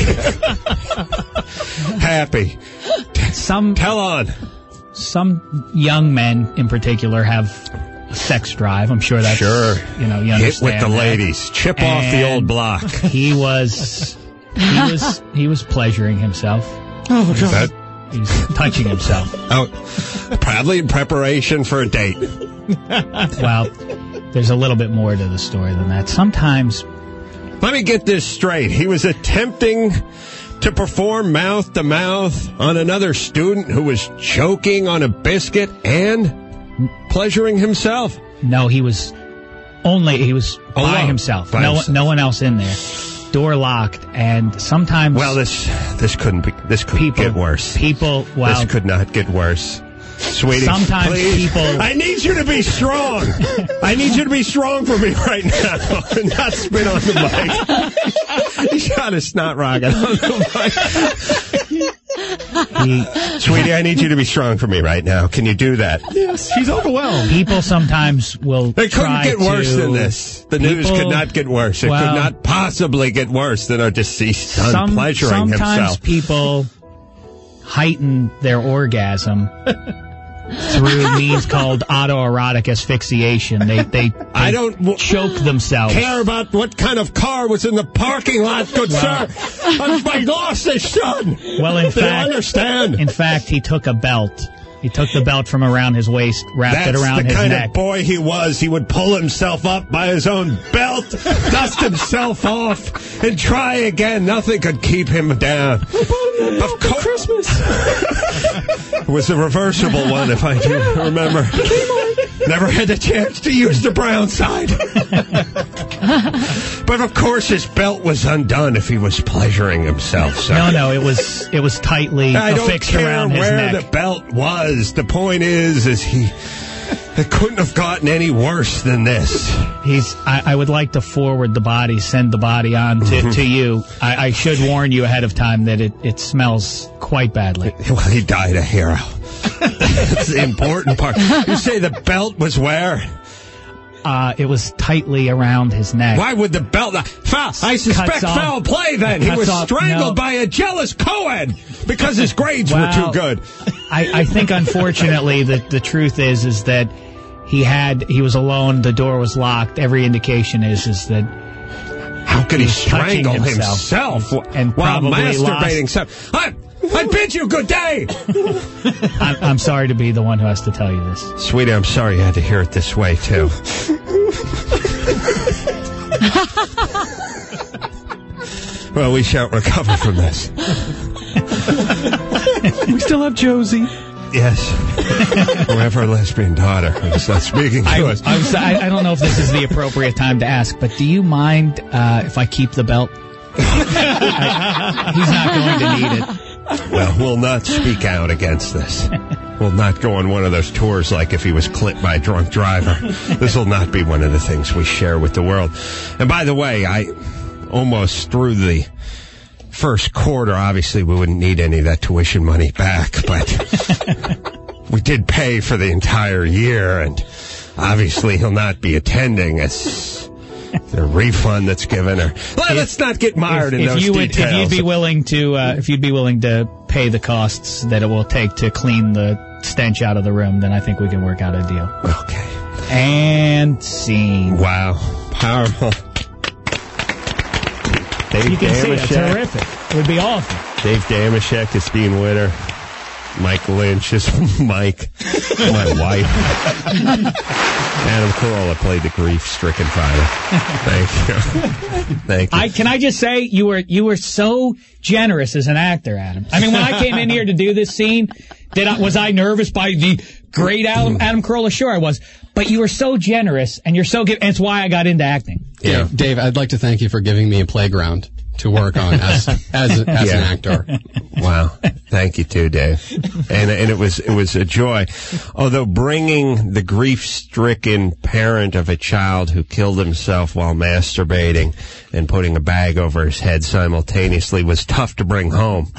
happy. Tell on. Some young men in particular have a sex drive. I'm sure that's you understand. Hit with the ladies. Chip off the old block. He was pleasuring himself. Oh, God. He was touching himself. Oh, probably in preparation for a date. Well, there's a little bit more to the story than that. Sometimes... Let me get this straight. He was attempting to perform mouth-to-mouth on another student who was choking on a biscuit and pleasuring himself? No, he was by himself. No one else in there. Door locked, and sometimes... Well, this couldn't get worse. This could not get worse. Sweetie, sometimes please. people... I need you to be strong. I need you to be strong for me right now. And not spit on the mic. You shot a snot rocket on the mic. Sweetie, I need you to be strong for me right now. Can you do that? Yes, she's overwhelmed. People sometimes will It couldn't get worse than this. The news could not get worse. It could not possibly get worse than our deceased son pleasuring himself. Sometimes people heighten their orgasm through means called autoerotic asphyxiation. They I don't choke themselves. Care about what kind of car was in the parking lot, good sir. I lost this son. Well, in fact, understand. In fact, he took a belt. He took the belt from around his waist, wrapped it around his neck. That's the kind of boy he was. He would pull himself up by his own belt, dust himself off, and try again. Nothing could keep him down. Of course. Christmas. It was a reversible one, if I do remember. Never had the chance to use the brown side. But of course his belt was undone if he was pleasuring himself. So. No, it was tightly affixed around his neck. I don't care where the belt was. The point is it couldn't have gotten any worse than this. I would like to forward the body, send the body on to you. I should warn you ahead of time that it smells quite badly. Well, he died a hero. That's the important part. You say the belt was where? It was tightly around his neck. Why would the belt... I suspect foul play then. He was strangled by a jealous co-ed because his grades were too good. I think, unfortunately, the truth is that he was alone, the door was locked. Every indication is that... How could he strangle himself and while probably masturbating? I bid you good day! I'm sorry to be the one who has to tell you this. Sweetie, I'm sorry you had to hear it this way, too. Well, we shan't recover from this. We still have Josie. Yes. We have our lesbian daughter who's not speaking to us. I don't know if this is the appropriate time to ask, but do you mind if I keep the belt? He's not going to need it. Well, we'll not speak out against this. We'll not go on one of those tours like if he was clipped by a drunk driver. This will not be one of the things we share with the world. And by the way, I almost through the first quarter, obviously we wouldn't need any of that tuition money back, but we did pay for the entire year, and obviously he'll not be attending. It's the refund that's given her. Well, let's not get mired in those details. If you'd be willing to pay the costs that it will take to clean the stench out of the room, then I think we can work out a deal. Okay. And scene. Wow. Powerful. You can see it. Terrific. It would be awesome. Dave Damashek is being winner. Mike Lynch is Mike. My wife. Adam Carolla played the grief-stricken fighter. Thank you. Thank you. Can I just say, you were so generous as an actor, Adam. I mean, when I came in here to do this scene, was I nervous by the great Adam Carolla? Sure I was. But you were so generous, and you're so and it's why I got into acting. Yeah, Dave, I'd like to thank you for giving me a playground to work on as an actor. Wow. Thank you too, Dave. And it was a joy. Although bringing the grief-stricken parent of a child who killed himself while masturbating and putting a bag over his head simultaneously was tough to bring home.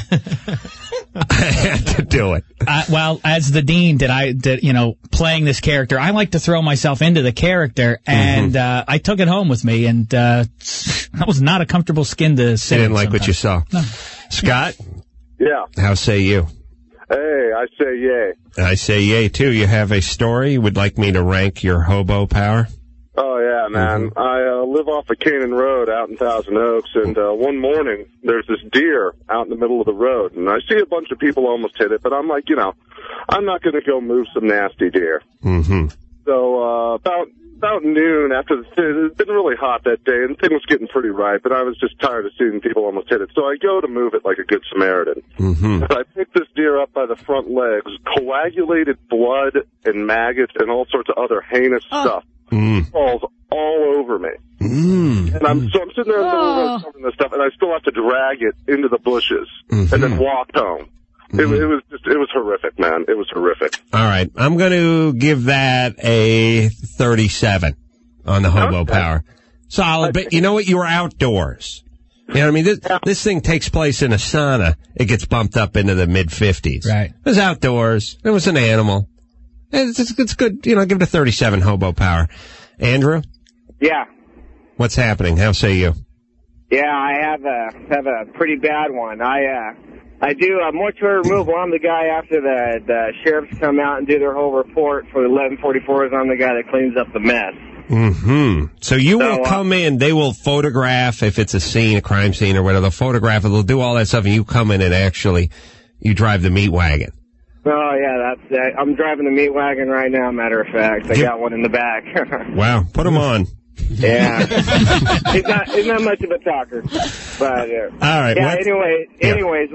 I had to do it. Well, as the dean, playing this character, I like to throw myself into the character, and I took it home with me, and that was not a comfortable skin to sit in. You didn't like what you saw. No. Scott? Yeah. How say you? Hey, I say yay. I say yay, too. You have a story you would like me to rank your hobo power? Oh, yeah, man. I live off of Canaan Road out in Thousand Oaks, and one morning there's this deer out in the middle of the road, and I see a bunch of people almost hit it, but I'm like, I'm not going to go move some nasty deer. Mm-hmm. So about noon, it had been really hot that day, and the thing was getting pretty ripe, and I was just tired of seeing people almost hit it. So I go to move it like a good Samaritan. Mm-hmm. I pick this deer up by the front legs, coagulated blood and maggots and all sorts of other heinous stuff. Falls all over me. And I'm sitting there in the middle of the road covering this stuff, and I still have to drag it into the bushes and then walk home. It was horrific, man. It was horrific. All right. I'm going to give that a 37 on the hobo power. Solid. But you know what? You were outdoors. You know what I mean? This thing takes place in a sauna. It gets bumped up into the mid-50s. Right. It was outdoors. It was an animal. It's good. Give it a 37 hobo power. Andrew? Yeah. What's happening? How say you? Yeah, I have a pretty bad one. I do mortuary removal. I'm the guy after the sheriffs come out and do their whole report for the 1144s. I'm the guy that cleans up the mess. Mm-hmm. So you will come in, they will photograph, if it's a scene, a crime scene or whatever, they'll photograph it, they'll do all that stuff, and you come in and actually, you drive the meat wagon. Oh, yeah, I'm driving the meat wagon right now, matter of fact. I got one in the back. Wow, put them on. Yeah. he's not much of a talker. But, all right. Yeah, anyways,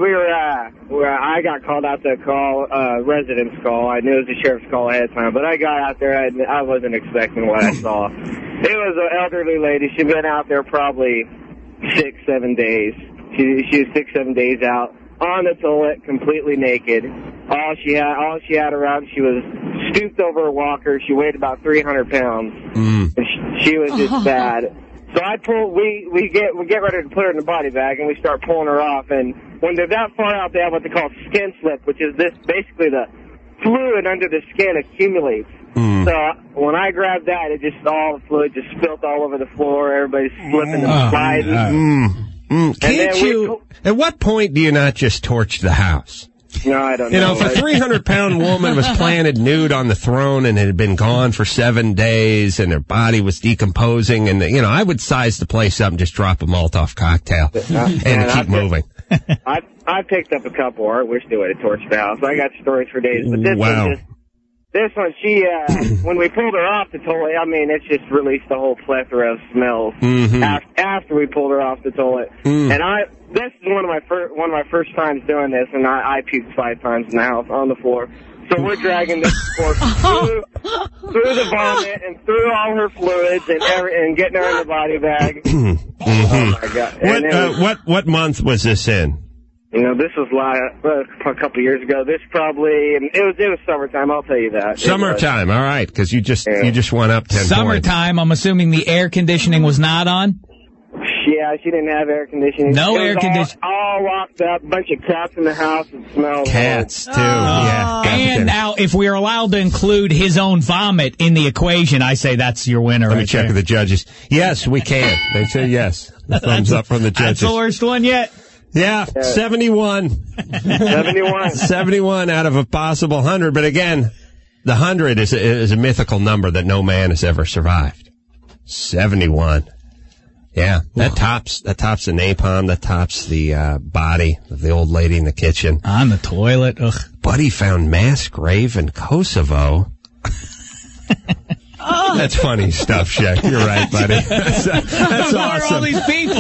I got called out to call, residence call. I knew it was a sheriff's call ahead of time, but I got out there, I wasn't expecting what I saw. It was an elderly lady. She'd been out there probably 6-7 days. She was 6-7 days out. On the toilet, completely naked. All she had around, she was stooped over a walker. She weighed about 300 pounds. And she was just bad. So we get ready to put her in the body bag, and we start pulling her off. And when they're that far out, they have what they call skin slip, which is basically the fluid under the skin accumulates. So when I grabbed that, all the fluid just spilled all over the floor. Everybody's slipping and sliding. Can't you? At what point do you not just torch the house? No, I don't know. If a 300-pound woman was planted nude on the throne and had been gone for 7 days and her body was decomposing, and I would size the place up and just drop a Molotov cocktail and keep moving. I picked up a couple. I wish they would have torched the house. I got stories for days, but this one, she, when we pulled her off the toilet, it's just released the whole plethora of smells after we pulled her off the toilet. And this is one of my first times doing this, and I puked 5 times in the house on the floor. So we're dragging this corpse through the vomit and through all her fluids and getting her in the body bag. Oh my God! What month was this in? This was a couple of years ago. It was summertime. I'll tell you that. Summertime, all right, because you just went up 10 Summertime. points. I'm assuming the air conditioning was not on. Yeah, she didn't have air conditioning. No air conditioning. All locked up. A bunch of cats in the house. It smelled. Cats too. Yeah. And now, if we are allowed to include his own vomit in the equation, I say that's your winner. Let me check with the judges. Yes, we can. They say yes. Thumbs up from the judges. That's the worst one yet. Yeah, 71. 71 out of a possible 100. But again, the 100 is a mythical number that no man has ever survived. 71. Yeah, that tops the napalm, that tops the body of the old lady in the kitchen. On the toilet. Ugh. Buddy found mass grave in Kosovo. That's funny stuff, Shaq. You're right, buddy. That's awesome. Who are all these people?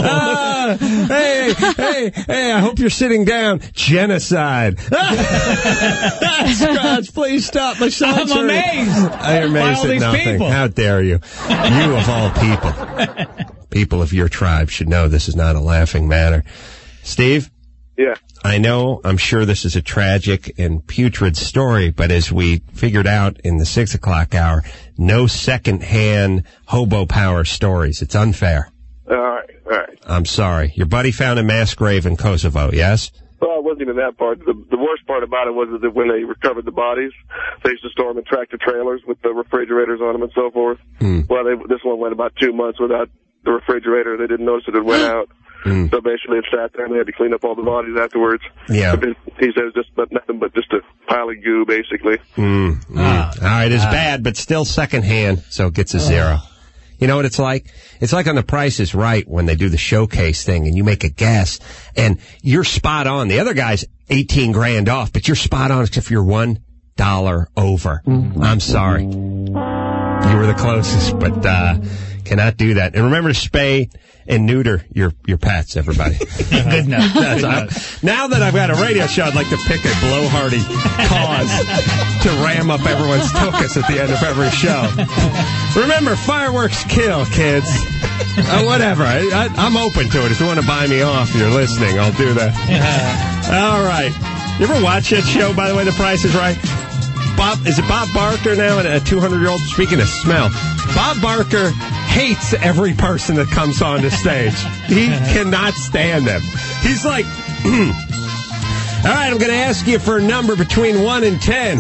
Hey, I hope you're sitting down. Genocide. Scratch, please stop my son. I'm amazed. I'm amazed by all at these nothing. people. How dare you? You of all people. people of your tribe should know this is not a laughing matter. Steve? Yeah. I'm sure this is a tragic and putrid story, but as we figured out in the 6 o'clock hour, no second-hand hobo power stories. It's unfair. All right. I'm sorry. Your buddy found a mass grave in Kosovo, yes? Well, it wasn't even that part. The worst part about it was that when they recovered the bodies, they used to store them in tractor trailers with the refrigerators on them and so forth. Well, this one went about 2 months without the refrigerator. They didn't notice it had went out. So basically it sat there and they had to clean up all the bodies afterwards. Yeah. He said it's nothing but just a pile of goo, basically. All right, it's bad, but still secondhand, so it gets a 0. You know what it's like? It's like on The Price is Right when they do the showcase thing and you make a guess and you're spot on. The other guy's 18 grand off, but you're spot on except for you're $1 over. I'm sorry. You were the closest, but cannot do that. And remember to spay and neuter your pets, everybody. Good enough. Now that I've got a radio show, I'd like to pick a blowhardy cause to ram up everyone's tuchus at the end of every show. Remember, fireworks kill, kids. Whatever. I'm open to it. If you want to buy me off, you're listening, I'll do that. All right. You ever watch that show, by the way, The Price is Right? Is it Bob Barker now, a 200-year-old? Speaking of smell, Bob Barker hates every person that comes on the stage. He cannot stand them. He's like, all right, I'm going to ask you for a number between 1 and 10.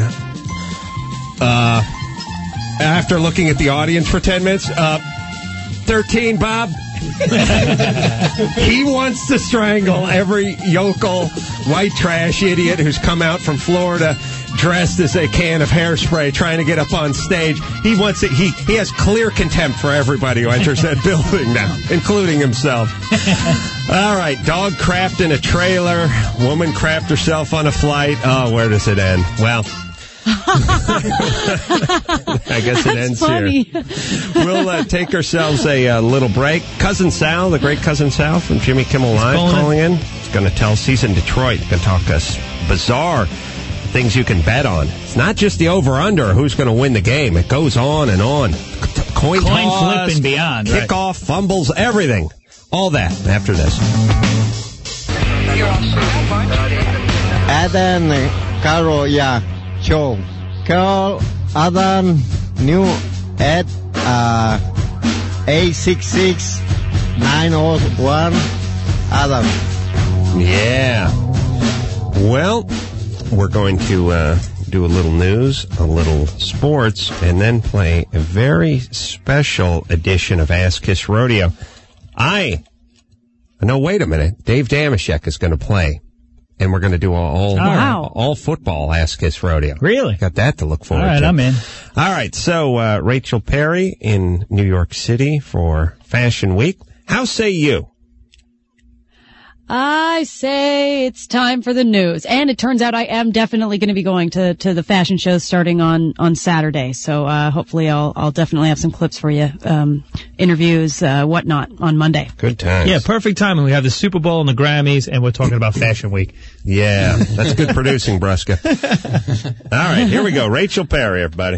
After looking at the audience for 10 minutes, 13, Bob. He wants to strangle every yokel, white trash idiot who's come out from Florida dressed as a can of hairspray trying to get up on stage. He wants it. He has clear contempt for everybody who enters that building now, including himself. All right, dog crapped in a trailer. Woman crapped herself on a flight. Oh, where does it end? Well, I guess it ends funny. here. We'll take ourselves a little break. Cousin Sal, the great Cousin Sal from Jimmy Kimmel Live calling in. He's going to tell He's in Detroit. He's going to talk us bizarre things you can bet on. It's not just the over-under or who's going to win the game. It goes on and on. Coin toss, flip and beyond. Kickoff, fumbles, everything. All that after this. Adam Caroya Show. Call Adam New at 866-901 Adam. Yeah. Well, we're going to do a little news, a little sports, and then play a very special edition of Ask Kiss Rodeo. No, wait a minute. Dave Damashek is going to play. And we're going to do all football Ask Kiss Rodeo. Really? Got that to look forward to. All right, I'm in. All right, so Rachel Perry in New York City for Fashion Week. How say you? I say it's time for the news. And it turns out I am definitely going to be going to the fashion shows starting on Saturday. So hopefully I'll definitely have some clips for you, interviews, whatnot on Monday. Good times. Yeah, perfect timing. We have the Super Bowl and the Grammys, and we're talking about Fashion Week. Yeah, that's good producing, Bruska. All right, here we go. Rachel Perry, everybody.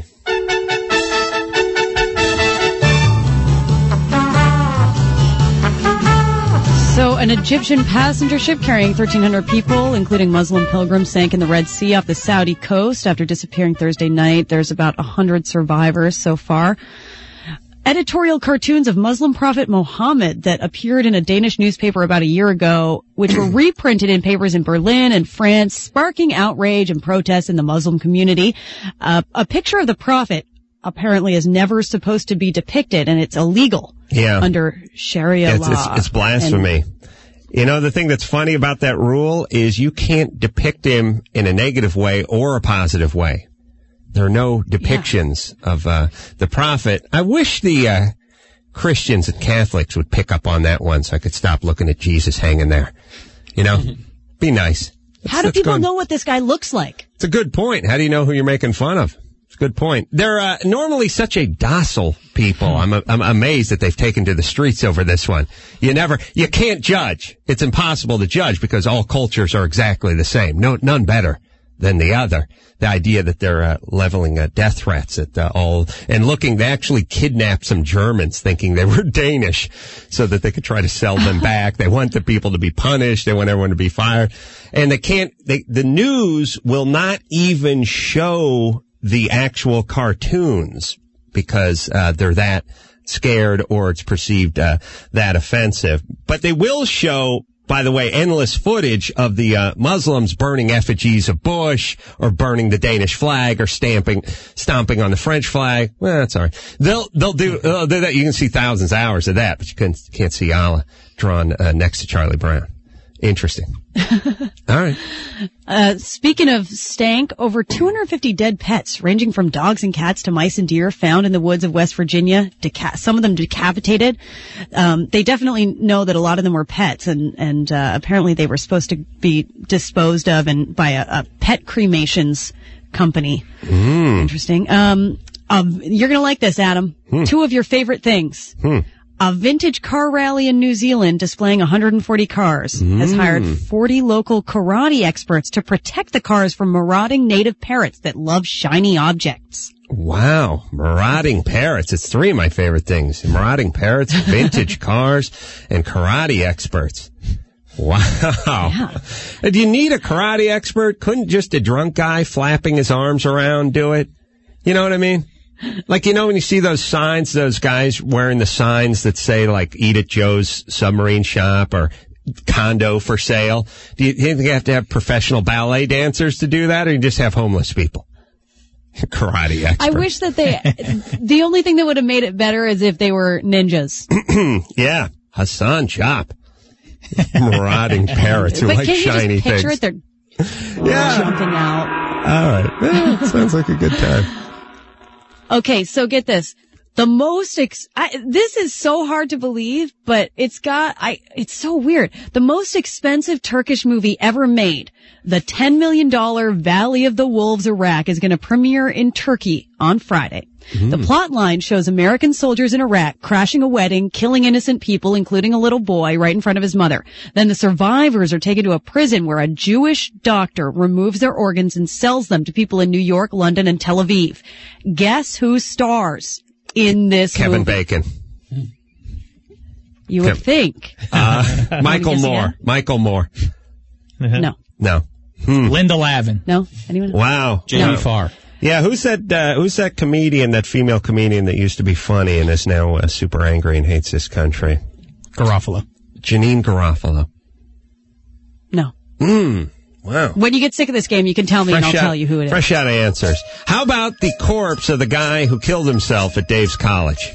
So an Egyptian passenger ship carrying 1,300 people, including Muslim pilgrims, sank in the Red Sea off the Saudi coast after disappearing Thursday night. There's about 100 survivors so far. Editorial cartoons of Muslim prophet Muhammad that appeared in a Danish newspaper about a year ago, which were reprinted in papers in Berlin and France, sparking outrage and protests in the Muslim community. A picture of the prophet apparently is never supposed to be depicted, and it's illegal under Sharia law. It's blasphemy. You know, the thing that's funny about that rule is you can't depict him in a negative way or a positive way. There are no depictions of the prophet. I wish the Christians and Catholics would pick up on that one so I could stop looking at Jesus hanging there. You know, be nice. How do people know what this guy looks like? It's a good point. How do you know who you're making fun of? Good point. They're normally such a docile people. I'm amazed that they've taken to the streets over this one. You can't judge. It's impossible to judge because all cultures are exactly the same. None better than the other. The idea that they're leveling death threats at all and looking to actually kidnap some Germans thinking they were Danish so that they could try to sell them back. They want the people to be punished. They want everyone to be fired. And the news will not even show the actual cartoons because they're that scared or it's perceived that offensive. But they will show, by the way, endless footage of the Muslims burning effigies of Bush or burning the Danish flag or stomping on the French flag. Well, that's all right. They'll do that. You can see thousands of hours of that, but you can't see Allah drawn next to Charlie Brown. Interesting. All right. Speaking of stank, over 250 dead pets, ranging from dogs and cats to mice and deer, found in the woods of West Virginia. Some of them decapitated. They definitely know that a lot of them were pets, and apparently they were supposed to be disposed of by a pet cremations company. Interesting. You're gonna like this, Adam. Two of your favorite things. A vintage car rally in New Zealand displaying 140 cars has hired 40 local karate experts to protect the cars from marauding native parrots that love shiny objects. Wow. Marauding parrots. It's three of my favorite things. Marauding parrots, vintage cars, and karate experts. Wow. Yeah. Do you need a karate expert? Couldn't just a drunk guy flapping his arms around do it? You know what I mean? Like, you know, when you see those signs, those guys wearing the signs that say, like, eat at Joe's submarine shop or condo for sale, do you think you have to have professional ballet dancers to do that, or you just have homeless people? Karate experts. I wish that the only thing that would have made it better is if they were ninjas. Yeah. Hassan Chop. Marauding parrots who like shiny things. Picture it? They're jumping out. All right. Yeah, sounds like a good time. Okay, so get this. The most, this is so hard to believe, but it's so weird. The most expensive Turkish movie ever made, the $10 million Valley of the Wolves Iraq, is going to premiere in Turkey on Friday. The plot line shows American soldiers in Iraq crashing a wedding, killing innocent people, including a little boy, right in front of his mother. Then the survivors are taken to a prison where a Jewish doctor removes their organs and sells them to people in New York, London, and Tel Aviv. Guess who stars in this Kevin movie? Bacon. You would think. Michael Moore. Michael Moore. No. Linda Lavin. No? Anyone? Wow. Jamie Farr. Yeah, who's that comedian, that female comedian that used to be funny and is now super angry and hates this country? Garofalo. Janine Garofalo. No. Wow. When you get sick of this game, you can tell me and I'll tell you who it is. Fresh out of answers. How about the corpse of the guy who killed himself at Dave's college?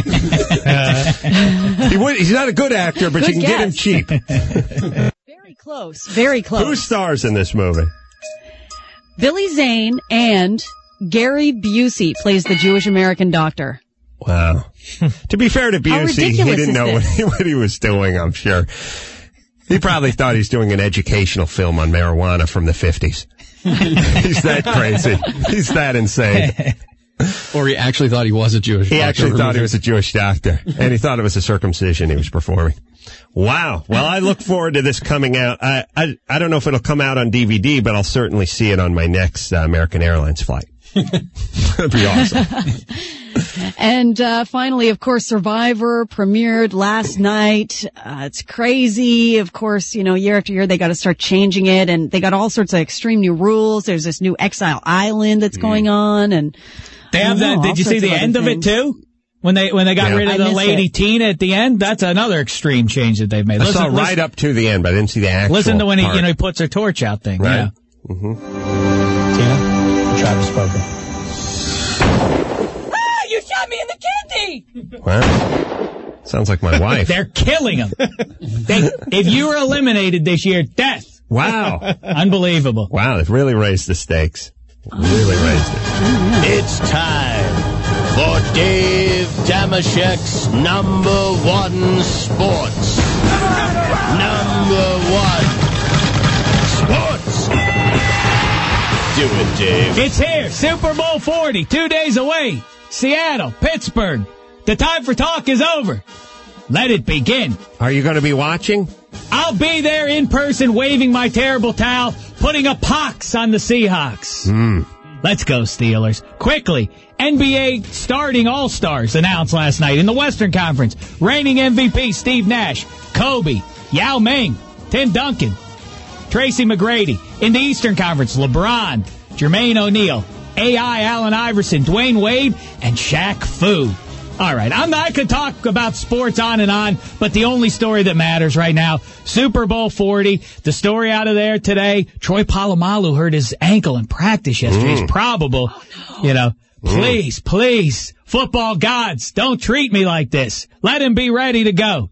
He's not a good actor, but you can get him cheap. Very close. Very close. Who stars in this movie? Billy Zane and Gary Busey plays the Jewish American doctor. Wow. To be fair to Busey, he didn't know what he was doing, I'm sure. He probably thought he was doing an educational film on marijuana from the 50s. He's that crazy. He's that insane. Or he actually thought he was a Jewish doctor. He actually thought he was a Jewish doctor. And he thought it was a circumcision he was performing. Wow. Well, I look forward to this coming out. I don't know if it'll come out on DVD, but I'll certainly see it on my next American Airlines flight. That'd be awesome. And finally, of course, Survivor premiered last night. It's crazy. Of course, you know, year after year, they got to start changing it, and they got all sorts of extreme new rules. There's this new Exile Island that's going on, and they have that. Did you see the end of it too? When they got rid of the lady Tina at the end, that's another extreme change that they've made. I saw right up to the end, but I didn't see the actual Listen to when part. he puts her torch out thing. Right. Yeah. Mm-hmm. Tina, Travis Barker. Ah, you shot me in the kidney! Wow. Sounds like my wife. They're killing him. If you were eliminated this year, death. Wow. Unbelievable. Wow, they've really raised the stakes. Really raised it. It's time for Dave Damashek's #1 sports. #1 sports. Do it, Dave. It's here. Super Bowl 40, 2 days away. Seattle, Pittsburgh. The time for talk is over. Let it begin. Are you going to be watching? I'll be there in person waving my terrible towel, putting a pox on the Seahawks. Mm. Let's go, Steelers. Quickly, NBA starting All-Stars announced last night in the Western Conference. Reigning MVP Steve Nash, Kobe, Yao Ming, Tim Duncan, Tracy McGrady. In the Eastern Conference, LeBron, Jermaine O'Neal, A.I. Allen Iverson, Dwayne Wade, and Shaq Fu. All right, I could talk about sports on and on, but the only story that matters right now, Super Bowl 40, the story out of there today, Troy Polamalu hurt his ankle in practice yesterday. It's probable, please, football gods, don't treat me like this. Let him be ready to go.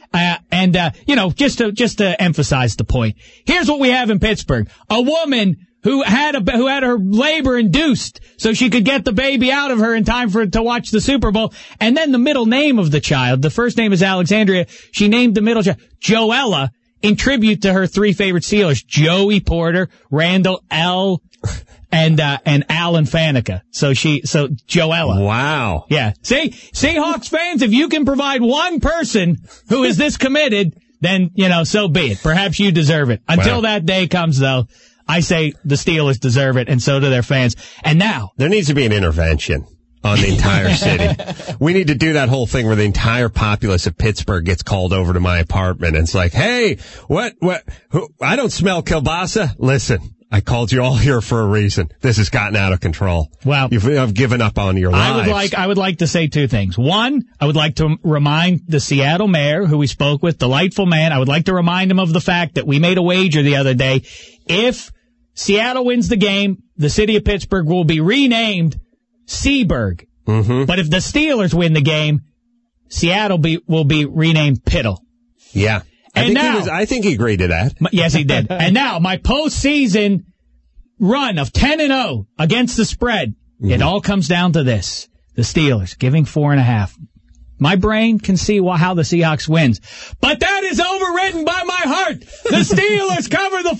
Just to emphasize the point, here's what we have in Pittsburgh. A woman who had her labor induced so she could get the baby out of her in time to watch the Super Bowl. And then the middle name of the child, the first name is Alexandria. She named the middle child Joella in tribute to her 3 favorite Steelers, Joey Porter, Randall L., and Alan Faneca. So Joella. Wow. Yeah. See, Seahawks fans, if you can provide one person who is this committed, then, so be it. Perhaps you deserve it. Until that day comes, though, I say the Steelers deserve it, and so do their fans. And now, there needs to be an intervention on the entire city. We need to do that whole thing where the entire populace of Pittsburgh gets called over to my apartment, and it's like, hey, I don't smell kielbasa. Listen, I called you all here for a reason. This has gotten out of control. Wow. You've given up on your lives. I would like to say 2 things. One, I would like to remind the Seattle mayor, who we spoke with, delightful man, I would like to remind him of the fact that we made a wager the other day. If Seattle wins the game, the city of Pittsburgh will be renamed Seaburg. Mm-hmm. But if the Steelers win the game, Seattle will be renamed Pittle. Yeah. I think he agreed to that. Yes, he did. And now, my postseason run of 10-0 against the spread, it all comes down to this. The Steelers giving 4.5. My brain can see how the Seahawks wins. But that is overridden by my heart. The Steelers cover the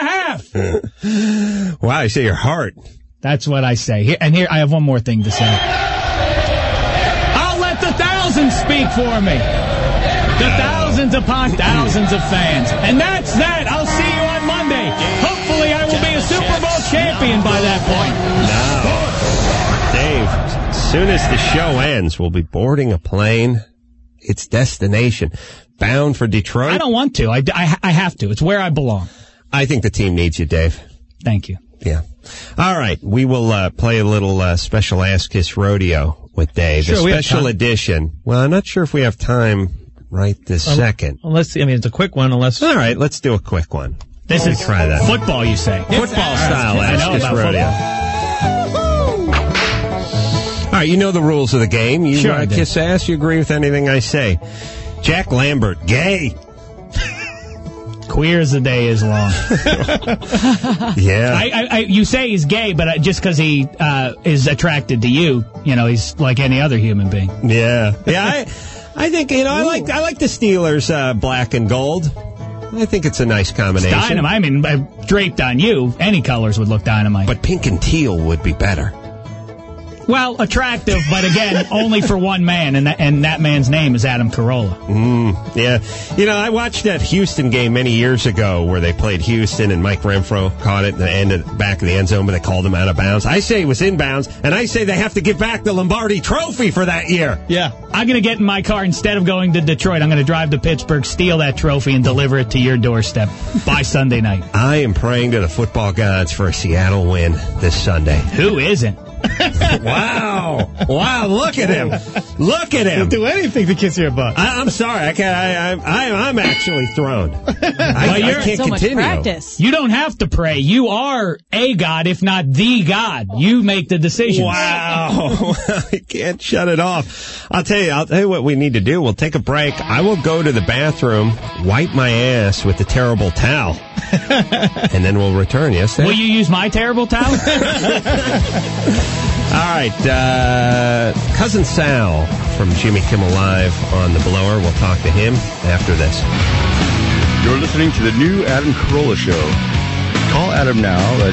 4.5. Wow, you say your heart. That's what I say. Here I have one more thing to say. I'll let the thousands speak for me. The thousands upon thousands of fans. And that's that. I'll see you on Monday. Hopefully I will be a Super Bowl champion by that point. No. Dave, as soon as the show ends, we'll be boarding a plane. Its destination. Bound for Detroit. I don't want to. I have to. It's where I belong. I think the team needs you, Dave. Thank you. Yeah. All right. We will play a little special Ask Kiss Rodeo with Dave. Sure, a special edition. Well, I'm not sure if we have time right this second. It's a quick one unless... All right, let's do a quick one. This is try that. Football, you say? Football style Ask Kiss Rodeo. All right, you know the rules of the game. You kiss ass, you agree with anything I say. Jack Lambert, gay. Queer as the day is long. Yeah. You say he's gay, but just because he is attracted to you, he's like any other human being. Yeah. Yeah, I think, I like the Steelers black and gold. I think it's a nice combination. It's dynamite. I mean, draped on you, any colors would look dynamite. But pink and teal would be better. Well, attractive, but again, only for one man, and that man's name is Adam Carolla. Yeah. I watched that Houston game many years ago where they played Houston and Mike Renfro caught it in the back of the end zone, but they called him out of bounds. I say it was in bounds, and I say they have to give back the Lombardi Trophy for that year. Yeah. I'm going to get in my car. Instead of going to Detroit, I'm going to drive to Pittsburgh, steal that trophy, and deliver it to your doorstep by Sunday night. I am praying to the football gods for a Seattle win this Sunday. Who isn't? Wow! Look at him! He'll do anything to kiss your butt. I'm sorry, I can't. I'm actually thrown. I can't so continue. Much practice. You don't have to pray. You are a god, if not the god. You make the decisions. Wow! I can't shut it off. I'll tell you what we need to do. We'll take a break. I will go to the bathroom, wipe my ass with the terrible towel, and then we'll return. Yes, Dave? Will you use my terrible towel? All right, Cousin Sal from Jimmy Kimmel Live on the blower. We'll talk to him after this. You're listening to the new Adam Carolla Show. Call Adam now at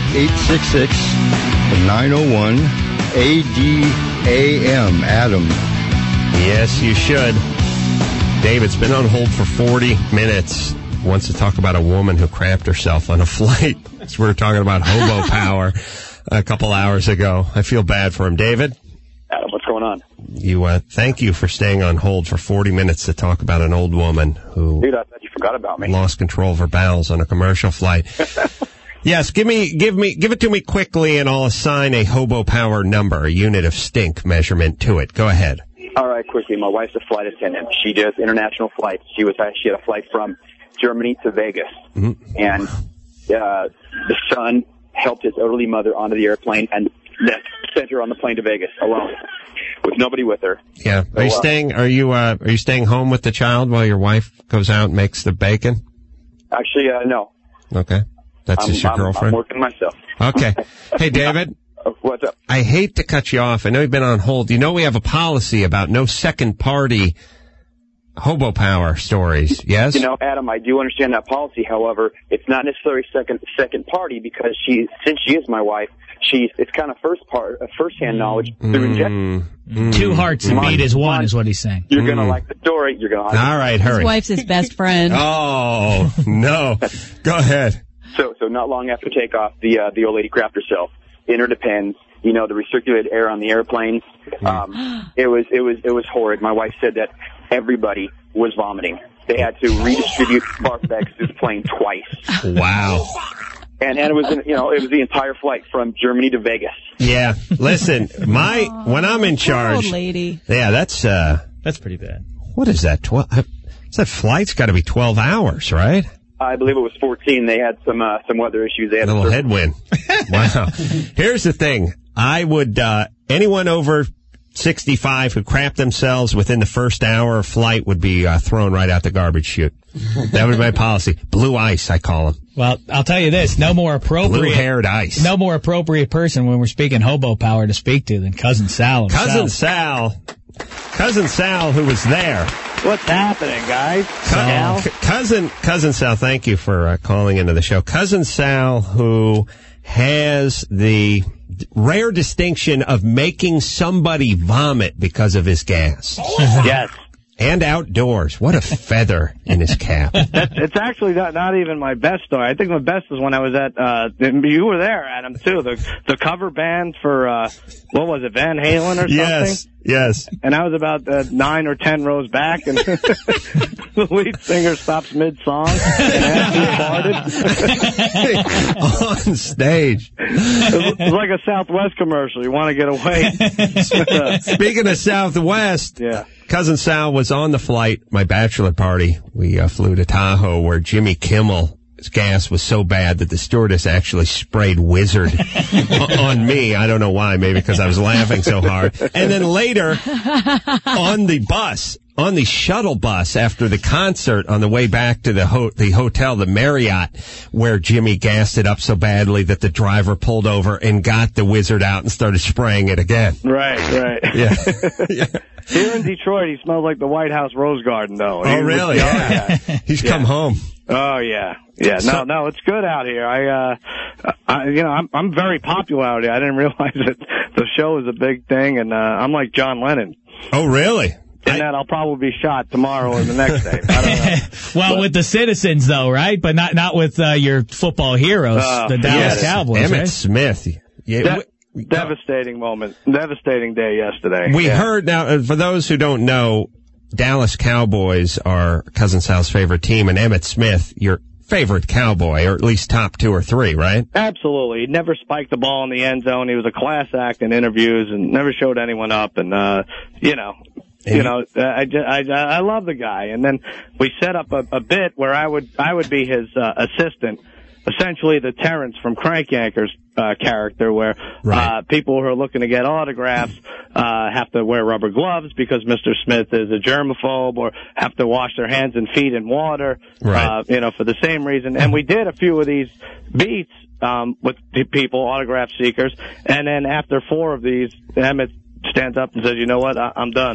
866-901-ADAM. Adam. Yes, you should. Dave, it's been on hold for 40 minutes. wants to talk about a woman who crapped herself on a flight. So we were talking about hobo power a couple hours ago. I feel bad for him. David? Adam, what's going on? Thank you for staying on hold for 40 minutes to talk about an old woman who Dude, I thought you forgot about me. lost control of her bowels on a commercial flight. Yes, give it to me quickly, and I'll assign a hobo power number, a unit of stink measurement to it. Go ahead. All right, quickly. My wife's a flight attendant. She does international flights. She had a flight from Germany to Vegas, and the son helped his elderly mother onto the airplane and sent her on the plane to Vegas alone, with nobody with her. Yeah. Are you staying home with the child while your wife goes out and makes the bacon? Actually, no. Okay. That's just your girlfriend? I'm working myself. Okay. Hey, David. What's up? I hate to cut you off. I know you've been on hold. You know we have a policy about no second-party hobo power stories, yes? You know, Adam, I do understand that policy. However, it's not necessarily second party because since she is my wife, it's kind of first-hand knowledge through injection. Two hearts to beat as one is what he's saying. You're going to like the story. You're going to All right, hurry. His wife's his best friend. Oh, no. Go ahead. So not long after takeoff, the old lady crapped herself. In her Depends, the recirculated air on the airplanes. It was horrid. My wife said that everybody was vomiting. They had to redistribute barf bags through the plane twice. Wow. And it was it was the entire flight from Germany to Vegas. Yeah. Listen, when I'm in charge, old lady. Yeah, that's pretty bad. What is that? That flight's got to be 12 hours, right? I believe it was 14. They had some weather issues. They had a little headwind. Wow. Here's the thing. I would, anyone over 65 who crapped themselves within the first hour of flight would be thrown right out the garbage chute. That would be my policy. Blue ice, I call them. Well, I'll tell you this, no more appropriate. Blue-haired ice. No more appropriate person when we're speaking hobo power to speak to than Cousin Sal himself. Cousin Sal, who was there. What's happening, guys? Cousin Sal, thank you for calling into the show. Cousin Sal, who has the rare distinction of making somebody vomit because of his gas. Yes. And outdoors. What a feather in his cap. It's actually not even my best story. I think my best is when I was at, you were there, Adam, too, the cover band for, what was it, Van Halen or something? Yes. And I was about 9 or 10 rows back, and the lead singer stops mid-song and asked me farted. On stage. It was like a Southwest commercial. You want to get away. Speaking of Southwest, yeah. Cousin Sal was on the flight, my bachelor party. We flew to Tahoe, where Jimmy Kimmel's gas was so bad that the stewardess actually sprayed Wizard on me. I don't know why, maybe because I was laughing so hard. And then later, on the shuttle bus after the concert on the way back to the hotel, the Marriott, where Jimmy gassed it up so badly that the driver pulled over and got the Wizard out and started spraying it again. Right. Yeah. Here in Detroit, he smells like the White House Rose Garden, though. Oh, really? Yeah. He's come home. Oh, yeah. Yeah, no, it's good out here. I'm very popular out here. I didn't realize that the show is a big thing, and I'm like John Lennon. Oh, really? In that I'll probably be shot tomorrow or the next day. I don't know. Well, with the citizens, though, right? But not with your football heroes, the Dallas Cowboys, Emmett right? Smith. Yeah. Devastating moment. Devastating day yesterday. We heard, now, for those who don't know, Dallas Cowboys are Cousin Sal's favorite team, and Emmett Smith, your favorite Cowboy, or at least top 2 or 3, right? Absolutely. He never spiked the ball in the end zone. He was a class act in interviews and never showed anyone up. And, I love the guy. And then we set up a bit where I would be his assistant, essentially the Terrence from Crank Yankers character, where people who are looking to get autographs have to wear rubber gloves because Mr. Smith is a germaphobe, or have to wash their hands and feet in water, for the same reason. And we did a few of these beats with people, autograph seekers, and then after 4 of these, Emmett stands up and says, "You know what? I'm done."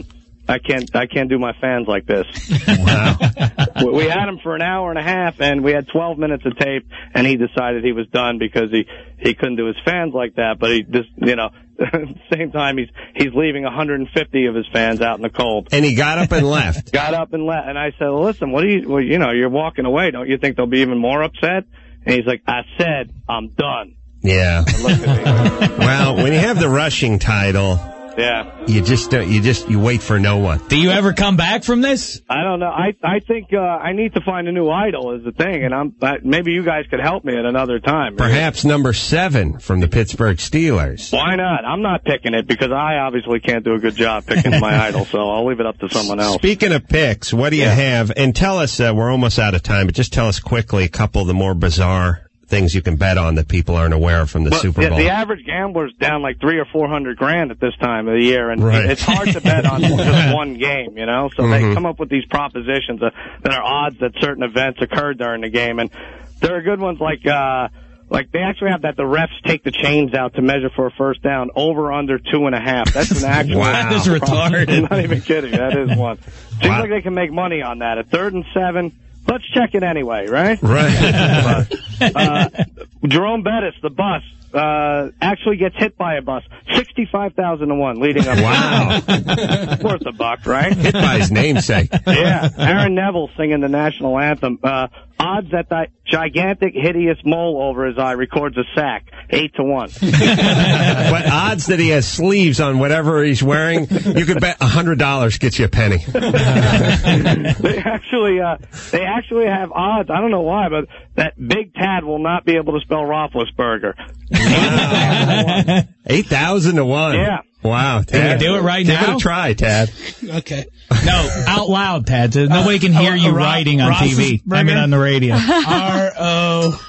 I can't do my fans like this. Wow. We had him for an hour and a half, and we had 12 minutes of tape, and he decided he was done because he couldn't do his fans like that. But he just, at the same time, he's leaving 150 of his fans out in the cold. And he got up and left. Got up and left, and I said, well, listen, you're walking away. Don't you think they'll be even more upset? And he's like, I said, I'm done. Yeah. Look at me. Well, when you have the rushing title, yeah, you wait for no one. Do you ever come back from this? I don't know. I think I need to find a new idol is the thing, and maybe you guys could help me at another time. Perhaps number 7 from the Pittsburgh Steelers. Why not? I'm not picking it because I obviously can't do a good job picking my idol, so I'll leave it up to someone else. Speaking of picks, what do you have? And tell us, we're almost out of time, but just tell us quickly a couple of the more bizarre things you can bet on that people aren't aware of from the Super Bowl. The average gambler's down like $300 or $400 at this time of the year, and right. It's hard to bet on just one game, So they come up with these propositions that are odds that certain events occurred during the game, and there are good ones like they actually have that the refs take the chains out to measure for a first down over under 2.5. That's an actual. Wow. That is retarded. I'm not even kidding. That is one. Seems like they can make money on that. At 3rd and 7. Let's check it anyway, right? Right. Jerome Bettis, the bus, actually gets hit by a bus. 65,000 to 1 leading up. Wow. Worth a buck, right? Hit by his namesake. Yeah. Aaron Neville singing the national anthem. Odds that that gigantic, hideous mole over his eye records a sack. 8 to 1. But odds that he has sleeves on whatever he's wearing, you could bet $100 gets you a penny. They actually have odds. I don't know why, but that Big Tad will not be able to spell Roethlisberger. 8,000 to 1. Yeah. Wow. Can Tad, you do it right now? Give it a try, Tad. Okay. No, out loud, Tad. So nobody can hear you writing on TV. I mean, on the radio. ROL.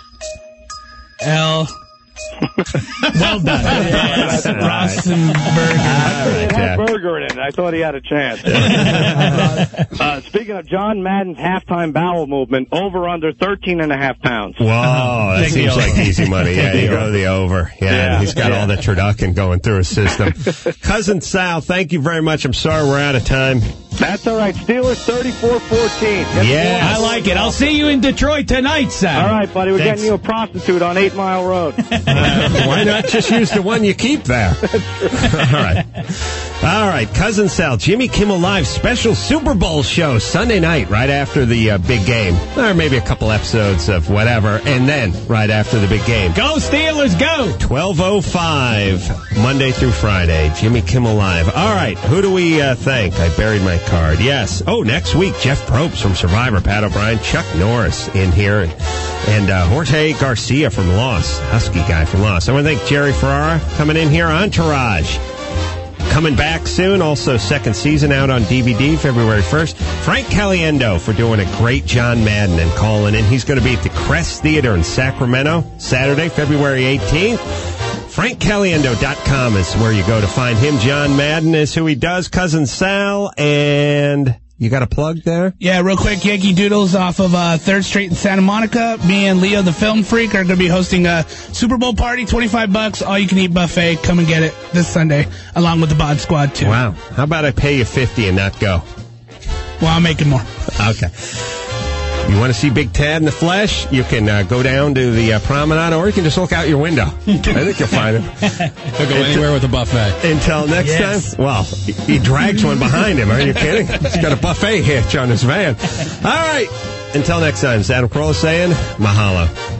Well done. Yes, Rostenberger. It had burger in it. I thought he had a chance. Speaking of John Madden's halftime bowel movement, over under 13.5 pounds. Whoa, that seems like easy money. Yeah, you go the over. Yeah, he's got all the turducken going through his system. Cousin Sal, thank you very much. I'm sorry we're out of time. That's all right. Steelers 34-14. Yeah, I like it. I'll see you in Detroit tonight, Sal. All right, buddy. We're getting you a prostitute on 8 Mile Road. Why not just use the one you keep there? All right. Cousin Sal, Jimmy Kimmel Live special Super Bowl show Sunday night right after the big game. Or maybe a couple episodes of whatever, and then right after the big game. Go Steelers, go! 12:05, Monday through Friday, Jimmy Kimmel Live. All right. Who do we thank? I buried my card. Yes. Oh, next week, Jeff Probst from Survivor, Pat O'Brien, Chuck Norris in here, and Jorge Garcia from Lost, Husky guy from Lost. I want to thank Jerry Ferrara coming in here. Entourage coming back soon. Also, second season out on DVD February 1st. Frank Caliendo for doing a great John Madden and calling in. He's going to be at the Crest Theater in Sacramento Saturday, February 18th. FrankCaliendo.com is where you go to find him. John Madden is who he does. Cousin Sal, and you got a plug there? Yeah, real quick, Yankee Doodles off of 3rd Street in Santa Monica. Me and Leo the Film Freak are going to be hosting a Super Bowl party, $25, all-you-can-eat buffet. Come and get it this Sunday, along with the Bod Squad, too. Wow. How about I pay you $50 and not go? Well, I'm making more. Okay. You want to see Big Tad in the flesh? You can go down to the promenade, or you can just look out your window. I think you'll find him. He'll go anywhere with a buffet. Until next time? Well, he drags one behind him. Are you kidding? He's got a buffet hitch on his van. All right. Until next time, it's Adam Carolla saying mahalo.